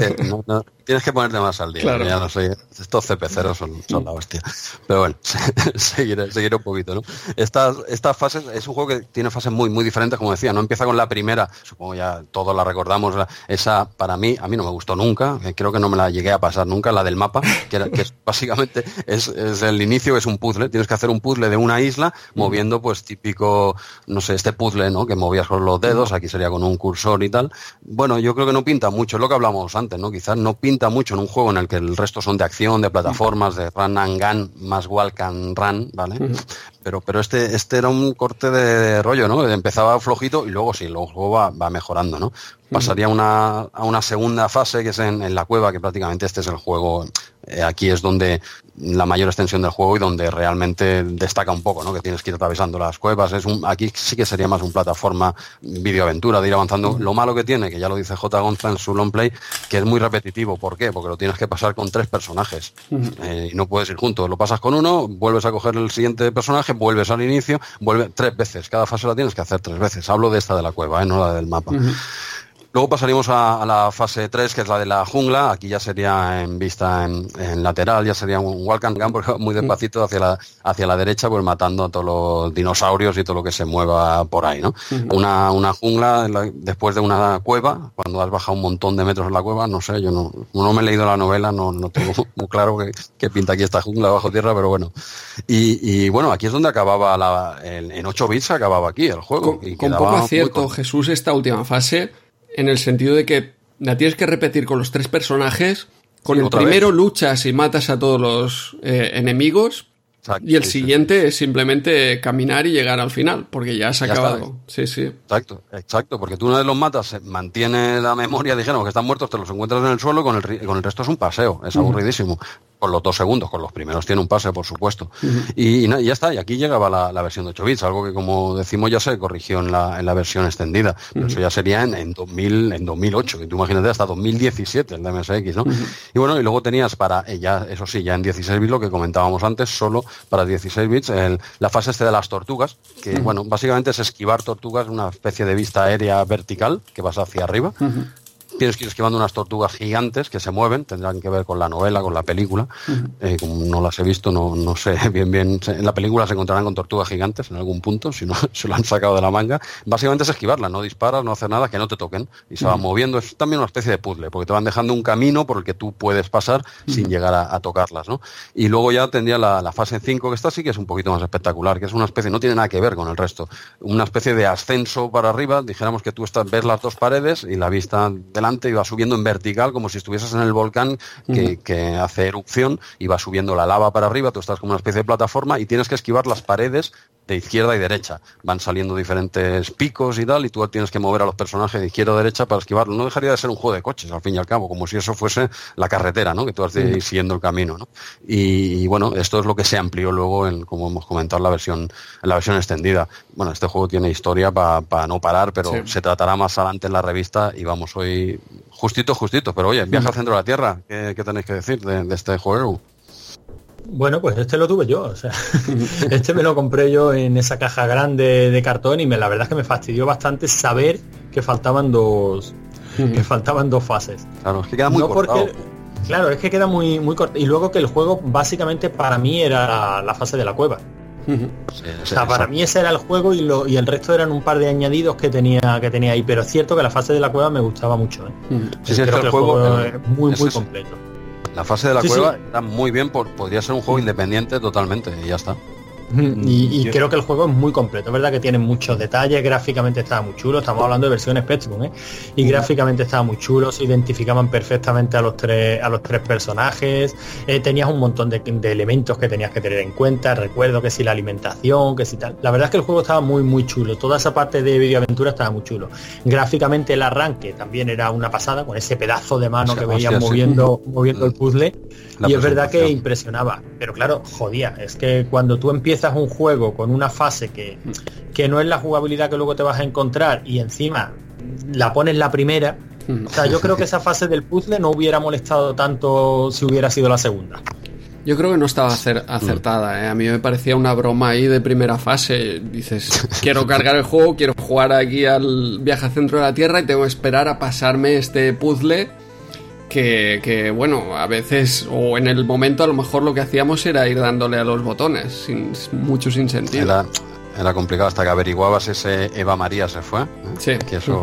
Tienes que ponerte más al día. Claro. Ya no sé, estos CP0 son la hostia. Pero bueno, seguiré un poquito, ¿no? Estas fases, es un juego que tiene fases muy, muy diferentes, como decía, no empieza con la primera, supongo ya todos la recordamos, esa para mí, a mí no me gustó nunca, creo que no me la llegué a pasar nunca, la del mapa, que básicamente es el inicio, es un puzzle, tienes que hacer un puzzle de una isla, moviendo pues típico, no sé, este puzzle, ¿no? Que movías con los dedos, aquí sería con un cursor y tal. Bueno, yo creo que no pinta mucho, es lo que hablábamos antes, ¿no? Quizás no pinta mucho en un juego en el que el resto son de acción, de plataformas, de run and gun, más walk and run, ¿vale? Pero este era un corte de rollo, ¿no? Empezaba flojito y luego sí, luego el juego va mejorando, ¿no? Pasaría a una segunda fase que es en la cueva, que prácticamente este es el juego, aquí es donde la mayor extensión del juego y donde realmente destaca un poco, ¿no? Que tienes que ir atravesando las cuevas, aquí sí que sería más un plataforma videoaventura, de ir avanzando. Lo malo que tiene, que ya lo dice J. Gonza en su long play, que es muy repetitivo. ¿Por qué? Porque lo tienes que pasar con 3 personajes y no puedes ir juntos, lo pasas con uno, vuelves a coger el siguiente personaje, vuelves al inicio, 3 veces, cada fase la tienes que hacer 3 veces. Hablo de esta de la cueva, no la del mapa. Luego pasaríamos a la fase 3, que es la de la jungla. Aquí ya sería en vista en lateral, ya sería un walk and gun, porque muy despacito hacia la derecha, pues matando a todos los dinosaurios y todo lo que se mueva por ahí, ¿no? Una jungla después de una cueva, cuando has bajado un montón de metros en la cueva, no sé, yo no me he leído la novela, no tengo muy claro qué pinta aquí esta jungla bajo tierra, pero bueno. Y bueno, aquí es donde acababa en 8 bits acababa aquí el juego. Con poco acierto, Jesús, esta última fase, en el sentido de que la tienes que repetir con los 3 personajes. Con el primero luchas y matas a todos los enemigos. Exacto, y el siguiente es simplemente caminar y llegar al final, porque ya has acabado. Sí. Exacto, porque tú una vez los matas, mantiene la memoria, dijeron que están muertos, te los encuentras en el suelo, con el resto es un paseo, es aburridísimo. Con los 2 segundos, con los primeros tiene un pase, por supuesto. Y ya está, y aquí llegaba la versión de 8 bits, algo que, como decimos, ya se corrigió en la versión extendida. Pero eso ya sería en 2008, que tú imagínate, hasta 2017 el de MSX, ¿no? Y bueno, y luego tenías ya en 16 bits, lo que comentábamos antes, solo para 16 bits, la fase de las tortugas, que bueno, básicamente es esquivar tortugas, una especie de vista aérea vertical, que vas hacia arriba. tienes que ir esquivando unas tortugas gigantes que se mueven, tendrán que ver con la novela, con la película. Como no las he visto, no sé bien. En la película se encontrarán con tortugas gigantes en algún punto, si no se lo han sacado de la manga. Básicamente es esquivarlas, no disparas, no hacer nada, que no te toquen. Y se van moviendo. Es también una especie de puzzle, porque te van dejando un camino por el que tú puedes pasar sin llegar a tocarlas, ¿no? Y luego ya tendría la fase 5, que esta sí que es un poquito más espectacular, que es una especie, no tiene nada que ver con el resto, una especie de ascenso para arriba. Dijéramos que tú ves las dos paredes y la vista delante y va subiendo en vertical como si estuvieses en el volcán que hace erupción y va subiendo la lava para arriba. Tú estás como una especie de plataforma y tienes que esquivar las paredes de izquierda y derecha. Van saliendo diferentes picos y tal, y tú tienes que mover a los personajes de izquierda a derecha para esquivarlo. No dejaría de ser un juego de coches, al fin y al cabo, como si eso fuese la carretera, ¿no? Que tú has de ir siguiendo el camino, ¿no? Y bueno, esto es lo que se amplió luego, como hemos comentado, en la versión extendida. Bueno, este juego tiene historia para no parar, pero se tratará más adelante en la revista y vamos hoy justito. Pero oye, Viaje al centro de la Tierra, ¿qué tenéis que decir de este juego? Bueno, pues este lo tuve yo, o sea, este me lo compré yo en esa caja grande de cartón y la verdad es que me fastidió bastante saber que faltaban dos fases. Claro, es que queda muy cortado. Claro, es que queda muy corto. Y luego que el juego básicamente para mí era la fase de la cueva. O sea, para mí ese era el juego y el resto eran un par de añadidos que tenía ahí, pero es cierto que la fase de la cueva me gustaba mucho, ¿eh? Creo que el juego es muy completo. La fase de la cueva está muy bien, podría ser un juego independiente totalmente y ya está. Y creo que el juego es muy completo, es verdad que tiene muchos detalles, gráficamente estaba muy chulo, estamos hablando de versión Spectrum, y gráficamente estaba muy chulo, se identificaban perfectamente a los tres personajes, tenías un montón de elementos que tenías que tener en cuenta, recuerdo que si la alimentación, que si tal, la verdad es que el juego estaba muy chulo, toda esa parte de videoaventura estaba muy chulo, gráficamente el arranque también era una pasada, con ese pedazo de mano que veías moviendo el puzzle, y es verdad que impresionaba, pero claro, jodía, es que cuando tú empiezas un juego con una fase que no es la jugabilidad que luego te vas a encontrar y encima la pones la primera, o sea, yo creo que esa fase del puzzle no hubiera molestado tanto si hubiera sido la segunda. Yo creo que no estaba acertada, ¿eh? A mí me parecía una broma ahí de primera fase. Dices, quiero cargar el juego, quiero jugar aquí al Viaje al centro de la Tierra y tengo que esperar a pasarme este puzzle que bueno, a veces o en el momento a lo mejor lo que hacíamos era ir dándole a los botones sin sentido. Era complicado hasta que averiguabas ese Eva María se fue. Sí. Que eso...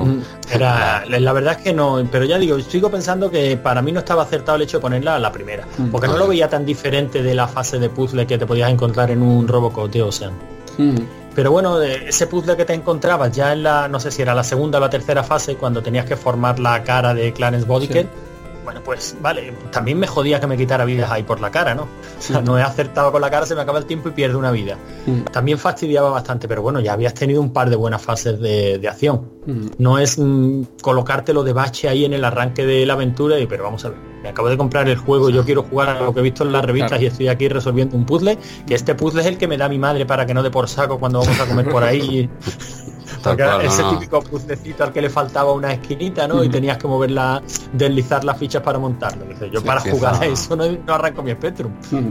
la verdad es que no, pero ya digo, sigo pensando que para mí no estaba acertado el hecho de ponerla a la primera, porque no lo veía tan diferente de la fase de puzzle que te podías encontrar en un Robocop de Ocean. Pero bueno, ese puzzle que te encontrabas ya en no sé si era la segunda o la tercera fase, cuando tenías que formar la cara de Clarence Bodiker, bueno, pues vale, también me jodía que me quitara vidas ahí por la cara, ¿no? O sea, no he acertado con la cara, se me acaba el tiempo y pierdo una vida. También fastidiaba bastante, pero bueno, ya habías tenido un par de buenas fases de acción. No es colocártelo de bache ahí en el arranque de la aventura pero vamos a ver, me acabo de comprar el juego, yo quiero jugar a lo que he visto en las revistas y estoy aquí resolviendo un puzzle, que este puzzle es el que me da mi madre para que no dé por saco cuando vamos a comer por ahí. Ese típico puzzlecito al que le faltaba una esquinita, ¿no? Y tenías que moverla, deslizar las fichas para montarlo. Yo para jugar a eso no arranco mi Spectrum.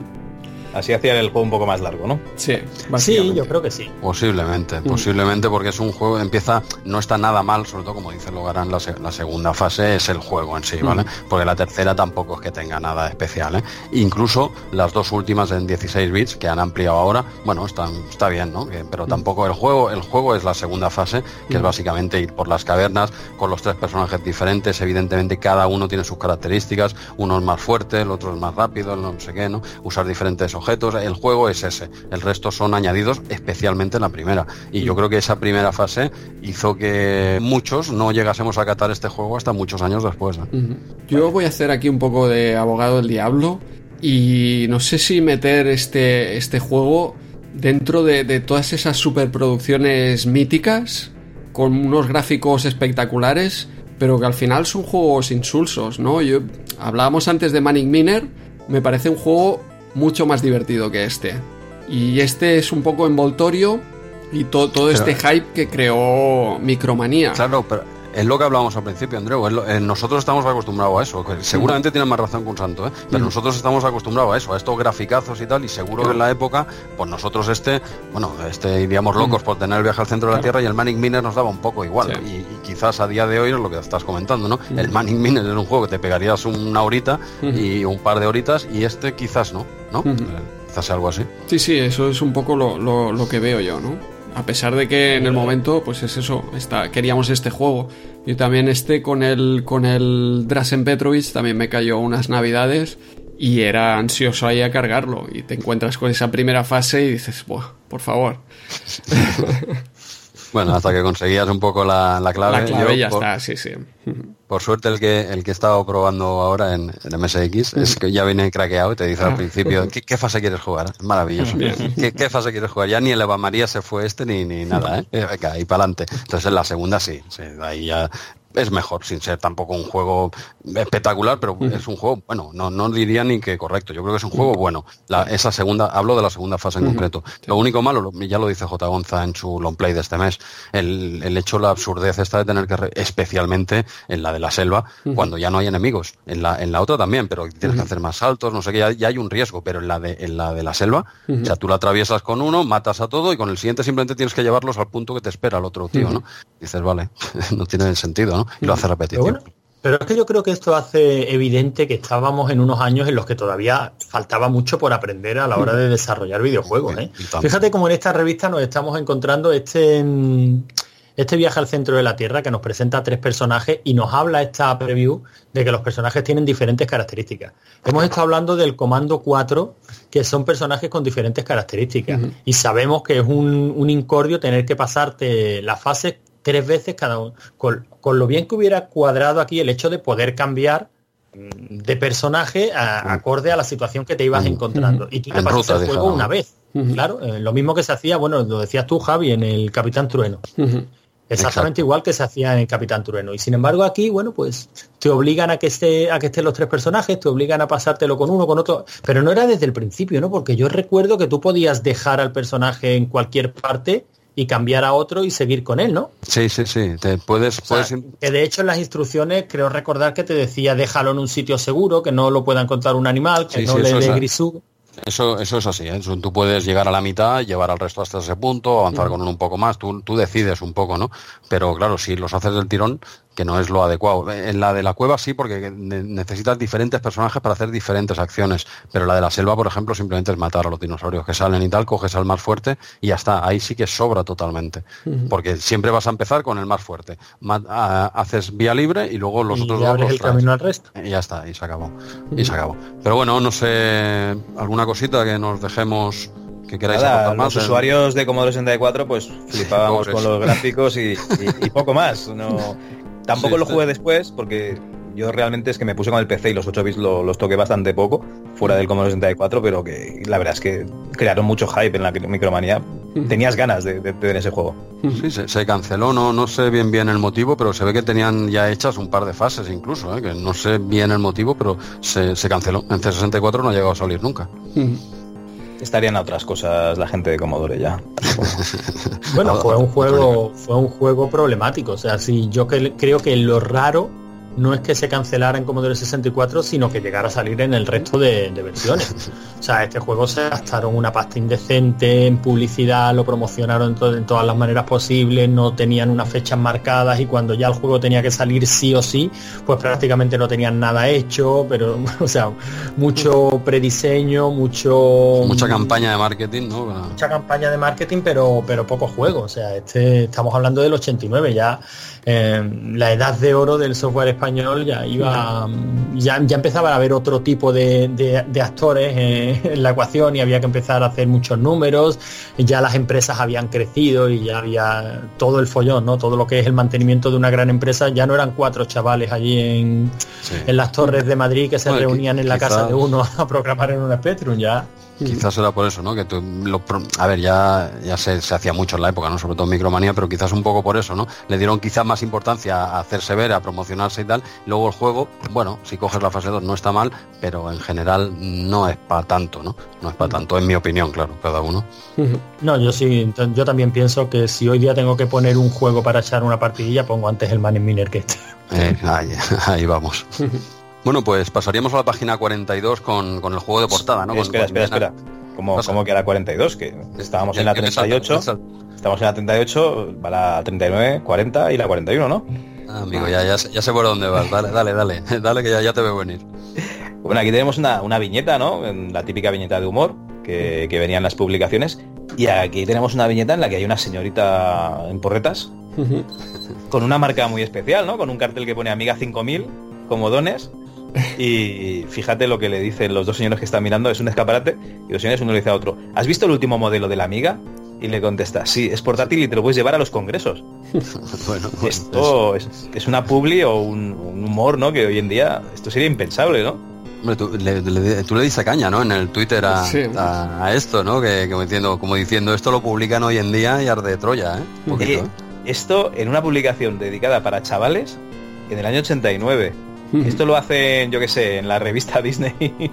Así hacían el juego un poco más largo, ¿no? Sí, yo creo que sí. Posiblemente, porque es un juego, no está nada mal, sobre todo como dice Logarán, la segunda fase es el juego en sí, ¿vale? Porque la tercera tampoco es que tenga nada especial, ¿eh? Incluso las dos últimas en 16 bits que han ampliado ahora, bueno, está bien, ¿no? Pero tampoco el juego es la segunda fase, que es básicamente ir por las cavernas con los tres personajes diferentes, evidentemente cada uno tiene sus características, uno es más fuerte, el otro es más rápido, no sé qué, ¿no? Usar diferentes objetos, el juego es ese, el resto son añadidos, especialmente en la primera, y yo creo que esa primera fase hizo que muchos no llegásemos a catar este juego hasta muchos años después, ¿eh? Yo voy a hacer aquí un poco de abogado del diablo y no sé si meter este juego dentro de todas esas superproducciones míticas con unos gráficos espectaculares, pero que al final son juegos insulsos, ¿no? Hablábamos antes de Manic Miner, me parece un juego mucho más divertido que este. Y este es un poco envoltorio y todo este hype que creó Micromanía. Claro, pero es lo que hablábamos al principio, Andreu. Nosotros estamos acostumbrados a eso. Que seguramente tienen más razón que un santo, pero nosotros estamos acostumbrados a eso, a estos graficazos y tal, y seguro que en la época, pues nosotros iríamos locos por tener el viaje al centro de la Tierra, y el Manic Miner nos daba un poco igual. Y quizás a día de hoy es lo que estás comentando, ¿no? El Manic Miner es un juego que te pegarías una horita y un par de horitas, y quizás no. Quizás algo así. Sí, eso es un poco lo que veo yo, ¿no? A pesar de que en el momento, pues es eso, queríamos este juego. Yo también con el Drazen Petrovic también me cayó unas navidades y era ansioso ahí a cargarlo. Y te encuentras con esa primera fase y dices, ¡buah, por favor! Bueno, hasta que conseguías un poco la clave. La clave ya está, sí. Por suerte el que he estado probando ahora en MSX es que ya viene craqueado y te dice al principio ¿qué fase quieres jugar? Maravilloso. ¿Qué fase quieres jugar? Ya ni el Eva María se fue ni nada, Venga, y para adelante. Entonces en la segunda sí, ahí ya es mejor, sin ser tampoco un juego espectacular, pero es un juego, bueno, no diría ni que correcto, yo creo que es un juego bueno. Hablo de la segunda fase en concreto. Lo único malo, ya lo dice J. Gonza en su long play de este mes, el hecho, la absurdez esta de tener que, especialmente en la de la selva, cuando ya no hay enemigos. En la otra también, pero tienes que hacer más saltos, no sé qué, ya hay un riesgo, pero en la de la selva, o sea, tú la atraviesas con uno, matas a todo, y con el siguiente simplemente tienes que llevarlos al punto que te espera el otro tío, ¿no? Dices, vale, no tiene sentido, ¿no? Y lo hace repetitivo. Pero es que yo creo que esto hace evidente que estábamos en unos años en los que todavía faltaba mucho por aprender a la hora de desarrollar videojuegos, Fíjate cómo en esta revista nos estamos encontrando este viaje al centro de la Tierra, que nos presenta 3 personajes y nos habla esta preview de que los personajes tienen diferentes características. Hemos estado hablando del Comando 4, que son personajes con diferentes características, y sabemos que es un incordio tener que pasarte las fases 3 veces cada uno, con lo bien que hubiera cuadrado aquí el hecho de poder cambiar de personaje acorde a la situación que te ibas encontrando. Y tú te pasas el juego una vez. Claro, lo mismo que se hacía, bueno, lo decías tú, Javi, en el Capitán Trueno. Exactamente igual que se hacía en el Capitán Trueno. Y sin embargo aquí, bueno, pues te obligan a que estén los 3 personajes, te obligan a pasártelo con uno, con otro. Pero no era desde el principio, ¿no? Porque yo recuerdo que tú podías dejar al personaje en cualquier parte y cambiar a otro y seguir con él, ¿no? Sí. Te puedes... Que de hecho en las instrucciones creo recordar que te decía déjalo en un sitio seguro, que no lo pueda encontrar un animal, que no le dé grisú. Eso es así, Tú puedes llegar a la mitad, llevar al resto hasta ese punto, avanzar con uno un poco más, tú decides un poco, ¿no? Pero claro, si los haces del tirón, que no es lo adecuado. En la de la cueva sí, porque necesitas diferentes personajes para hacer diferentes acciones, pero la de la selva, por ejemplo, simplemente es matar a los dinosaurios que salen y tal, coges al más fuerte y ya está, ahí sí que sobra totalmente, porque siempre vas a empezar con el más fuerte, haces vía libre y luego los otros dos abres el camino al resto. Y ya está, y se acabó. Pero bueno, no sé, alguna cosita que nos dejemos... que queráis aportar más. Los usuarios de Commodore 64 pues flipábamos con los gráficos y poco más. Tampoco lo jugué después porque yo realmente es que me puse con el PC y los 8 bits los toqué bastante poco fuera del Commodore 64, pero que la verdad es que crearon mucho hype en la Micromanía. Tenías ganas de ver ese juego. Sí, se canceló, no sé bien el motivo, pero se ve que tenían ya hechas un par de fases incluso, que no sé bien el motivo, pero se canceló. En C64 no ha llegado a salir nunca. Estarían a otras cosas la gente de Commodore ya. Bueno, fue un juego problemático. O sea, sí, yo creo que lo raro no es que se cancelara en Commodore 64, sino que llegara a salir en el resto de versiones. O sea, este juego se gastaron una pasta indecente en publicidad, lo promocionaron en todas las maneras posibles, no tenían unas fechas marcadas y cuando ya el juego tenía que salir sí o sí, pues prácticamente no tenían nada hecho, pero, o sea, mucho prediseño, mucha campaña de marketing, ¿no? Mucha campaña de marketing, pero poco juego. O sea, estamos hablando del 89, ya la edad de oro del software español ya empezaba a haber otro tipo de actores en la ecuación y había que empezar a hacer muchos números, ya las empresas habían crecido y ya había todo el follón, ¿no? Todo lo que es el mantenimiento de una gran empresa, ya no eran 4 chavales allí en las torres de Madrid que se reunían en la casa de uno a programar en un Spectrum, ya Quizás era por eso, ¿no? Que a ver, ya se hacía mucho en la época, ¿no? Sobre todo en Micromanía, pero quizás un poco por eso, ¿no? Le dieron quizás más importancia a hacerse ver, a promocionarse y tal. Luego el juego, bueno, si coges la fase 2 no está mal, pero en general no es para tanto, ¿no? No es para tanto, en mi opinión, claro, cada uno. No, yo también pienso que si hoy día tengo que poner un juego para echar una partidilla, pongo antes el Man in Miner que este. Ahí vamos. Bueno, pues pasaríamos a la página 42 con el juego de portada, ¿no? Espera. ¿Cómo que a la 42? Que estábamos en la 38. Estamos en la 38, va la 39, 40 y la 41, ¿no? Amigo, ya sé por dónde vas. Dale que ya te veo venir. Bueno, aquí tenemos una viñeta, ¿no? La típica viñeta de humor que venía en las publicaciones. Y aquí tenemos una viñeta en la que hay una señorita en porretas con una marca muy especial, ¿no? Con un cartel que pone Amiga 5000 como dones. Y fíjate lo que le dicen los dos señores que están mirando, es un escaparate, y los señores uno le dice a otro: ¿has visto el último modelo de la Amiga? Y le contesta: sí, es portátil y te lo puedes llevar a los congresos. Bueno, esto es una publi o un humor, ¿no? Que hoy en día esto sería impensable, ¿no? Hombre, tú le diste caña, ¿no? En el Twitter a esto, ¿no? Que como diciendo esto lo publican hoy en día y arde Troya, ¿eh? Un poquito, Esto en una publicación dedicada para chavales en el año 89. Esto lo hacen, yo qué sé, en la revista Disney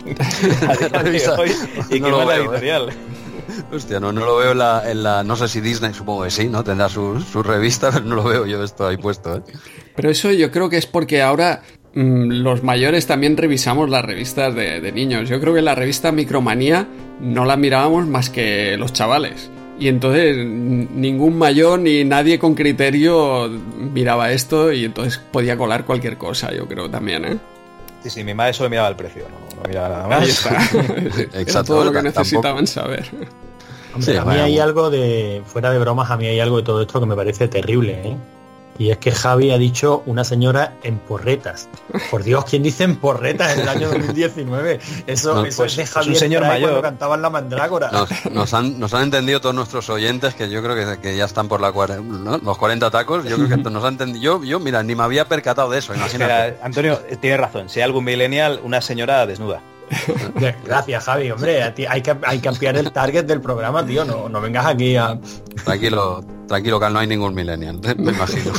y no que la editorial. Hostia, no lo veo en la no sé si Disney, supongo que sí, ¿no? Tendrá su revista, pero no lo veo yo esto ahí puesto, ¿eh? Pero eso yo creo que es porque ahora los mayores también revisamos las revistas de niños. Yo creo que la revista Micromanía no la mirábamos más que los chavales. Y entonces ningún mayor ni nadie con criterio miraba esto y entonces podía colar cualquier cosa, yo creo también, ¿eh? Sí, mi madre solo miraba el precio, no miraba nada más. Ahí está. Exacto, todo lo que necesitaban saber. Hombre, a mí hay algo fuera de bromas, a mí hay algo de todo esto que me parece terrible, ¿eh? Y es que Javi ha dicho una señora en porretas. Por Dios, ¿quién dice en porretas en el año 2019? Eso pues, es de Javier, un señor mayor cuando cantaban la Mandrágora. Nos han entendido todos nuestros oyentes, que yo creo que ya están por los 40 tacos. Yo creo que nos han entendido. Yo, mira, ni me había percatado de eso, imagínate. Espera, Antonio, tiene razón. Si hay algún millennial, una señora desnuda. Gracias, Javi, hombre, hay que ampliar el target del programa, tío, no vengas aquí a... Tranquilo, que no hay ningún millennial, me imagino.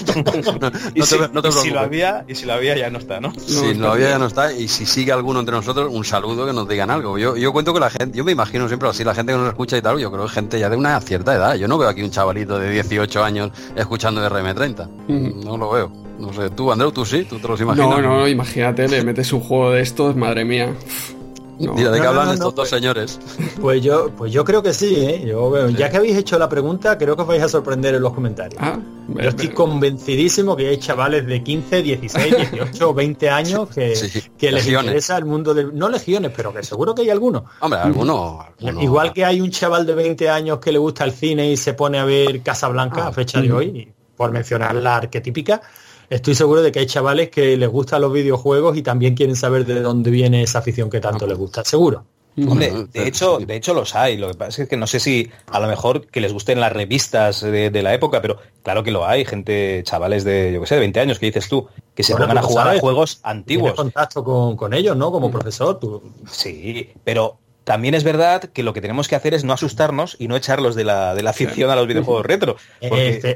No te preocupes. Si lo había ya no está, ¿no? Si lo había ya no está, y si sigue alguno entre nosotros, un saludo, que nos digan algo. Yo cuento con la gente, yo me imagino siempre así, la gente que nos escucha y tal, yo creo que gente ya de una cierta edad. Yo no veo aquí un chavalito de 18 años escuchando RM30, no lo veo. No sé, tú, Andreu, tú sí, tú te los imaginas. No, imagínate, le metes un juego de estos, madre mía. Mira, ¿de qué hablan estos dos señores? Pues yo creo que sí, ¿eh? Ya que habéis hecho la pregunta, creo que os vais a sorprender en los comentarios. Yo estoy convencidísimo que hay chavales de 15, 16, 18, 20 años que les interesa el mundo del... No legiones, pero que seguro que hay algunos. Hombre, alguno. Igual que hay un chaval de 20 años que le gusta el cine y se pone a ver Casablanca a fecha de hoy, por mencionar la arquetípica. Estoy seguro de que hay chavales que les gustan los videojuegos y también quieren saber de dónde viene esa afición que tanto les gusta, seguro. Hombre, de hecho los hay. Lo que pasa es que no sé si a lo mejor que les gusten las revistas de la época, pero claro que lo hay. Gente, chavales de, yo qué sé, de 20 años, que dices tú, que se pongan a jugar a juegos antiguos. Tienes contacto con ellos, ¿no? Como profesor. Tú... Sí, pero... También es verdad que lo que tenemos que hacer es no asustarnos y no echarlos de la afición a los videojuegos retro. Porque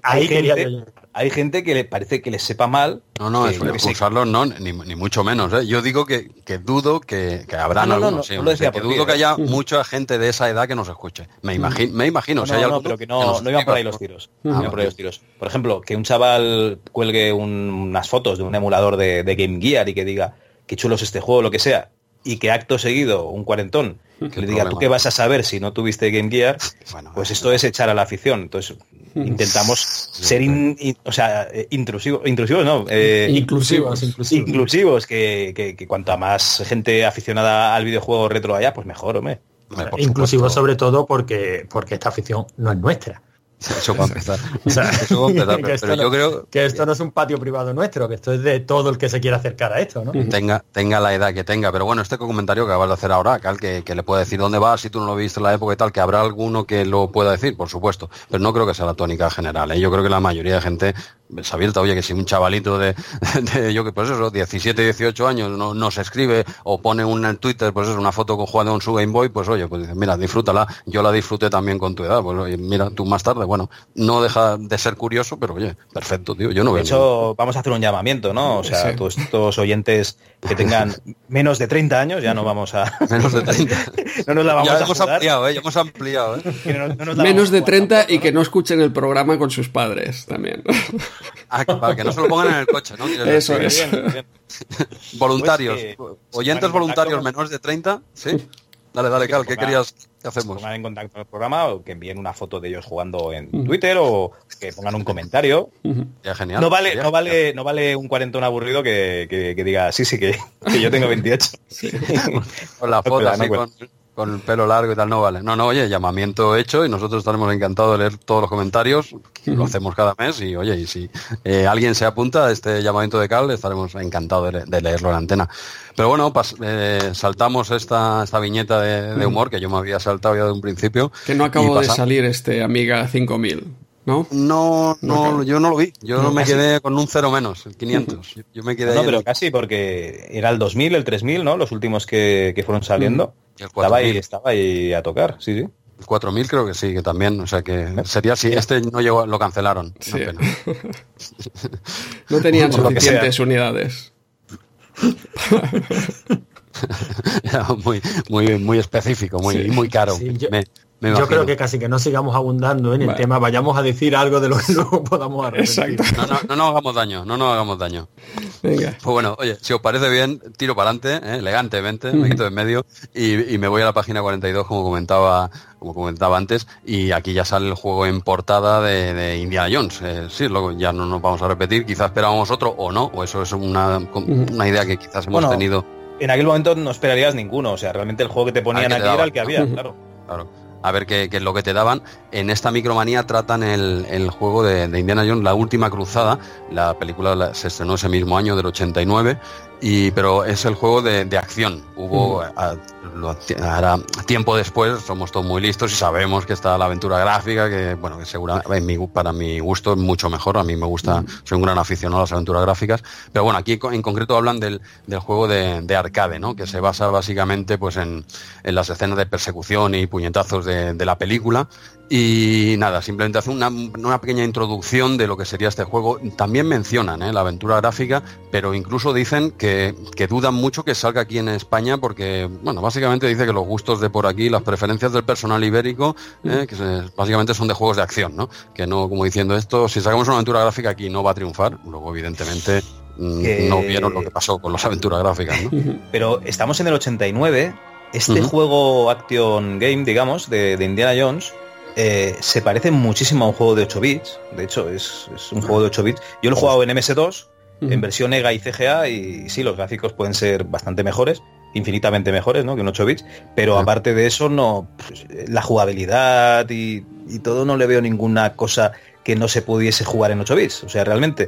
hay gente que le parece que les sepa mal. No, expulsarlos no, ni mucho menos. ¿eh? Yo digo que dudo que habrán algunos. Que dudo que haya mucha gente de esa edad que nos escuche. Me imagino. Pero que no iban por ahí los tiros. Por ejemplo, que un chaval cuelgue unas fotos de un emulador de Game Gear y que diga qué chulo es este juego, lo que sea, y que acto seguido un cuarentón que le diga, ¿tú qué vas a saber si no tuviste Game Gear? Pues esto es echar a la afición. Entonces intentamos ser intrusivos, no, inclusivos, que cuanto más gente aficionada al videojuego retro haya, pues mejor, hombre. Inclusivo sobre todo porque esta afición no es nuestra. Eso va a empezar. Pero yo creo que esto no es un patio privado nuestro, que esto es de todo el que se quiera acercar a esto, ¿no? Tenga la edad que tenga. Pero bueno, este comentario que acabas de hacer ahora, Cal, que le puede decir dónde vas si tú no lo viste en la época y tal, que habrá alguno que lo pueda decir, por supuesto. Pero no creo que sea la tónica general, ¿eh? Yo creo que la mayoría de gente se abierta, oye, que si un chavalito de yo que pues eso, 17, 18 años no se escribe o pone en Twitter, pues eso, una foto jugando en su Game Boy, pues oye, pues dice, mira, disfrútala, yo la disfruté también con tu edad, pues oye, mira, tú más tarde, bueno, no deja de ser curioso, pero oye, perfecto, tío, yo no veo. De hecho, vamos a hacer un llamamiento, ¿no? O sea, sí. Todos estos oyentes que tengan menos de 30 años, ya no vamos a... Menos de 30. No nos la vamos ya a hemos jugar. ampliado, ya hemos ampliado. No menos de 30 tampoco, y que no escuchen el programa con sus padres también. Para que no se lo pongan en el coche, ¿no? Eso es. Bien. Voluntarios, oyentes voluntarios menores de 30, ¿sí? Dale, Cal, ¿qué querías que hacemos? Que pongan en contacto con el programa o que envíen una foto de ellos jugando en Twitter o que pongan un comentario. Ya, genial. No vale un cuarentón aburrido que diga, sí, que yo tengo 28. Sí. Con la foto así, con el pelo largo y tal, no vale. No, oye, llamamiento hecho y nosotros estaremos encantados de leer todos los comentarios, lo hacemos cada mes y oye, y si alguien se apunta a este llamamiento de Cal, estaremos encantados de leerlo en la antena. Pero bueno, saltamos esta viñeta de humor que yo me había saltado ya de un principio. Que no acabo de salir Amiga 5000. ¿No? No, yo no lo vi. Yo no me quedé con un 0 menos, el 500. Yo me quedé pero casi, porque era el 2000, el 3000, ¿no? Los últimos que fueron saliendo. Estaba ahí a tocar, sí. El 4000 creo que sí, que también. O sea que sería así. Este no llegó, lo cancelaron. Sí. No tenían suficientes unidades. Era muy específico, muy caro. Sí, yo creo que casi que no sigamos abundando en el tema, vayamos a decir algo de lo que luego podamos arrepentir. Exacto. No nos hagamos daño. Venga. Pues bueno, oye, si os parece bien, tiro para adelante, elegantemente, me quito de en medio y me voy a la página 42 como comentaba antes, y aquí ya sale el juego en portada de Indiana Jones. Sí, luego ya no nos vamos a repetir, quizás esperábamos otro o no, o eso es una idea que quizás hemos tenido. En aquel momento no esperarías ninguno, o sea, realmente el juego que te ponían aquí era el que había, claro. A ver qué es lo que te daban. En esta Micromanía tratan el juego de Indiana Jones, La Última Cruzada. La película se estrenó ese mismo año, del 89, pero es el juego de acción. Hubo ahora, tiempo después, somos todos muy listos y sabemos que está la aventura gráfica, que seguramente para mi gusto es mucho mejor. A mí me gusta, soy un gran aficionado a las aventuras gráficas, pero bueno, aquí en concreto hablan del juego de arcade, ¿no? Que se basa básicamente pues en las escenas de persecución y puñetazos de la película. Y nada, simplemente hace una pequeña introducción de lo que sería este juego. También mencionan la aventura gráfica, pero incluso dicen que dudan mucho que salga aquí en España porque, bueno, básicamente dice que los gustos de por aquí, las preferencias del personal ibérico, básicamente son de juegos de acción, ¿no? Que no, como diciendo esto, si sacamos una aventura gráfica aquí no va a triunfar. Luego, evidentemente, no vieron lo que pasó con las aventuras gráficas, ¿no? Pero estamos en el 89, este juego Action Game, digamos, de Indiana Jones, se parece muchísimo a un juego de 8 bits. De hecho, es un juego de 8 bits. Yo lo he jugado en MS2, en versión EGA y CGA, y sí, los gráficos pueden ser bastante mejores, infinitamente mejores, ¿no? Que un 8 bits, pero aparte de eso, no, pues, la jugabilidad y todo, no le veo ninguna cosa que no se pudiese jugar en 8 bits. O sea, realmente.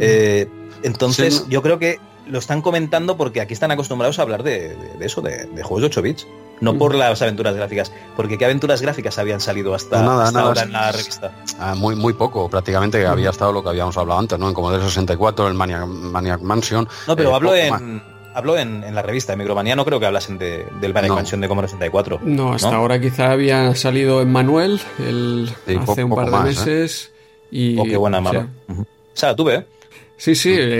Entonces, yo creo que lo están comentando porque aquí están acostumbrados a hablar de eso, de juegos de 8 bits. No por las aventuras gráficas, porque ¿qué aventuras gráficas habían salido hasta ahora en la revista? Muy poco, prácticamente había estado lo que habíamos hablado antes, ¿no? En Commodore 64, el Maniac Mansion. No, pero hablo en la revista, en Micromanía no creo que hablasen del Maniac Mansion de Commodore 64. No, hasta ahora quizá había salido en Manuel hace un par de meses. Qué buena mano. O sea, tú ve. Sí,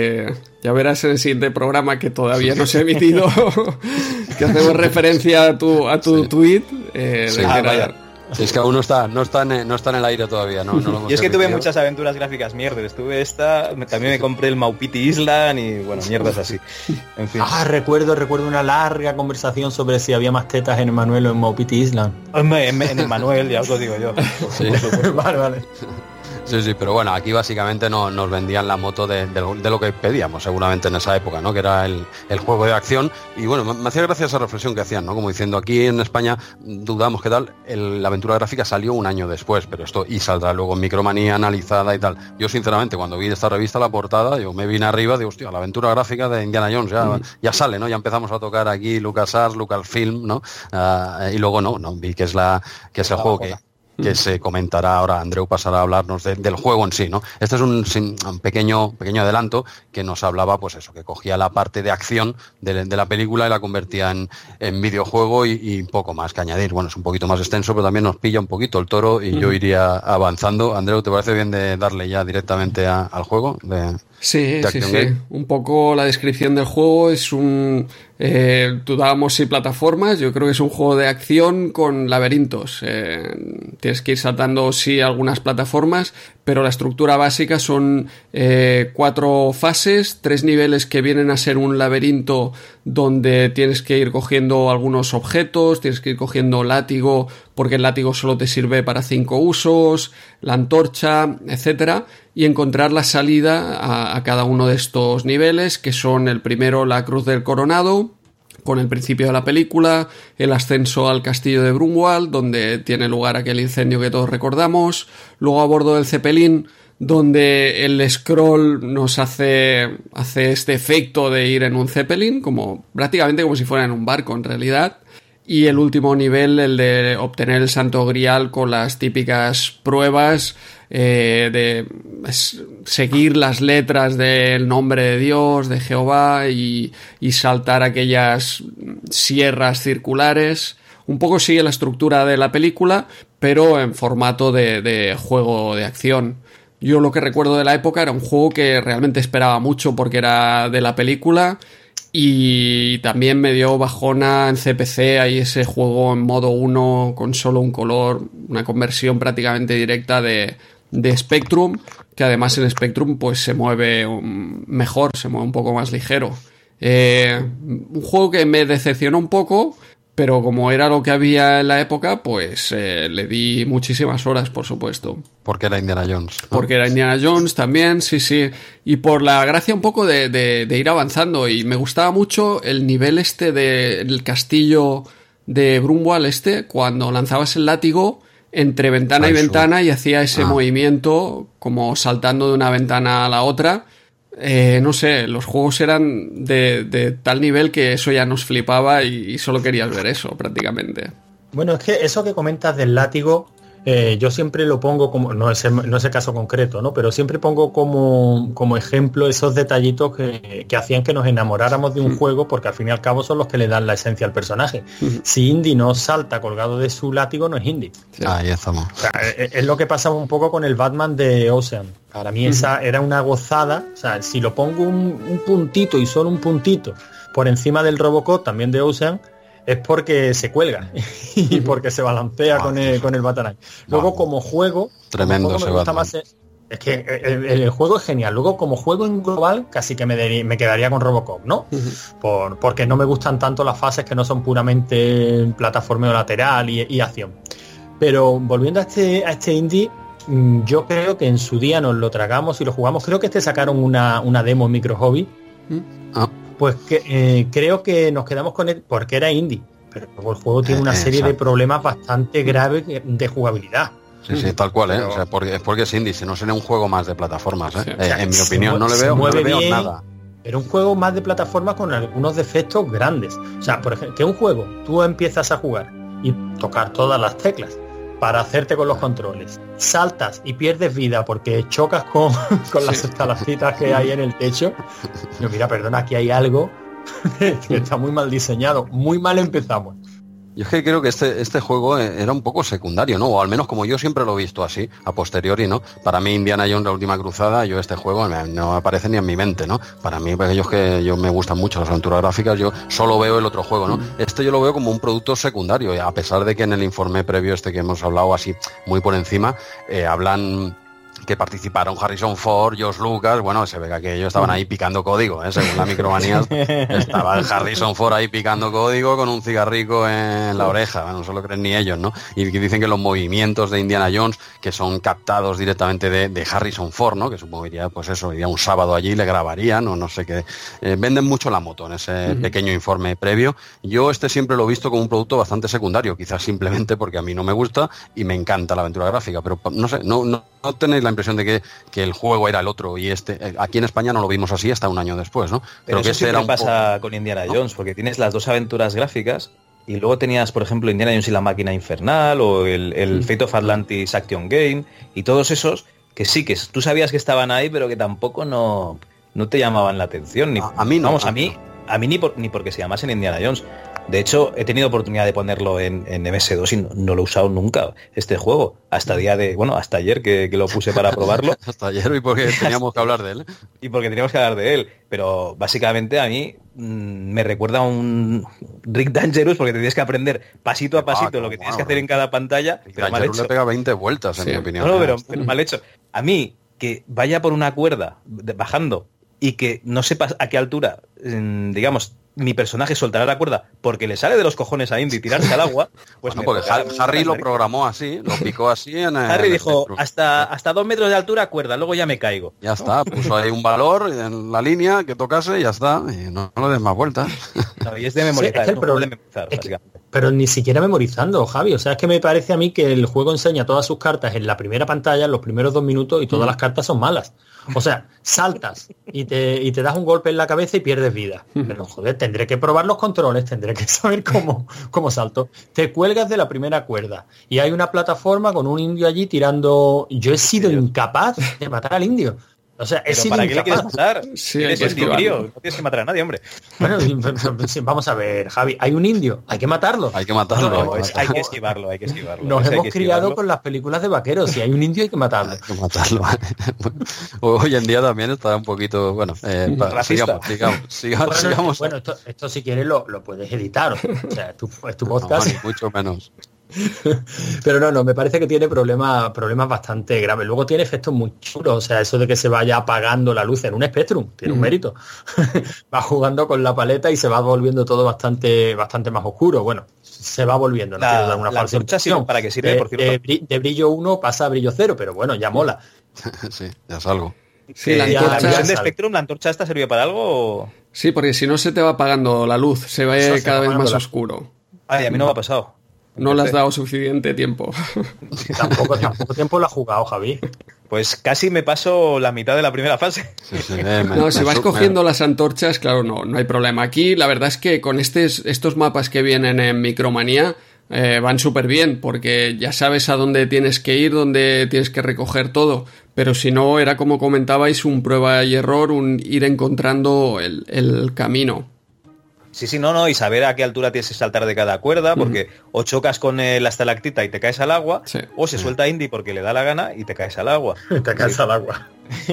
ya verás en el siguiente programa que todavía no se ha emitido, que hacemos referencia a tu tweet. Vaya. Es que aún no está en el aire todavía. No y es que tuve muchas aventuras gráficas mierdas. También me compré el Maupiti Island y bueno, mierdas así. En fin. Recuerdo una larga conversación sobre si había más tetas en Manuel o en Maupiti Island. En el Manuel, ya os lo digo yo. Sí. Vale. Sí, pero bueno, aquí básicamente nos vendían la moto de lo que pedíamos seguramente en esa época, ¿no? Que era el juego de acción. Y bueno, me hacía gracia esa reflexión que hacían, ¿no? Como diciendo, aquí en España dudamos que tal, la aventura gráfica salió un año después, pero esto y saldrá luego en Micromanía analizada y tal. Yo sinceramente, cuando vi esta revista, la portada, yo me vine arriba, digo, hostia, la aventura gráfica de Indiana Jones ya sale, ¿no? Ya empezamos a tocar aquí LucasArts, Lucasfilm, ¿no? Y luego no vi que es el juego que se comentará ahora. Andreu pasará a hablarnos del juego en sí, ¿no? Este es un pequeño adelanto que nos hablaba, pues eso, que cogía la parte de acción de la película y la convertía en videojuego y poco más que añadir. Bueno, es un poquito más extenso, pero también nos pilla un poquito el toro y yo iría avanzando. Andreu, ¿te parece bien de darle ya directamente al juego? Sí. Un poco la descripción del juego es dudábamos si plataformas. Yo creo que es un juego de acción con laberintos. Tienes que ir saltando algunas plataformas, pero la estructura básica son 4 fases, 3 niveles que vienen a ser un laberinto donde tienes que ir cogiendo algunos objetos, tienes que ir cogiendo látigo, porque el látigo solo te sirve para 5 usos, la antorcha, etcétera, y encontrar la salida a cada uno de estos niveles, que son el primero, la Cruz del Coronado, con el principio de la película, el ascenso al castillo de Brunwald, donde tiene lugar aquel incendio que todos recordamos, luego a bordo del Zeppelin, donde el scroll nos hace este efecto de ir en un Zeppelin, prácticamente como si fuera en un barco en realidad. Y el último nivel, el de obtener el Santo Grial con las típicas pruebas de seguir las letras del nombre de Dios, de Jehová, y saltar aquellas sierras circulares. Un poco sigue la estructura de la película, pero en formato de juego de acción. Yo lo que recuerdo de la época era un juego que realmente esperaba mucho porque era de la película. Y también me dio bajona en CPC, ahí ese juego en modo 1 con solo un color, una conversión prácticamente directa de Spectrum, que además en Spectrum pues se mueve mejor, se mueve un poco más ligero. Un juego que me decepcionó un poco, pero como era lo que había en la época, pues le di muchísimas horas, por supuesto. Porque era Indiana Jones, ¿no? Porque era Indiana Jones también, sí. Y por la gracia un poco de ir avanzando. Y me gustaba mucho el nivel del castillo de Brunwald cuando lanzabas el látigo entre ventana y ventana y hacía ese movimiento como saltando de una ventana a la otra. No sé, los juegos eran de tal nivel que eso ya nos flipaba y solo querías ver eso prácticamente. Bueno, es que eso que comentas del látigo, yo siempre lo pongo como, no es el caso concreto, ¿no? Pero siempre pongo como ejemplo esos detallitos que hacían que nos enamoráramos de un juego, porque al fin y al cabo son los que le dan la esencia al personaje. Si Indy no salta colgado de su látigo, no es Indy. Sí. Ahí estamos. O sea, es lo que pasaba un poco con el Batman de Ocean. Para mí esa era una gozada. O sea, si lo pongo un puntito y solo un puntito por encima del Robocop, también de Ocean, es porque se cuelga y porque se balancea con el Batarang. Luego como juego, tremendo ese Batman. Es que el juego es genial. Luego como juego en global casi que me quedaría con Robocop, ¿no? Porque no me gustan tanto las fases que no son puramente plataformeo lateral y acción. Pero volviendo a este indie, yo creo que en su día nos lo tragamos y lo jugamos. Creo que sacaron una demo en Micro Hobby. Pues creo que nos quedamos con él porque era indie, pero el juego tiene una serie de problemas bastante graves de jugabilidad. Sí, tal cual, ¿eh? O sea, porque es indie, si no sería un juego más de plataformas, ¿eh? En mi opinión, no le veo nada. Pero un juego más de plataformas con algunos defectos grandes. O sea, por ejemplo, que un juego tú empiezas a jugar y tocar todas las teclas para hacerte con los controles, saltas y pierdes vida porque chocas con las estalactitas que hay en el techo. No, mira, perdona, aquí hay algo que está muy mal diseñado, muy mal empezamos. Yo es que creo que este juego era un poco secundario, ¿no? O al menos como yo siempre lo he visto así, a posteriori, ¿no? Para mí Indiana Jones, la última cruzada, este juego no aparece ni en mi mente, ¿no? Para mí, para aquellos que yo me gustan mucho las aventuras gráficas, yo solo veo el otro juego, ¿no? Este yo lo veo como un producto secundario, a pesar de que en el informe previo que hemos hablado así muy por encima, hablan que participaron Harrison Ford, George Lucas, bueno, se ve que aquellos estaban ahí picando código, según la Micromanía, estaba el Harrison Ford ahí picando código con un cigarrico en la oreja, bueno, no se lo creen ni ellos, ¿no? Y que dicen que los movimientos de Indiana Jones, que son captados directamente de Harrison Ford, ¿no? Que supongo que iría, pues eso, iría un sábado allí y le grabarían, o no sé qué. Venden mucho la moto en ese pequeño informe previo. Yo siempre lo he visto como un producto bastante secundario, quizás simplemente porque a mí no me gusta y me encanta la aventura gráfica, pero no sé, no tenéis la impresión de que el juego era el otro y aquí en España no lo vimos así hasta un año después, ¿no? Pero eso siempre pasa con Indiana Jones, porque tienes las dos aventuras gráficas y luego tenías, por ejemplo, Indiana Jones y la máquina infernal o el Fate of Atlantis Action Game y todos esos que sí, que tú sabías que estaban ahí, pero que tampoco no te llamaban la atención. A mí no. Vamos, a mí ni porque se llamasen Indiana Jones. De hecho, he tenido oportunidad de ponerlo en MS2 y no lo he usado nunca, este juego. Hasta ayer que lo puse para probarlo. Hasta ayer y porque teníamos que hablar de él. Y porque teníamos que hablar de él. Pero básicamente a mí me recuerda a un Rick Dangerous porque tienes que aprender pasito a pasito lo que tienes que hacer en cada pantalla. Pero mal hecho. Le pega 20 vueltas, en mi opinión. No, pero mal hecho. A mí, que vaya por una cuerda bajando y que no sepas a qué altura, digamos, mi personaje soltará la cuerda porque le sale de los cojones a Indy tirarse al agua, pues no, porque Harry lo programó así, lo picó así Harry dijo, hasta 2 metros de altura cuerda, luego ya me caigo. Ya está, puso ahí un valor en la línea que tocase y ya está, y no le des más vueltas. No, y es de memorizar, sí, pero ni siquiera memorizando, Javi, o sea, es que me parece a mí que el juego enseña todas sus cartas en la primera pantalla, en los primeros 2 minutos, y todas las cartas son malas. O sea, saltas y te das un golpe en la cabeza y pierdes vida. Pero joder, tendré que probar los controles, tendré que saber cómo salto. Te cuelgas de la primera cuerda y hay una plataforma con un indio allí tirando. Yo he sido incapaz de matar al indio. O sea, he sido ¿para qué le quieres matar? Sí, eres el tío, no tienes que matar a nadie, hombre. Bueno, vamos a ver, Javi, hay un indio, hay que matarlo. Hay que matarlo. No, hay que esquivarlo. Nos hemos criado con las películas de vaqueros, si hay un indio hay que matarlo. Hay que matarlo. Hoy en día también está un poquito, bueno, sigamos. Bueno, esto si quieres lo puedes editar, o sea, es tu podcast. No, mucho menos. Pero no, me parece que tiene problemas bastante graves. Luego tiene efectos muy chulos, o sea, eso de que se vaya apagando la luz en un Spectrum, tiene un mérito. Va jugando con la paleta y se va volviendo todo bastante más oscuro. Bueno, se va volviendo. No quiero dar una falsa impresión. ¿Para qué sirve, por cierto? De brillo 1 pasa a brillo 0, pero bueno, ya mola. Sí, ya es algo. Sí, la versión de Spectrum, ¿la antorcha esta sirvió para algo? ¿O? Sí, porque si no se te va apagando la luz, se va cada vez más oscuro. Ay, a mí no me ha pasado. No le has dado suficiente tiempo. Tampoco tiempo lo ha jugado, Javi. Pues casi me paso la mitad de la primera fase. Si vas cogiendo las antorchas, claro, no hay problema. Aquí la verdad es que con estos mapas que vienen en Micromanía van súper bien, porque ya sabes a dónde tienes que ir, dónde tienes que recoger todo. Pero si no, era como comentabais, un prueba y error, un ir encontrando el camino. Sí, y saber a qué altura tienes que saltar de cada cuerda, porque o chocas con la estalactita y te caes al agua, o se suelta Indy porque le da la gana y te caes al agua. Al agua.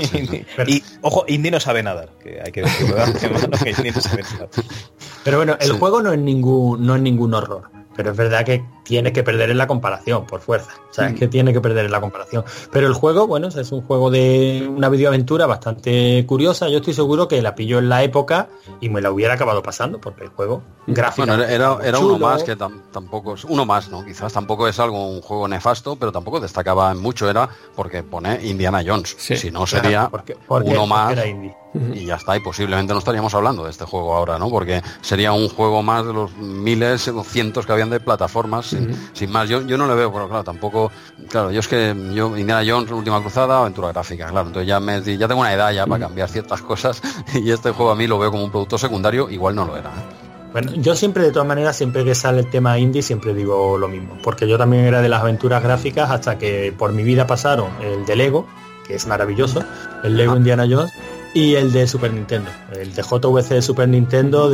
Y, ojo, Indy no sabe nadar, que hay que decirlo, que Indy no sabe nadar. Pero bueno, el juego no es ningún horror. Pero es verdad que tiene que perder en la comparación, por fuerza. O sea, es que tiene que perder en la comparación. Pero el juego, bueno, es un juego de una videoaventura bastante curiosa. Yo estoy seguro que la pilló en la época y me la hubiera acabado pasando, porque el juego gráfico... Bueno, era uno más que tampoco es... Uno más, ¿no? Quizás tampoco es un juego nefasto, pero tampoco destacaba mucho. Era porque pone Indiana Jones. Sí, si no sería porque uno más... Era indie. Y ya está, y posiblemente no estaríamos hablando de este juego ahora, ¿no? Porque sería un juego más de los miles o cientos que habían de plataformas, sin más. Yo no le veo, pero claro, tampoco... Claro, yo Indiana Jones, Última Cruzada, aventura gráfica, claro. Entonces ya tengo una edad ya para cambiar ciertas cosas y este juego a mí lo veo como un producto secundario, igual no lo era. Bueno, yo siempre, de todas maneras, siempre que sale el tema indie, siempre digo lo mismo. Porque yo también era de las aventuras gráficas hasta que por mi vida pasaron el de Lego, que es maravilloso, el Lego Indiana Jones, y el de Super Nintendo, el de JVC de Super Nintendo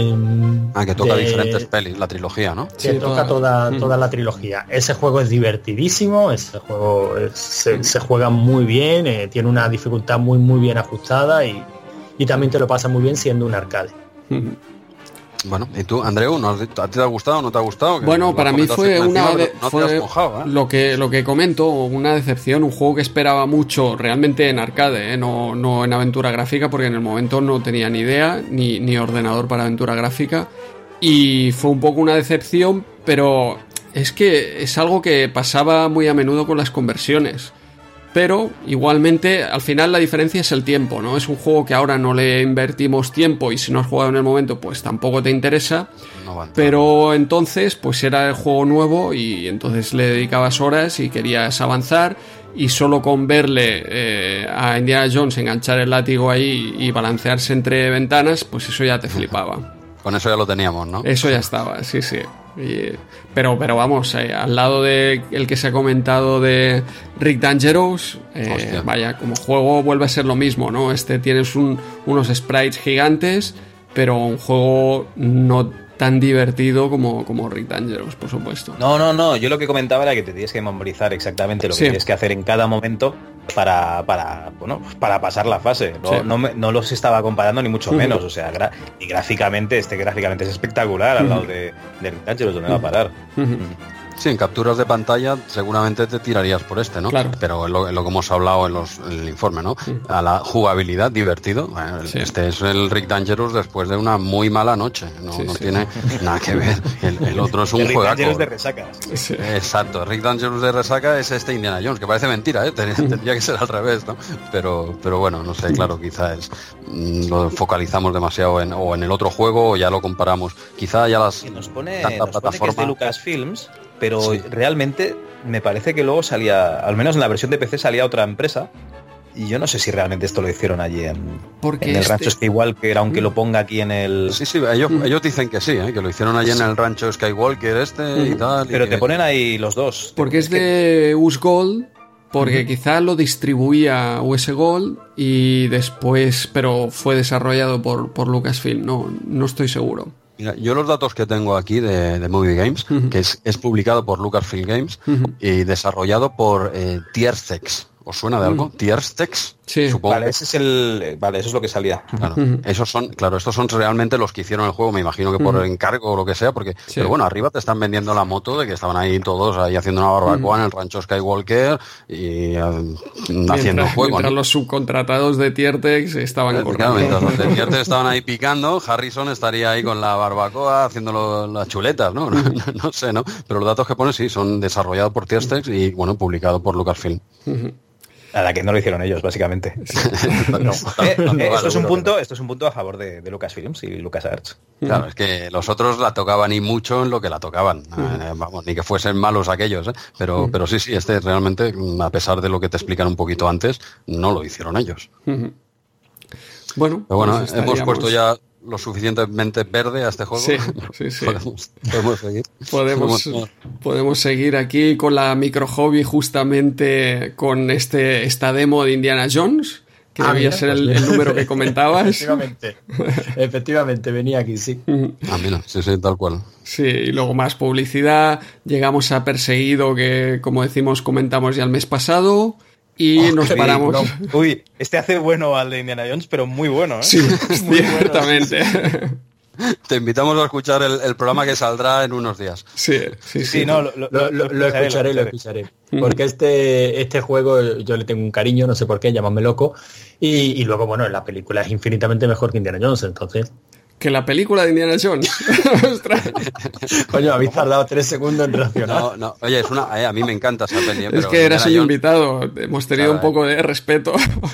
que toca diferentes pelis, la trilogía, ¿no? Que toca toda la trilogía. Ese juego es divertidísimo, ese juego se juega muy bien, tiene una dificultad muy bien ajustada y también te lo pasa muy bien siendo un arcade. Bueno, ¿y tú, Andreu, ¿a ti te ha gustado o no te ha gustado? Bueno, para mí fue lo que comento, una decepción, un juego que esperaba mucho realmente en arcade, no en aventura gráfica, porque en el momento no tenía ni idea, ni ordenador para aventura gráfica, y fue un poco una decepción, pero es que es algo que pasaba muy a menudo con las conversiones. Pero igualmente al final la diferencia es el tiempo, ¿no? Es un juego que ahora no le invertimos tiempo y si no has jugado en el momento pues tampoco te interesa, pero entonces pues era el juego nuevo y entonces le dedicabas horas y querías avanzar, y solo con verle a Indiana Jones enganchar el látigo ahí y balancearse entre ventanas, pues eso ya te flipaba. Con eso ya lo teníamos, ¿no? Eso ya estaba, sí. Pero vamos, al lado de el que se ha comentado de Rick Dangerous, vaya, como juego vuelve a ser lo mismo, ¿no? Tienes unos sprites gigantes, pero un juego no tan divertido como Rick Dangerous, por supuesto. No, yo lo que comentaba era que te tienes que memorizar exactamente lo que tienes que hacer en cada momento para pasar la fase. No los estaba comparando ni mucho menos, o sea, y gráficamente es espectacular al lado de Rick Dangerous, donde va a parar. Sí, en capturas de pantalla seguramente te tirarías por ¿no? Claro. Pero lo que hemos hablado en el informe, ¿no? A la jugabilidad, divertido. Este es el Rick Dangerous después de una muy mala noche. No tiene nada que ver. El otro es un juegaco. Rick Dangerous de resaca. Sí. Exacto. Rick Dangerous de resaca es Indiana Jones, que parece mentira, tendría que ser al revés, ¿no? Pero bueno, no sé, claro, quizás lo focalizamos demasiado o en el otro juego o ya lo comparamos. Quizá ya nos pone que es de Lucasfilms, pero realmente me parece que luego salía, al menos en la versión de PC salía otra empresa, y yo no sé si realmente esto lo hicieron allí en el rancho Skywalker, aunque lo ponga aquí en el... Sí, ellos dicen que sí, que lo hicieron allí en el rancho Skywalker y tal. Pero te ponen ahí los dos. Porque es de US Gold, porque quizá lo distribuía US Gold y después, pero fue desarrollado por Lucasfilm, no estoy seguro. Mira, yo los datos que tengo aquí de Movie Games, que es publicado por Lucasfilm Games y desarrollado por Tierstex. ¿Os suena de algo? Tierstex. Sí. Supongo. Vale, eso es lo que salía. Claro, estos son realmente los que hicieron el juego, me imagino que por encargo o lo que sea, porque pero bueno, arriba te están vendiendo la moto de que estaban ahí todos ahí haciendo una barbacoa en el rancho Skywalker y haciendo el juego. Mientras los subcontratados de Tiertex estaban corriendo. Mientras los de Tiertex estaban ahí picando, Harrison estaría ahí con la barbacoa haciendo las chuletas, ¿no? No sé, ¿no? Pero los datos que pone sí, son desarrollados por Tiertex y bueno, publicados por Lucasfilm. A la que no lo hicieron ellos, básicamente. Esto es un punto a favor de Lucasfilms y LucasArts. Claro, es que los otros la tocaban y mucho en lo que la tocaban. Vamos, ni que fuesen malos aquellos, pero sí, realmente, a pesar de lo que te explican un poquito antes, no lo hicieron ellos. Bueno, pero bueno, hemos puesto ya lo suficientemente verde a este juego. Sí. Podemos seguir. Podemos seguir aquí con la micro hobby, justamente con esta demo de Indiana Jones, que debía ser el número que comentabas. Efectivamente, venía aquí, sí. Mira, sí, tal cual. Sí, y luego más publicidad. Llegamos a Perseguido, que como comentamos ya el mes pasado. Y nos paramos. Uy, hace bueno al de Indiana Jones, pero muy bueno, ¿eh? Sí, ciertamente. Te invitamos a escuchar el programa que saldrá en unos días. Sí. No, lo escucharé. Porque este juego yo le tengo un cariño, no sé por qué, llámame loco. Y luego, bueno, la película es infinitamente mejor que Indiana Jones, entonces... Que la película de Indiana Jones. Coño, habéis tardado 3 segundos en reaccionar. No. Oye, a mí me encanta esa peli. Es que eras el invitado. Hemos tenido un poco de respeto.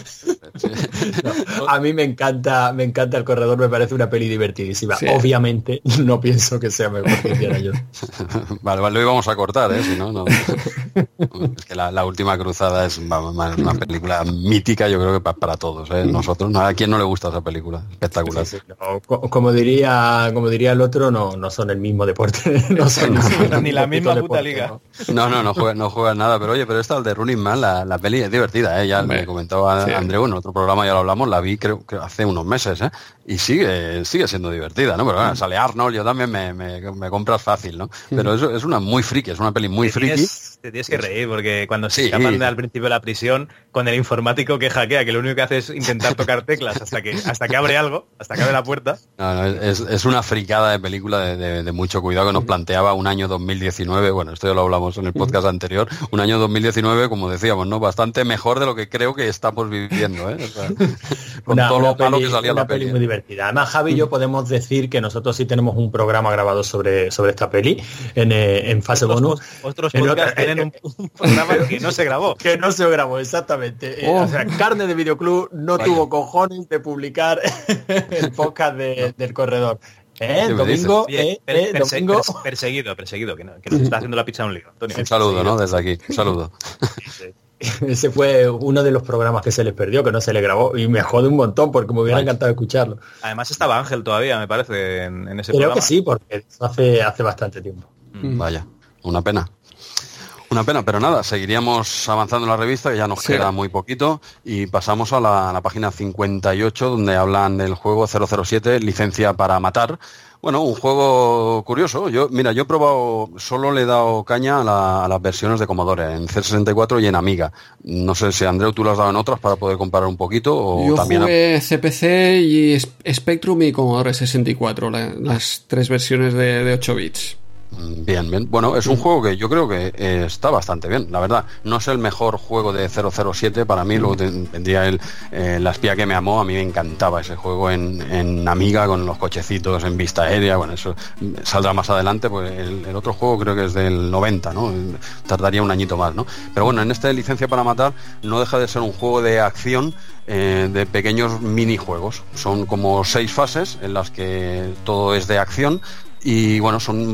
A mí me encanta El Corredor, me parece una peli divertidísima. Sí. Obviamente no pienso que sea mejor que Indiana Jones. Vale, lo íbamos a cortar, si no. Es que la Última Cruzada es una película mítica, yo creo que para todos, nosotros. ¿A quién no le gusta esa película? Espectacular. Sí. No, como diría el otro, no son el mismo deporte. No son ni la misma puta liga. No juegan nada, pero esta, el de Running Man, la peli es divertida, ya me comentaba Andreu, otro programa ya lo hablamos, la vi creo que hace unos meses, y sigue siendo divertida, ¿no? Pero bueno, sale Arnold, yo también me compras fácil, ¿no? Pero es una muy friki, es una peli muy friki. Te tienes que reír, porque cuando se escapan al principio de la prisión, con el informático que hackea, que lo único que hace es intentar tocar teclas hasta que abre algo, hasta que abre la puerta. No, es una fricada de película de mucho cuidado que nos planteaba un año 2019, bueno, esto ya lo hablamos en el podcast anterior, un año 2019, como decíamos, ¿no? Bastante mejor de lo que creo que estamos viviendo, ¿eh? O sea, con todo lo malo que salía la peli. Muy divertida. Además, Javi y yo podemos decir que nosotros sí tenemos un programa grabado sobre esta peli en fase bonus. Otros podcasts tienen un programa que no se grabó. Que no se grabó, exactamente. O sea, Carne de Videoclub no tuvo cojones de publicar el podcast del corredor. Domingo, domingo. Perseguido, que nos está haciendo la pizza un lío. Antonio. Un saludo, ¿no? Desde aquí, un saludo. Ese fue uno de los programas que se les perdió, que no se le grabó, y me jode un montón porque me hubiera encantado escucharlo. Además estaba Ángel todavía, me parece, en ese programa. Creo que sí, porque hace bastante tiempo. Vaya, una pena. Una pena, pero nada, seguiríamos avanzando en la revista, que ya nos queda muy poquito, y pasamos a la página 58, donde hablan del juego 007, Licencia para Matar. Bueno, un juego curioso. Yo he probado, solo le he dado caña a las versiones de Commodore, en C64 y en Amiga. No sé si, Andreu, tú lo has dado en otras para poder comparar un poquito. O yo también jugué CPC y Spectrum y Commodore 64, las tres versiones de 8 bits. Bien. Bueno, es un juego que yo creo que está bastante bien, la verdad. No es el mejor juego de 007 para mí, luego tendría La espía que me amó. A mí me encantaba ese juego en Amiga, con los cochecitos en vista aérea. Bueno, eso saldrá más adelante, pues el otro juego creo que es del 90, ¿no? Tardaría un añito más, ¿no? Pero bueno, en este Licencia para Matar no deja de ser un juego de acción, de pequeños minijuegos. Son como 6 fases en las que todo es de acción. Y bueno, son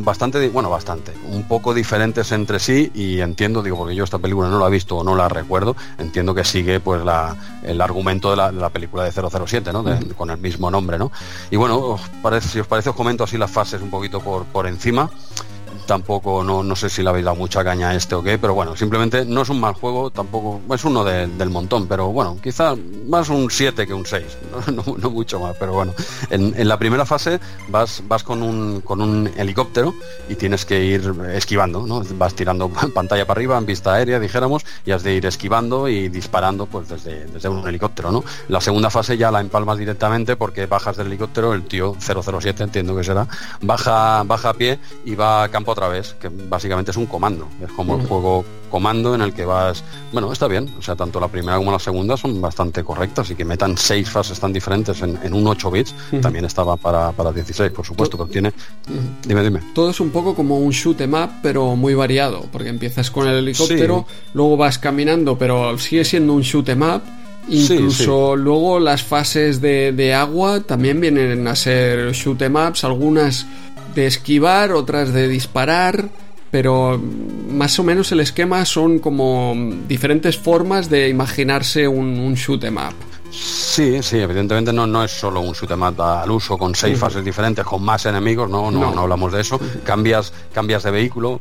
un poco diferentes entre sí, y entiendo, porque yo esta película no la he visto o no la recuerdo, entiendo que sigue pues el argumento de la película de 007, ¿no? Con el mismo nombre, ¿no? Y bueno, si os parece os comento así las fases un poquito por encima. Tampoco, no sé si le habéis dado mucha caña a este o qué, pero bueno, simplemente no es un mal juego, tampoco es uno del montón, pero bueno, quizá más un 7 que un 6, no mucho más, pero bueno, en la primera fase vas con un helicóptero y tienes que ir esquivando, ¿no? Vas tirando pantalla para arriba en vista aérea, dijéramos, y has de ir esquivando y disparando pues desde un helicóptero, ¿no? La segunda fase ya la empalmas directamente porque bajas del helicóptero, el tío 007, entiendo que será, baja a pie y va a campo otra vez, que básicamente es un comando, es como el juego comando en el que vas, bueno, está bien, o sea, tanto la primera como la segunda son bastante correctas, y que metan 6 fases tan diferentes en un 8 bits, también estaba para 16, por supuesto, pero tiene... Dime. Todo es un poco como un shoot 'em up, pero muy variado, porque empiezas con el helicóptero, luego vas caminando, pero sigue siendo un shoot 'em up. Incluso luego las fases de agua también vienen a ser shoot 'em ups, algunas de esquivar, otras de disparar, pero más o menos el esquema son como diferentes formas de imaginarse un shoot 'em up. Sí, evidentemente no es solo un shoot 'em up al uso con 6 fases diferentes, con más enemigos, no hablamos de eso. Cambias de vehículo,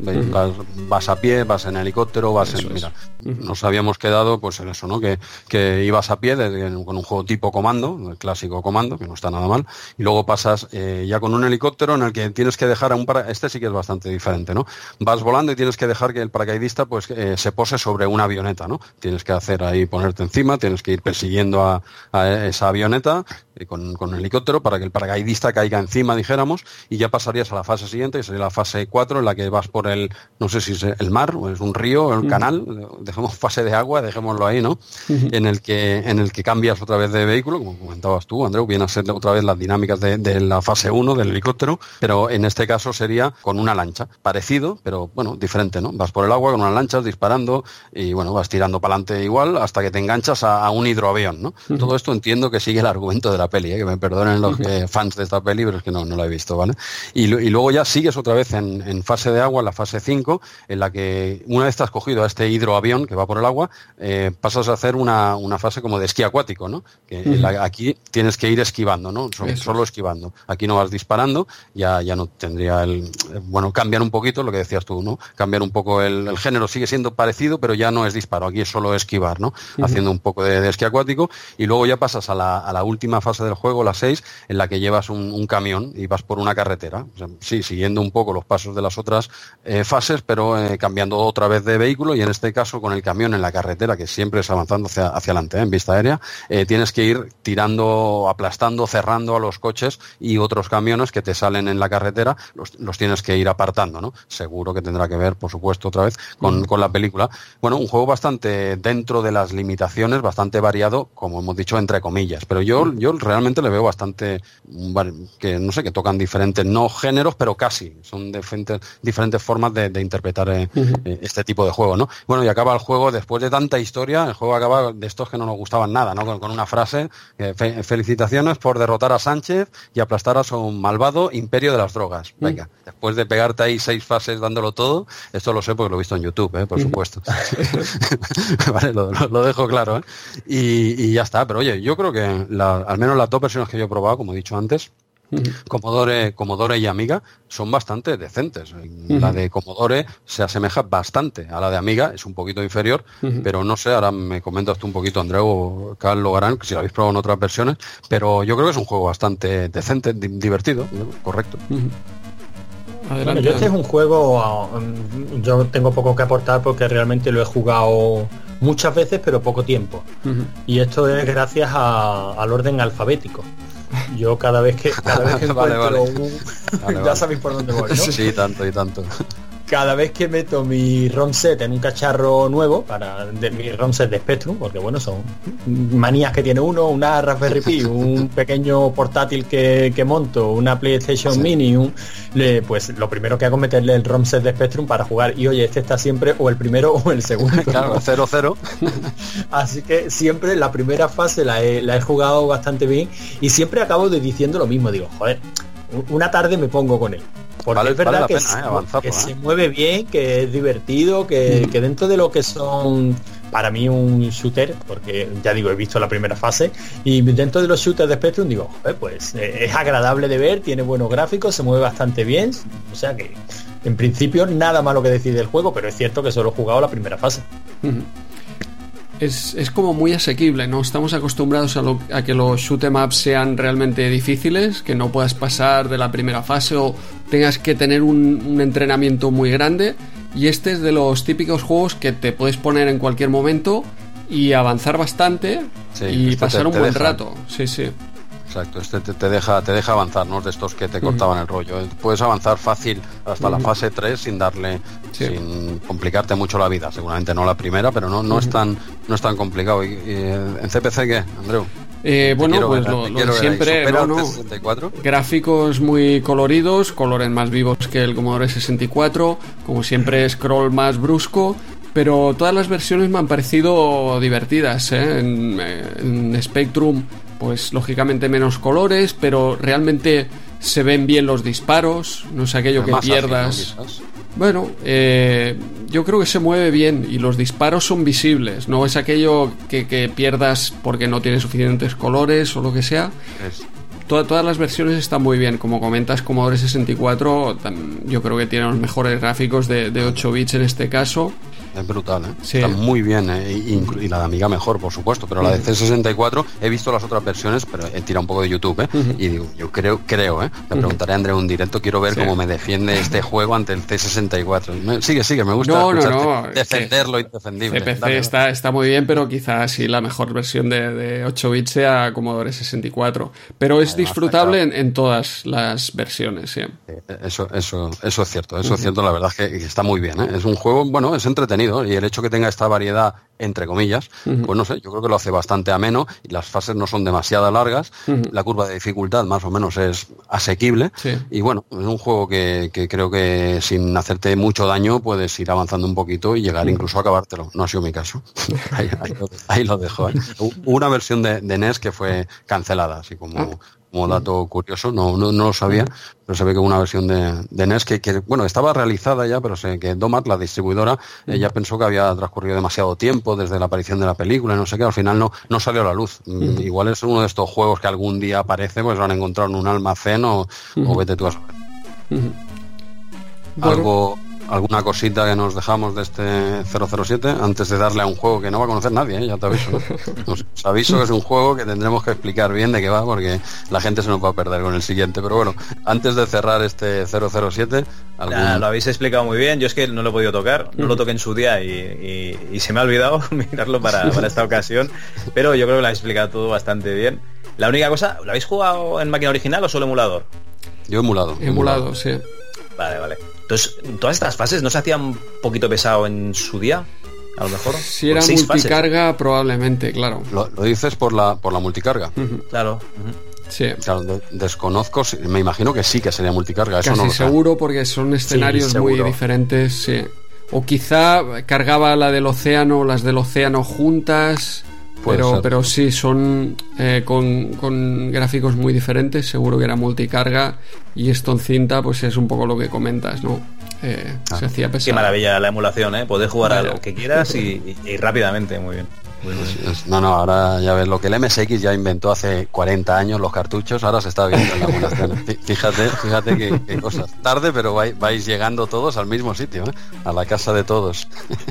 vas a pie, vas en helicóptero, mira, nos habíamos quedado pues en eso, ¿no? Que ibas a pie con un juego tipo comando, el clásico comando, que no está nada mal, y luego pasas ya con un helicóptero en el que tienes que dejar este sí que es bastante diferente, ¿no? Vas volando y tienes que dejar que el paracaidista pues se pose sobre una avioneta, ¿no? Tienes que hacer ahí, ponerte encima, tienes que ir persiguiendo a esa avioneta con el helicóptero para que el paracaidista caiga encima, dijéramos, y ya pasarías a la fase siguiente, que sería la fase 4, en la que vas por no sé si es el mar o es un río, el canal, dejemos fase de agua, dejémoslo ahí, ¿no? En el que cambias otra vez de vehículo, como comentabas tú, Andreu, viene a ser otra vez las dinámicas de la fase 1 del helicóptero, pero en este caso sería con una lancha, parecido, pero bueno, diferente, ¿no? Vas por el agua con unas lanchas disparando y bueno, vas tirando para adelante igual hasta que te enganchas a un hidroavión, ¿no? Todo esto entiendo que sigue el argumento de la la peli, que me perdonen los fans de esta peli, pero es que no la he visto, ¿vale? Y luego ya sigues otra vez en fase de agua, en la fase 5, en la que una vez te has cogido a este hidroavión que va por el agua, pasas a hacer una fase como de esquí acuático, ¿no? Que aquí tienes que ir esquivando, ¿no? Solo esquivando. Aquí no vas disparando, ya no tendría cambiar un poquito lo que decías tú, ¿no? Cambiar un poco el género, sigue siendo parecido, pero ya no es disparo, aquí es solo esquivar, ¿no? Haciendo un poco de esquí acuático, y luego ya pasas a la última fase del juego, la 6, en la que llevas un camión y vas por una carretera. O sea, sí, siguiendo un poco los pasos de las otras fases, pero cambiando otra vez de vehículo, y en este caso con el camión en la carretera, que siempre es avanzando hacia adelante, en vista aérea, tienes que ir tirando, aplastando, cerrando a los coches y otros camiones que te salen en la carretera, los tienes que ir apartando, ¿no? Seguro que tendrá que ver, por supuesto, otra vez con la película. Bueno, un juego bastante dentro de las limitaciones, bastante variado, como hemos dicho, entre comillas, pero yo realmente le veo bastante, que no sé, que tocan diferentes, no géneros, pero casi, son diferentes formas de interpretar este tipo de juego, ¿no? Bueno, y acaba el juego, después de tanta historia, el juego acaba de estos que no nos gustaban nada, ¿no? Con una frase, felicitaciones por derrotar a Sánchez y aplastar a su malvado imperio de las drogas. Venga, después de pegarte ahí 6 fases dándolo todo, esto lo sé porque lo he visto en YouTube, por supuesto. Vale, lo dejo claro, y ya está. Pero oye, yo creo que al menos las 2 versiones que yo he probado, como he dicho antes, Commodore y Amiga, son bastante decentes. La de Commodore se asemeja bastante a la de Amiga, es un poquito inferior, pero no sé, ahora me comentas tú un poquito, Andreu o Carl Logarán, si lo habéis probado en otras versiones, pero yo creo que es un juego bastante decente, divertido, ¿no? Correcto. Bueno, yo este es un juego, yo tengo poco que aportar porque realmente lo he jugado muchas veces, pero poco tiempo. Y esto es gracias al orden alfabético. Yo cada vez que encuentro ya sabéis por dónde voy, ¿no? Sí, tanto y tanto. Cada vez que meto mi ROM set en un cacharro nuevo, mi ROM set de Spectrum, porque bueno, son manías que tiene uno, una Raspberry Pi, un pequeño portátil que monto, una PlayStation Mini, pues lo primero que hago es meterle el ROM set de Spectrum para jugar, y oye, este está siempre o el primero o el segundo. Claro, 0-0. Así que siempre la primera fase la he jugado bastante bien, y siempre acabo diciendo lo mismo, digo, joder, una tarde me pongo con él. Porque es verdad que se mueve bien, que es divertido, que dentro de lo que son para mí un shooter, porque ya digo, he visto la primera fase, y dentro de los shooters de Spectrum digo, joder, pues es agradable de ver, tiene buenos gráficos, se mueve bastante bien, o sea que en principio nada malo que decir del juego, pero es cierto que solo he jugado la primera fase. Es como muy asequible, ¿no? Estamos acostumbrados a que los shoot 'em ups sean realmente difíciles, que no puedas pasar de la primera fase o tengas que tener un entrenamiento muy grande, y este es de los típicos juegos que te puedes poner en cualquier momento y avanzar bastante y pasar un buen rato. Sí. Exacto, te deja avanzar, no es de estos que te cortaban el rollo. Puedes avanzar fácil hasta la fase 3 sin complicarte mucho la vida. Seguramente no la primera, pero no es tan complicado. ¿Y en CPC qué, Andreu? Bueno, pues lo de siempre, gráficos muy coloridos, colores más vivos que el Commodore 64, como siempre scroll más brusco, pero todas las versiones me han parecido divertidas, ¿eh? En Spectrum, pues lógicamente menos colores, pero realmente se ven bien los disparos, no es aquello que pierdas. Ágil, ¿no? Bueno, yo creo que se mueve bien y los disparos son visibles, no es aquello que pierdas porque no tiene suficientes colores o lo que sea. Todas las versiones están muy bien, como comentas, Commodore 64 yo creo que tiene los mejores gráficos de 8 bits en este caso. Es brutal, ¿eh? Sí. Está muy bien, y la de Amiga mejor, por supuesto, pero la de C64 he visto las otras versiones, pero he tirado un poco de YouTube, y digo, yo creo, le preguntaré a Andreu en directo, quiero ver cómo me defiende este juego ante el C64. Sigue, me gusta defender lo indefendible. CPC está muy bien, pero quizás sí la mejor versión de 8 bits sea Commodore 64, pero es disfrutable en todas las versiones, sí. Eso es cierto, la verdad es que está muy bien, ¿eh? Es un juego, bueno, es entretenido. sonido, y el hecho que tenga esta variedad, entre comillas, pues no sé, yo creo que lo hace bastante ameno, y las fases no son demasiado largas, la curva de dificultad más o menos es asequible, y bueno, es un juego que creo que sin hacerte mucho daño puedes ir avanzando un poquito y llegar incluso a acabártelo. No ha sido mi caso. ahí lo dejo. Hubo una versión de NES que fue cancelada, así como dato curioso, no lo sabía, pero se ve que hubo una versión de NES que bueno, estaba realizada ya, pero sé que Domat, la distribuidora, ella pensó que había transcurrido demasiado tiempo desde la aparición de la película, y no sé qué, al final no salió a la luz. Igual es uno de estos juegos que algún día aparece, pues lo han encontrado en un almacén o vete tú a saber. ¿Alguna cosita que nos dejamos de este 007 antes de darle a un juego que no va a conocer nadie, ya te aviso, ¿no? Os aviso que es un juego que tendremos que explicar bien de qué va, porque la gente se nos va a perder con el siguiente. Pero bueno, antes de cerrar este 007... Lo habéis explicado muy bien. Yo es que no lo he podido tocar, no lo toqué en su día y se me ha olvidado mirarlo para esta ocasión, pero yo creo que lo habéis explicado todo bastante bien. La única cosa, ¿lo habéis jugado en máquina original o solo emulador? Yo emulado. Emulado, sí. Vale. Entonces, ¿todas estas fases no se hacían un poquito pesado en su día? A lo mejor. Si era multicarga, fases. Probablemente, claro. Lo dices por la multicarga. Claro. Sí. Claro, desconozco, me imagino que sí que sería multicarga. Eso casi no lo seguro sé. Porque son escenarios muy diferentes, sí. O quizá cargaba la del océano, las del océano juntas. Pero sí, son con gráficos muy diferentes. Seguro que era multicarga. Y esto en cinta, pues es un poco lo que comentas, ¿no? Se hacía pesado. Qué maravilla la emulación, ¿eh? Poder jugar a lo que quieras y rápidamente, muy bien. No, ahora ya ves lo que el MSX ya inventó hace 40 años, los cartuchos, ahora se está viendo en la emulación. Fíjate qué cosas. Tarde, pero vais llegando todos al mismo sitio, ¿eh? A la casa de todos.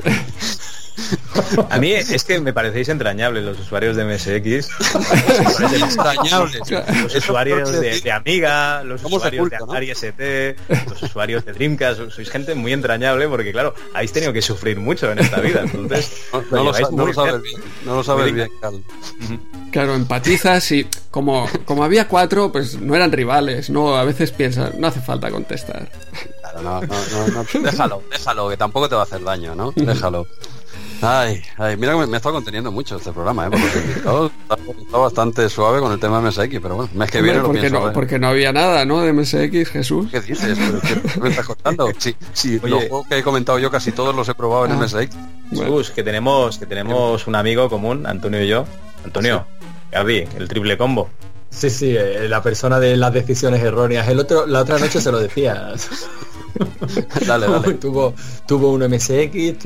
A mí es que me parecéis entrañables los usuarios de MSX. Entrañables. Los usuarios de Amiga, los usuarios de Atari ST, los usuarios de Dreamcast. Sois gente muy entrañable porque, claro, habéis tenido que sufrir mucho en esta vida. Entonces, no lo sabes bien, Carlos. Claro, empatizas y como había 4, pues no eran rivales, ¿no? A veces piensas, no hace falta contestar. Claro, no. Déjalo, que tampoco te va a hacer daño, ¿no? Déjalo. Ay, mira que me he estado conteniendo mucho este programa, porque está bastante suave con el tema de MSX, pero bueno, mes que viene lo pienso. Porque no había nada, ¿no? De MSX, Jesús. ¿Qué dices? ¿Qué me estás contando? Sí, los juegos que he comentado yo casi todos los he probado en MSX. Jesús, que tenemos un amigo común, Antonio y yo. Antonio, Gaby, el triple combo. Sí, la persona de las decisiones erróneas. La otra noche se lo decía. Dale. Tuvo un MSX,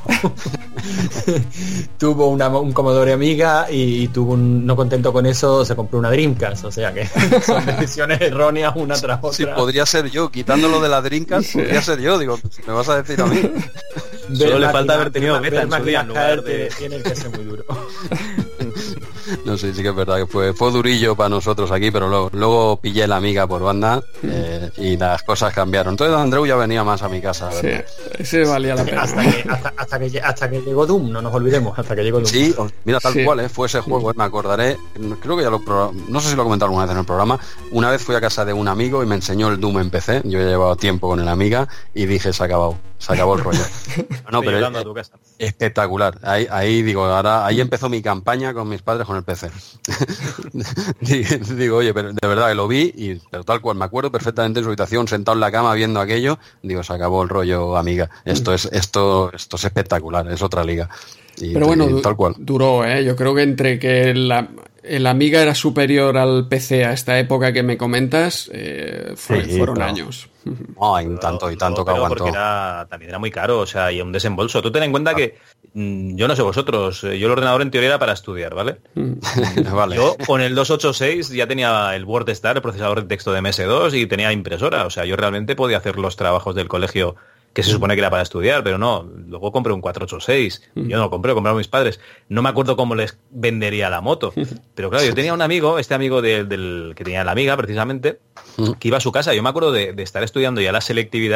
tuvo un Commodore Amiga y no contento con eso se compró una Dreamcast, o sea que son decisiones erróneas una tras otra. Sí, podría ser yo, quitándolo de la Dreamcast, podría ser yo, digo, me vas a decir a mí. Solo le falta haber tenido beta en su día en lugar de... Tiene que ser muy duro. No sé, sí que es verdad que fue durillo para nosotros aquí, pero luego pillé la Amiga por banda y las cosas cambiaron. Entonces Andreu ya venía más a mi casa. Sí, ese valía la pena. Hasta que llegó Doom, no nos olvidemos, hasta que llegó Doom. Sí, mira, tal cual, fue ese juego, me acordaré, creo que no sé si lo he comentado alguna vez en el programa. Una vez fui a casa de un amigo y me enseñó el Doom en PC. Yo he llevado tiempo con el Amiga y dije, se acabó el rollo. No, pero a tu casa. Espectacular. Ahí digo, ahí empezó mi campaña con mis padres con el PC. Digo, oye, pero de verdad que lo vi, pero tal cual, me acuerdo perfectamente en su habitación, sentado en la cama viendo aquello, digo, se acabó el rollo Amiga. Esto es espectacular, es otra liga. Pero bueno, tal cual. Duró, yo creo que entre que el Amiga era superior al PC a esta época que me comentas, fueron años. Tanto que aguantó. Porque también era muy caro, o sea, y un desembolso. Tú ten en cuenta que yo no sé vosotros, yo el ordenador en teoría era para estudiar, ¿vale? Vale. Yo con el 286 ya tenía el WordStar, el procesador de texto de MS2 y tenía impresora, o sea, yo realmente podía hacer los trabajos del colegio que se supone que era para estudiar, pero no, luego compré un 486, yo no lo compré, compraron mis padres, no me acuerdo cómo les vendería la moto, pero claro, yo tenía un amigo, este amigo del que tenía la Amiga precisamente, que iba a su casa, yo me acuerdo de estar estudiando ya la selectividad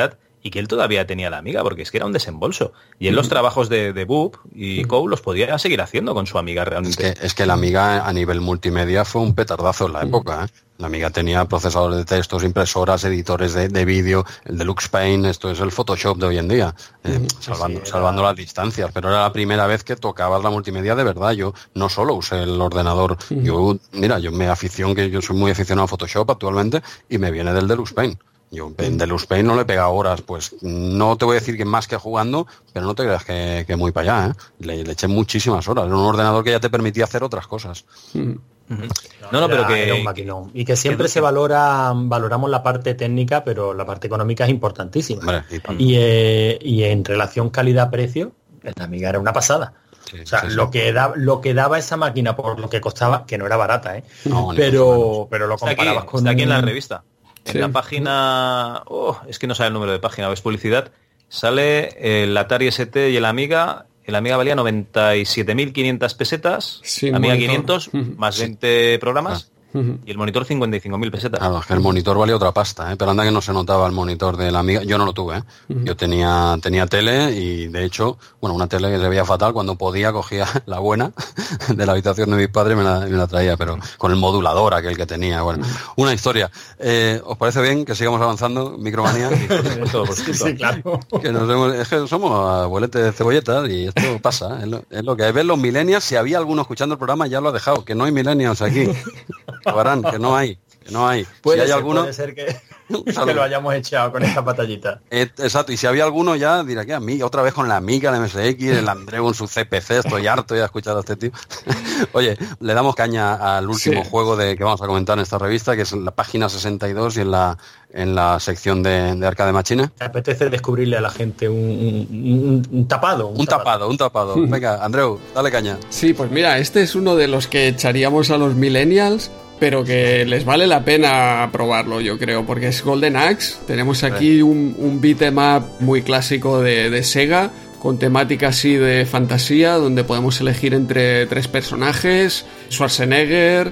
y que él todavía tenía la Amiga, porque es que era un desembolso. Y él los trabajos de Boop y Cow los podía seguir haciendo con su Amiga realmente. Es que la Amiga a nivel multimedia fue un petardazo en la época, ¿eh? La Amiga tenía procesadores de textos, impresoras, editores de vídeo, el Deluxe Paint, esto es el Photoshop de hoy en día, salvando las distancias, pero era la primera vez que tocabas la multimedia de verdad. Yo no solo usé el ordenador, yo soy muy aficionado a Photoshop actualmente y me viene del Deluxe Paint. Yo en Deluxe Paint no le pega horas, pues no te voy a decir que más que jugando, pero no te creas que muy para allá, ¿eh? Le eché muchísimas horas, era un ordenador que ya te permitía hacer otras cosas. Pero que era un maquinón. Y que siempre valoramos la parte técnica, pero la parte económica es importantísima. Hombre, y en relación calidad-precio, la Amiga era una pasada. Sí, o sea, lo que daba esa máquina por lo que costaba, que no era barata, pero lo comparabas con... Está aquí en la revista. En la página... es que no sabe el número de página, es publicidad. Sale el Atari ST y el Amiga... El Amiga valía 97.500 pesetas, Amiga monitor. 500, más 20 programas, y el monitor 55.000 pesetas. Claro, es que el monitor valía otra pasta, pero anda que no se notaba el monitor de la Amiga. Yo no lo tuve, Yo tenía tele y, de hecho, una tele que se veía fatal. Cuando podía cogía la buena de la habitación de mis padres y me la traía, pero con el modulador aquel que tenía. Bueno, una historia. ¿Os parece bien que sigamos avanzando, Micromanía? Sí, claro. Es que somos abueletes de cebolletas y esto pasa, es lo que hay. Ver los millennials, si había alguno escuchando el programa ya lo ha dejado, que no hay millennials aquí. Barán, que no hay. Puede ser que lo hayamos echado con esta batallita. Exacto, y si había alguno ya dirá que a mí, otra vez con la Amiga, el MSX, el Andreu con su CPC, estoy harto de escuchar a este tío. Oye, le damos caña al último juego que vamos a comentar en esta revista, que es la página 62 y en la sección de Arcade Machine. Me apetece descubrirle a la gente un tapado. Un tapado. Venga, Andreu, dale caña. Sí, pues mira, este es uno de los que echaríamos a los millennials, pero que les vale la pena probarlo, yo creo, porque es Golden Axe. Tenemos aquí un beat'em up muy clásico de Sega, con temática así de fantasía, donde podemos elegir entre 3 personajes: Schwarzenegger,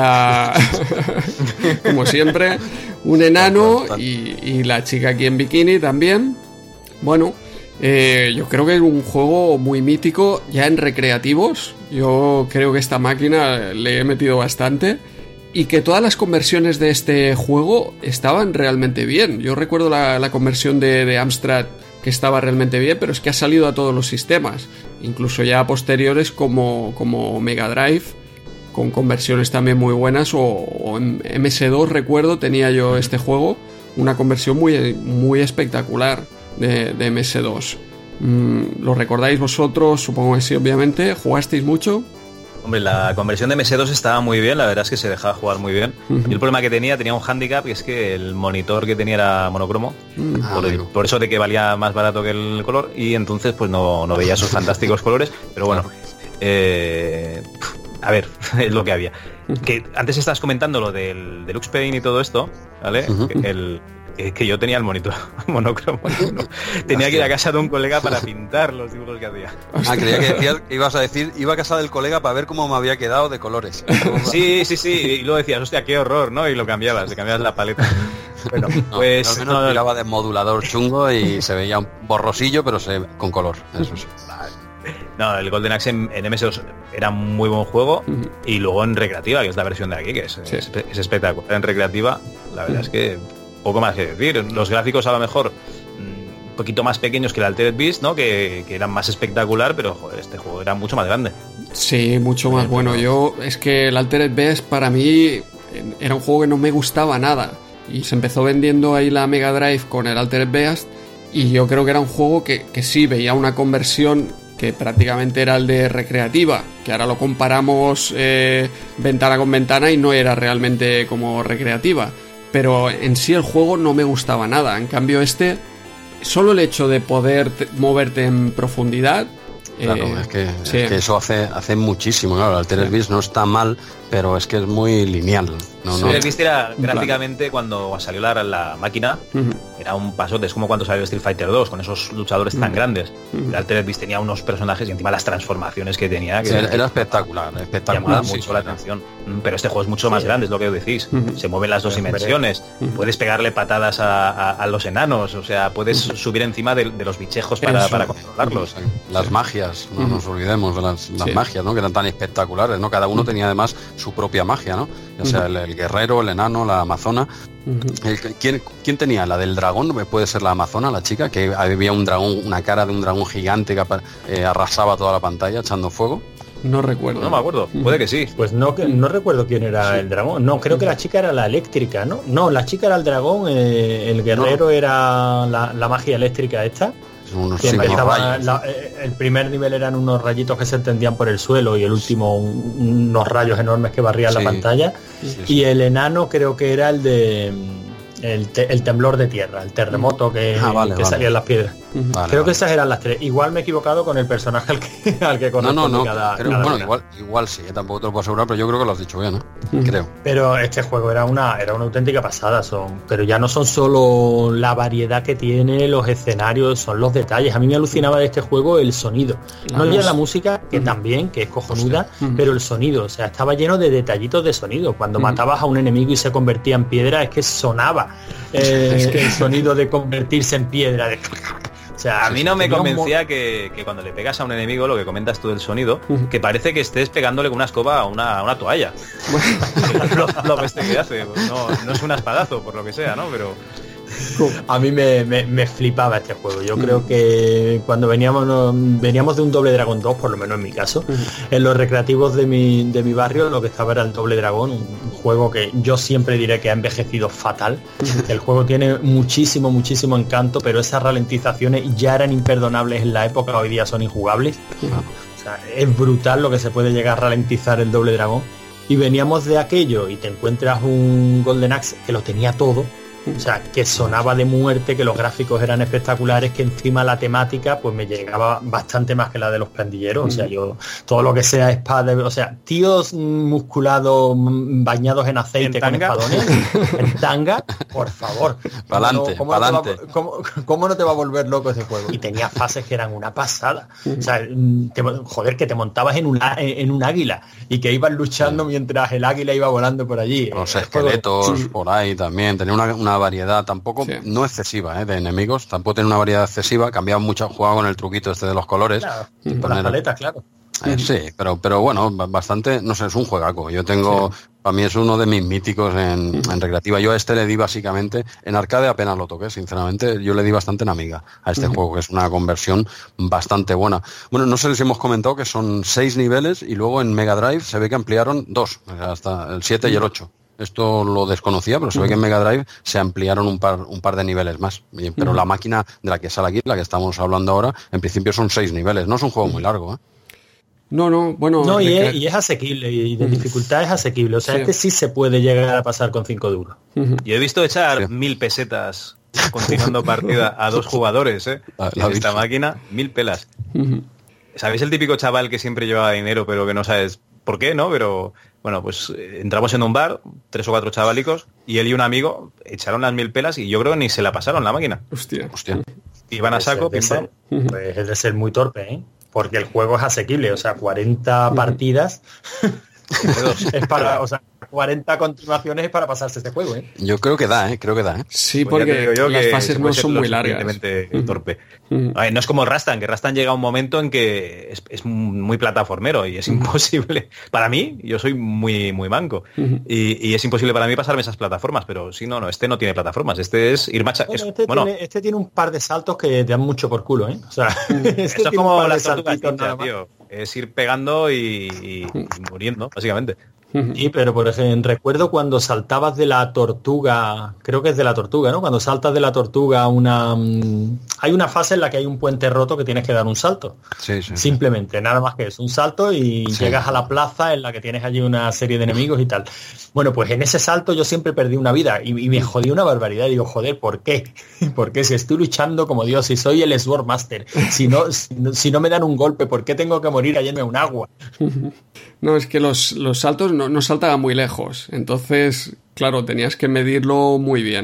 como siempre, un enano y la chica aquí en bikini también. Bueno, yo creo que es un juego muy mítico ya en recreativos. Yo creo que esta máquina le he metido bastante, y que todas las conversiones de este juego estaban realmente bien. Yo recuerdo la conversión de Amstrad, que estaba realmente bien, pero es que ha salido a todos los sistemas, incluso ya posteriores como Mega Drive, con conversiones también muy buenas, o en MS2 recuerdo tenía yo este juego, una conversión muy, muy espectacular de MS2. ¿Lo recordáis vosotros? Supongo que sí, obviamente. ¿Jugasteis mucho? Hombre, la conversión de MS2 estaba muy bien, la verdad es que se dejaba jugar muy bien. Y el problema que tenía un hándicap, que es que el monitor que tenía era monocromo, por eso de que valía más barato que el color, y entonces pues no veía esos fantásticos colores, pero bueno, a ver, es lo que había. Que antes estabas comentando lo del Deluxe Paint y todo esto, ¿vale? Que yo tenía el monitor monocromo. Tenía que ir a casa de un colega para pintar los dibujos que hacía. Creía que decías que ibas a decir, iba a casa del colega para ver cómo me había quedado de colores. Sí, y luego decías, hostia, qué horror, ¿no? Y lo cambiabas, la paleta. Bueno, pues... al menos tiraba de modulador chungo y se veía un borrosillo, pero con color, eso sí. No, el Golden Axe en MS2 era un muy buen juego, y luego en recreativa, que es la versión de aquí, que es espectacular. En recreativa, la verdad es que poco más que decir. Los gráficos a lo mejor un poquito más pequeños que el Altered Beast, ¿no? Que eran más espectacular, pero joder, este juego era mucho más grande. Sí, mucho más bueno. Es que el Altered Beast para mí era un juego que no me gustaba nada, y se empezó vendiendo ahí la Mega Drive con el Altered Beast, y yo creo que era un juego que sí veía una conversión que prácticamente era el de recreativa, que ahora lo comparamos ventana con ventana y no era realmente como recreativa, pero en sí el juego no me gustaba nada. En cambio solo el hecho de poder moverte en profundidad, claro, es que eso hace muchísimo. Claro, el Altered Beast no está mal, pero es que es muy lineal. El Altered Beast era gráficamente, cuando salió la máquina, era un pasote. Es como cuando salió Street Fighter 2 con esos luchadores tan grandes. El Altered Beast tenía unos personajes y encima las transformaciones que tenía, que era espectacular mucho la atención. Pero este juego es mucho más grande, es lo que decís. Se mueven las dos dimensiones, puedes pegarle patadas a los enanos, o sea, puedes subir encima de los bichejos para controlarlos. Las magias, no nos olvidemos de las magias, ¿no? Que eran tan espectaculares, ¿no? Cada uno tenía además su propia magia, ¿no? Ya sea el guerrero, el enano, la amazona. ¿Quién tenía? La del dragón, puede ser la amazona, la chica, que había un dragón, una cara de un dragón gigante que arrasaba toda la pantalla echando fuego. No recuerdo. No me acuerdo, puede que sí. Pues no recuerdo quién era el dragón. No, creo que la chica era la eléctrica, ¿no? No, la chica era el dragón, el guerrero era la magia eléctrica esta. El primer nivel eran unos rayitos que se extendían por el suelo y el último unos rayos enormes que barrían la pantalla. Y el enano creo que era el de el temblor de tierra, el terremoto que salían las piedras. Creo que esas eran las tres. Igual me he equivocado con el personaje al que corresponde cada igual sí, tampoco te lo puedo asegurar, pero yo creo que lo has dicho bien, ¿no? Creo. Pero este juego era una auténtica pasada, pero ya no son solo la variedad que tiene, los escenarios, son los detalles. A mí me alucinaba de este juego el sonido. No ya la música, que también, que es cojonuda, pero el sonido, o sea, estaba lleno de detallitos de sonido. Cuando matabas a un enemigo y se convertía en piedra, es que sonaba el sonido de convertirse en piedra. O sea, a mí no me convencía que cuando le pegas a un enemigo, lo que comentas tú del sonido, que parece que estés pegándole con una escoba a una toalla. lo que hace, pues no es un espadazo, por lo que sea, ¿no? Pero a mí me flipaba este juego. Yo creo que cuando veníamos de un Doble Dragón 2, por lo menos en mi caso, en los recreativos de mi barrio lo que estaba era el Doble Dragón, un juego que yo siempre diré que ha envejecido fatal. El juego tiene muchísimo encanto, pero esas ralentizaciones ya eran imperdonables en la época, hoy día son injugables. O sea, es brutal lo que se puede llegar a ralentizar el Doble Dragón. Y veníamos de aquello y te encuentras un Golden Axe que lo tenía todo. O sea, que sonaba de muerte, que los gráficos eran espectaculares, que encima la temática pues me llegaba bastante más que la de los pandilleros. O sea, yo todo lo que sea espada, o sea, tíos musculados bañados en aceite con espadones, en tanga, por favor. Pa'lante. ¿Cómo no te va a volver loco ese juego? Y tenía fases que eran una pasada. O sea, que te montabas en un águila y que ibas luchando mientras el águila iba volando por allí. Los esqueletos por ahí también. Tenía una variedad tampoco no excesiva de enemigos, tampoco tiene una variedad excesiva, cambiaba mucho, jugaba con el truquito este de los colores, con las paletas, claro. Sí, pero bueno, bastante, no sé, es un juegaco. Yo tengo, para mí es uno de mis míticos en recreativa. Yo a este le di básicamente, en arcade apenas lo toqué, sinceramente, yo le di bastante en Amiga a este juego, que es una conversión bastante buena. Bueno, no sé si hemos comentado que son 6 niveles y luego en Mega Drive se ve que ampliaron 2, hasta el 7 y el 8. Esto lo desconocía, pero se ve que en Mega Drive se ampliaron un par de niveles más. Pero la máquina de la que sale aquí, la que estamos hablando ahora, en principio son 6 niveles. No es un juego muy largo, ¿eh? No, y es asequible, y de dificultad es asequible. O sea, este sí se puede llegar a pasar con 5 duros. Yo he visto echar 1000 pesetas continuando partida a 2 jugadores, en esta máquina, 1000 pelas. ¿Sabéis el típico chaval que siempre lleva dinero, pero que no sabes por qué, no? Pero bueno, pues entramos en un bar, 3 o 4 chavalicos, y él y un amigo echaron las 1000 pelas y yo creo que ni se la pasaron la máquina. Hostia. Iban a saco, pues es de ser muy torpe, ¿eh? Porque el juego es asequible, o sea, 40 partidas es para, o sea, 40 continuaciones es para pasarse este juego, ¿eh? Yo creo que da, ¿eh? Sí, pues porque las fases no son muy largas. Torpe. No es como el Rastan, que Rastan llega a un momento en que es muy plataformero y es imposible. Para mí, yo soy muy manco. Y es imposible para mí pasarme esas plataformas, pero sí, no, este no tiene plataformas. Este es ir este tiene un par de saltos que te dan mucho por culo, ¿eh? O sea, esto es como las tortugas ninja, tío. Es ir pegando y muriendo, básicamente. Sí, pero por ejemplo, recuerdo cuando saltabas de la tortuga, creo que es de la tortuga, ¿no? Cuando saltas de la tortuga hay una fase en la que hay un puente roto que tienes que dar un salto. Sí. Simplemente, nada más que es un salto y llegas a la plaza en la que tienes allí una serie de enemigos y tal. Bueno, pues en ese salto yo siempre perdí una vida y me jodí una barbaridad. Y digo, joder, ¿por qué? Porque si estoy luchando como Dios, si soy el Sword Master, si no me dan un golpe, ¿por qué tengo que morir a llenarme un agua? No, es que los saltos no saltaban muy lejos. Entonces, claro, tenías que medirlo muy bien.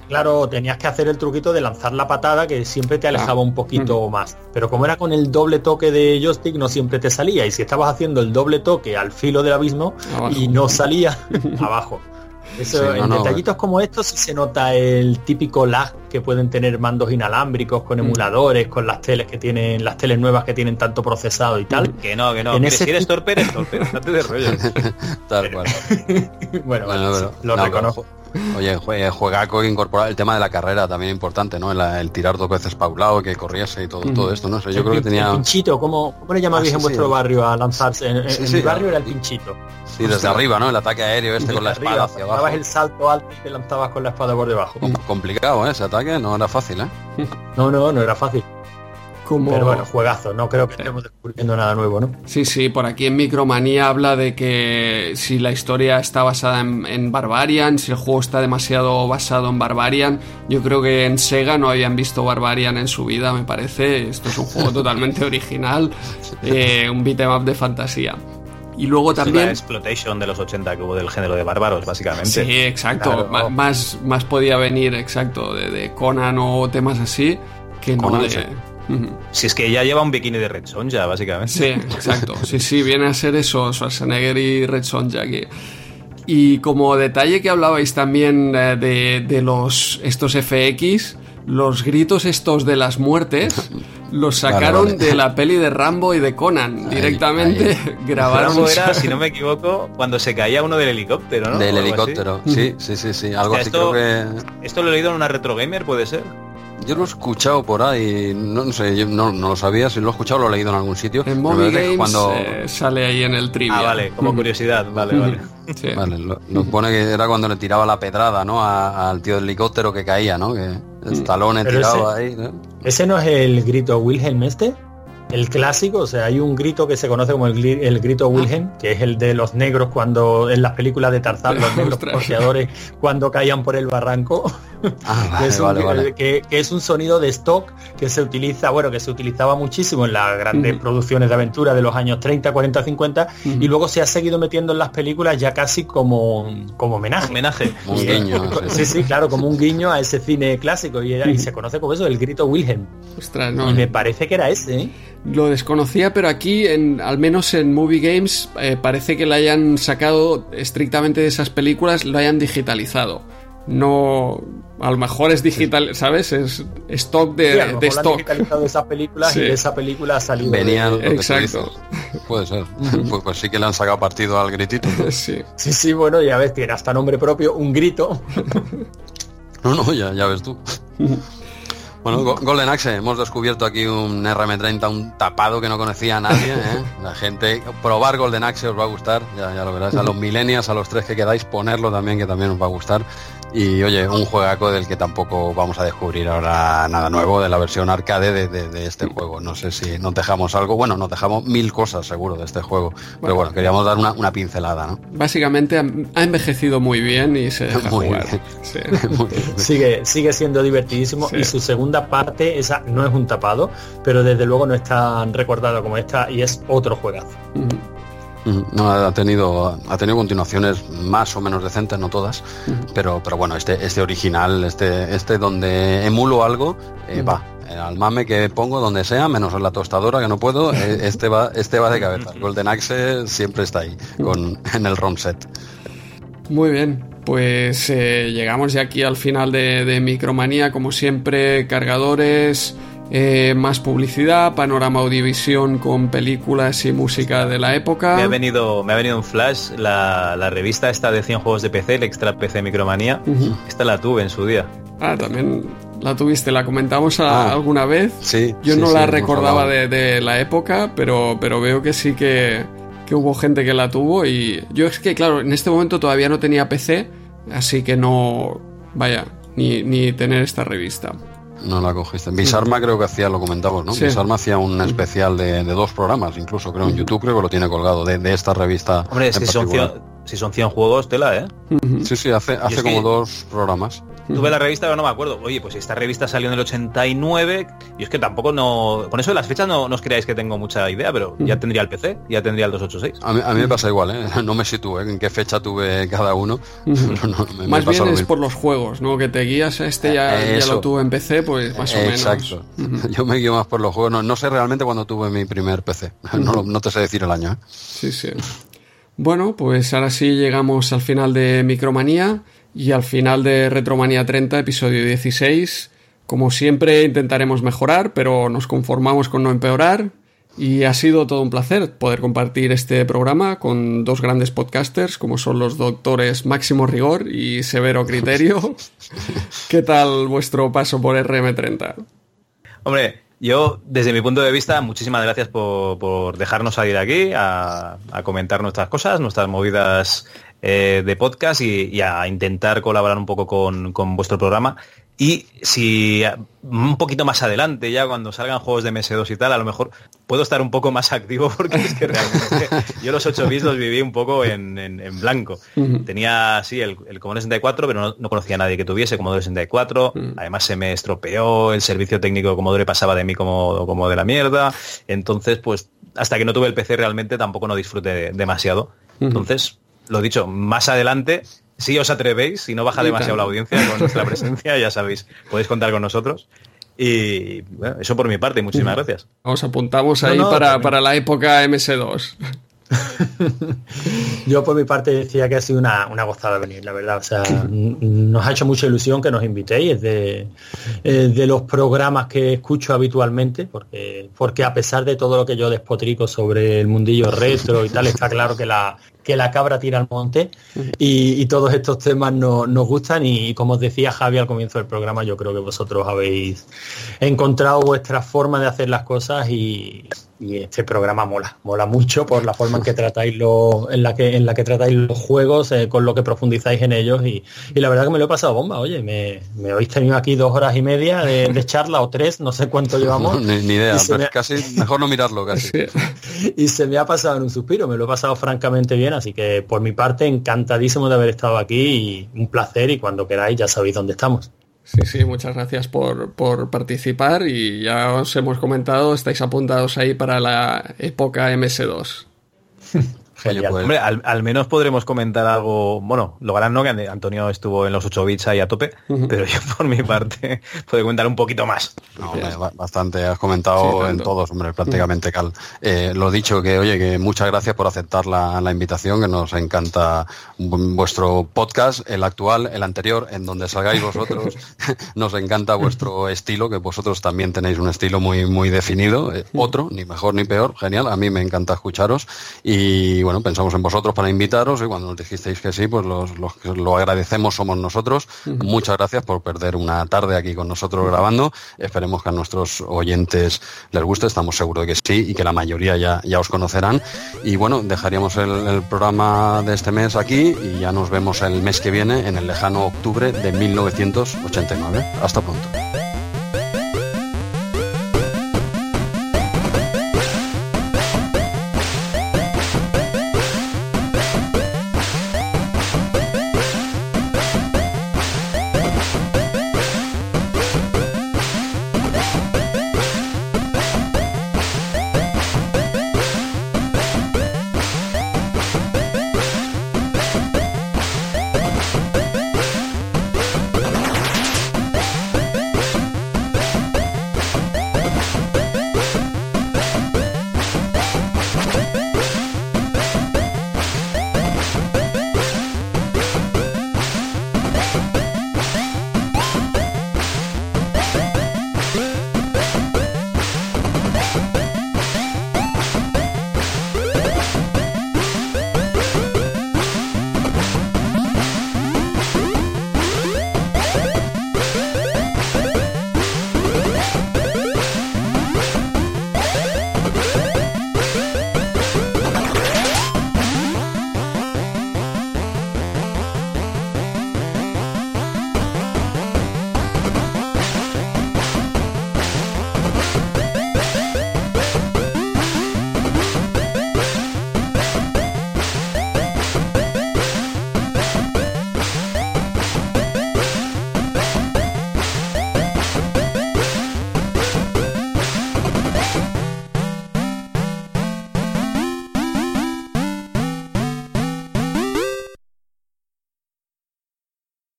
Claro, tenías que hacer el truquito de lanzar la patada, que siempre te alejaba un poquito más. Pero como era con el doble toque de joystick, no siempre te salía. Y si estabas haciendo el doble toque al filo del abismo y no salía, abajo. Eso, en detallitos como estos sí se nota el típico lag que pueden tener mandos inalámbricos con emuladores, con las teles que tienen, las teles nuevas que tienen tanto procesado y tal. Que no. Si eres torpe, eres torpe. Date de rollo. Tal cual. bueno, pero, lo reconozco. Oye, juegaco incorporar el tema de la carrera también importante, ¿no? El tirar 2 veces paulado, que corriese y todo esto, ¿no? O sea, yo creo que tenía... El pinchito, ¿cómo le llamáis en vuestro barrio a lanzarse? En mi barrio era el pinchito. Sí, desde arriba, ¿no? El ataque aéreo con la espada hacia abajo. Dabas el salto alto y te lanzabas con la espada por debajo. Complicado, ¿eh? Ese ataque no era fácil, ¿eh? No era fácil. Pero bueno, juegazo, no creo que estemos descubriendo nada nuevo, ¿no? Sí, por aquí en Micromanía habla de que si la historia está basada en Barbarian, si el juego está demasiado basado en Barbarian, yo creo que en Sega no habían visto Barbarian en su vida, me parece. Esto es un juego totalmente original, un beat'em up de fantasía. Y luego también... la exploitation de los 80 que hubo del género de bárbaros, básicamente. Sí, exacto. Claro. Más podía venir, exacto, de Conan o temas así, que no Conan, de... Si es que ya lleva un bikini de Red Sonja, básicamente. Sí, exacto. Sí, viene a ser eso, Schwarzenegger y Red Sonja aquí. Y como detalle que hablabais también de estos FX, los gritos estos de las muertes los sacaron de la peli de Rambo y de Conan. Directamente grabaron... Rambo era, si no me equivoco, cuando se caía uno del helicóptero, ¿no? Del helicóptero, sí. Algo así creo que... ¿Esto lo he leído en una Retro Gamer, puede ser? Yo lo he escuchado por ahí, no sé, yo no lo sabía, si lo he escuchado lo he leído en algún sitio. En Movie Games sale ahí en el trivia. Vale, como curiosidad, vale. Sí. Vale, lo pone que era cuando le tiraba la pedrada, ¿no? Al tío del helicóptero que caía, ¿no? Que Stallone tiraba ahí, ¿no? ¿Ese no es el grito Wilhelm este? El clásico, o sea, hay un grito que se conoce como el grito Wilhelm, que es el de los negros cuando en las películas de Tarzán, los negros poseadores cuando caían por el barranco. Vale. Que es un sonido de stock que se utiliza, que se utilizaba muchísimo en las grandes producciones de aventura de los años 30, 40, 50 y luego se ha seguido metiendo en las películas ya casi como homenaje. Un guiño. Sí, claro, como un guiño a ese cine clásico y se conoce como eso, el grito Wilhelm. Ostras, no. Y me parece que era ese, ¿eh? Lo desconocía, pero aquí, al menos en Movie Games, parece que lo hayan sacado estrictamente de esas películas, lo hayan digitalizado. No, a lo mejor es digital, ¿sabes? Es stock de stock. Han digitalizado esas películas y de esa película ha salido. Exacto. Puede ser. Pues sí que le han sacado partido al gritito. Sí, bueno, ya ves, tiene hasta nombre propio, un grito. No, ya ves tú. Bueno, Golden Axe, hemos descubierto aquí un RM30, un tapado que no conocía a nadie, ¿eh? La gente, probar Golden Axe os va a gustar, ya lo verás, a los millennials, a los 3 que quedáis, ponerlo también, que también os va a gustar. Y oye, un juegaco del que tampoco vamos a descubrir ahora nada nuevo, de la versión arcade de este juego. No sé si nos dejamos algo, nos dejamos 1000 cosas seguro de este juego, pero bueno, queríamos dar una pincelada, ¿no? Básicamente ha envejecido muy bien y se deja jugar. Sí. Muy bien. Sigue siendo divertidísimo y su segunda parte, esa no es un tapado, pero desde luego no es tan recordado como esta y es otro juegazo. No, ha tenido continuaciones más o menos decentes, no todas, pero bueno, este original, este donde emulo algo, va al mame que pongo donde sea, menos en la tostadora que no puedo, este va de cabeza. Golden Axe siempre está ahí en el ROM set. Muy bien, pues llegamos ya aquí al final de Micromanía, como siempre, cargadores, más publicidad, panorama Audiovisión con películas y música de la época. Me ha venido un flash, la revista esta de 100 juegos de PC, el Extra PC Micromanía. Esta la tuve en su día. También la tuviste, la comentamos alguna vez. Sí. Yo no la recordaba de la época, pero veo que sí que hubo gente que la tuvo, y yo es que claro, en este momento todavía no tenía PC, así que no, ni tener esta revista. No la cogiste. Bisarma creo que hacía, lo comentamos, ¿no? Sí. Bisarma hacía un especial de 2 programas, incluso creo en YouTube, creo que lo tiene colgado, de esta revista. Hombre, es que Si son 100 juegos, tela, ¿eh? Sí, hace como 2 programas. Tuve la revista, pero no me acuerdo. Oye, pues esta revista salió en el 89, y es que tampoco con eso de las fechas no os creáis que tengo mucha idea, pero ya tendría el PC, ya tendría el 286. A mí me pasa igual, ¿eh? No me sitúo en qué fecha tuve cada uno. Más bien es por los juegos, ¿no? Que te guías a ya lo tuve en PC, pues más o menos. Exacto. Yo me guío más por los juegos. No sé realmente cuándo tuve mi primer PC. No te sé decir el año, ¿eh? Sí. Bueno, pues ahora sí llegamos al final de Micromanía y al final de Retromanía 30, episodio 16. Como siempre intentaremos mejorar, pero nos conformamos con no empeorar. Y ha sido todo un placer poder compartir este programa con 2 grandes podcasters como son los doctores Máximo Rigor y Severo Criterio. ¿Qué tal vuestro paso por RM30? Hombre, yo, desde mi punto de vista, muchísimas gracias por dejarnos salir aquí a comentar nuestras cosas, nuestras movidas de podcast y a intentar colaborar un poco con vuestro programa. Y si un poquito más adelante, ya cuando salgan juegos de MS2 y tal, a lo mejor puedo estar un poco más activo, porque es que realmente yo los 8 bits los viví un poco en blanco. Tenía, sí, el Commodore 64, pero no conocía a nadie que tuviese Commodore 64. Además se me estropeó, el servicio técnico de Commodore pasaba de mí como de la mierda. Entonces, pues, hasta que no tuve el PC realmente tampoco no disfruté demasiado. Entonces, lo dicho, más adelante... Si os atrevéis, si no baja demasiado la audiencia con nuestra presencia, ya sabéis, podéis contar con nosotros. Y bueno, eso por mi parte, muchísimas gracias. Os apuntamos ahí para la época MS2. Yo por mi parte decía que ha sido una gozada venir, la verdad. O sea, nos ha hecho mucha ilusión que nos invitéis. Es de los programas que escucho habitualmente, porque a pesar de todo lo que yo despotrico sobre el mundillo retro y tal, está claro que la cabra tira al monte y todos estos temas nos gustan y como os decía Javi al comienzo del programa, yo creo que vosotros habéis encontrado vuestra forma de hacer las cosas y este programa mola mucho por la forma en que tratáis en la que tratáis los juegos, con lo que profundizáis en ellos y la verdad que me lo he pasado bomba. Oye, me habéis tenido aquí 2 horas y media de charla o 3, no sé cuánto llevamos. Ni idea, pero casi mejor no mirarlo casi. Y se me ha pasado en un suspiro, me lo he pasado francamente bien, así que por mi parte encantadísimo de haber estado aquí y un placer, y cuando queráis ya sabéis dónde estamos. Sí, muchas gracias por participar y ya os hemos comentado, estáis apuntados ahí para la época MS2. Genial. Pues, hombre, al menos podremos comentar algo. Bueno, lograrán, ¿no? Que Antonio estuvo en los 8 bits ahí a tope, pero yo por mi parte puedo comentar un poquito más. No, hombre, bastante has comentado en todos, hombre, prácticamente, Cal. Lo dicho, que muchas gracias por aceptar la invitación, que nos encanta vuestro podcast, el actual, el anterior, en donde salgáis vosotros. Nos encanta vuestro estilo, que vosotros también tenéis un estilo muy, muy definido. Otro, ni mejor ni peor, genial. A mí me encanta escucharos y bueno, pensamos en vosotros para invitaros y cuando nos dijisteis que sí, pues los que lo agradecemos somos nosotros. Muchas gracias por perder una tarde aquí con nosotros grabando. Esperemos que a nuestros oyentes les guste, estamos seguros de que sí y que la mayoría ya os conocerán. Y bueno, dejaríamos el programa de este mes aquí y ya nos vemos el mes que viene en el lejano octubre de 1989. Hasta pronto.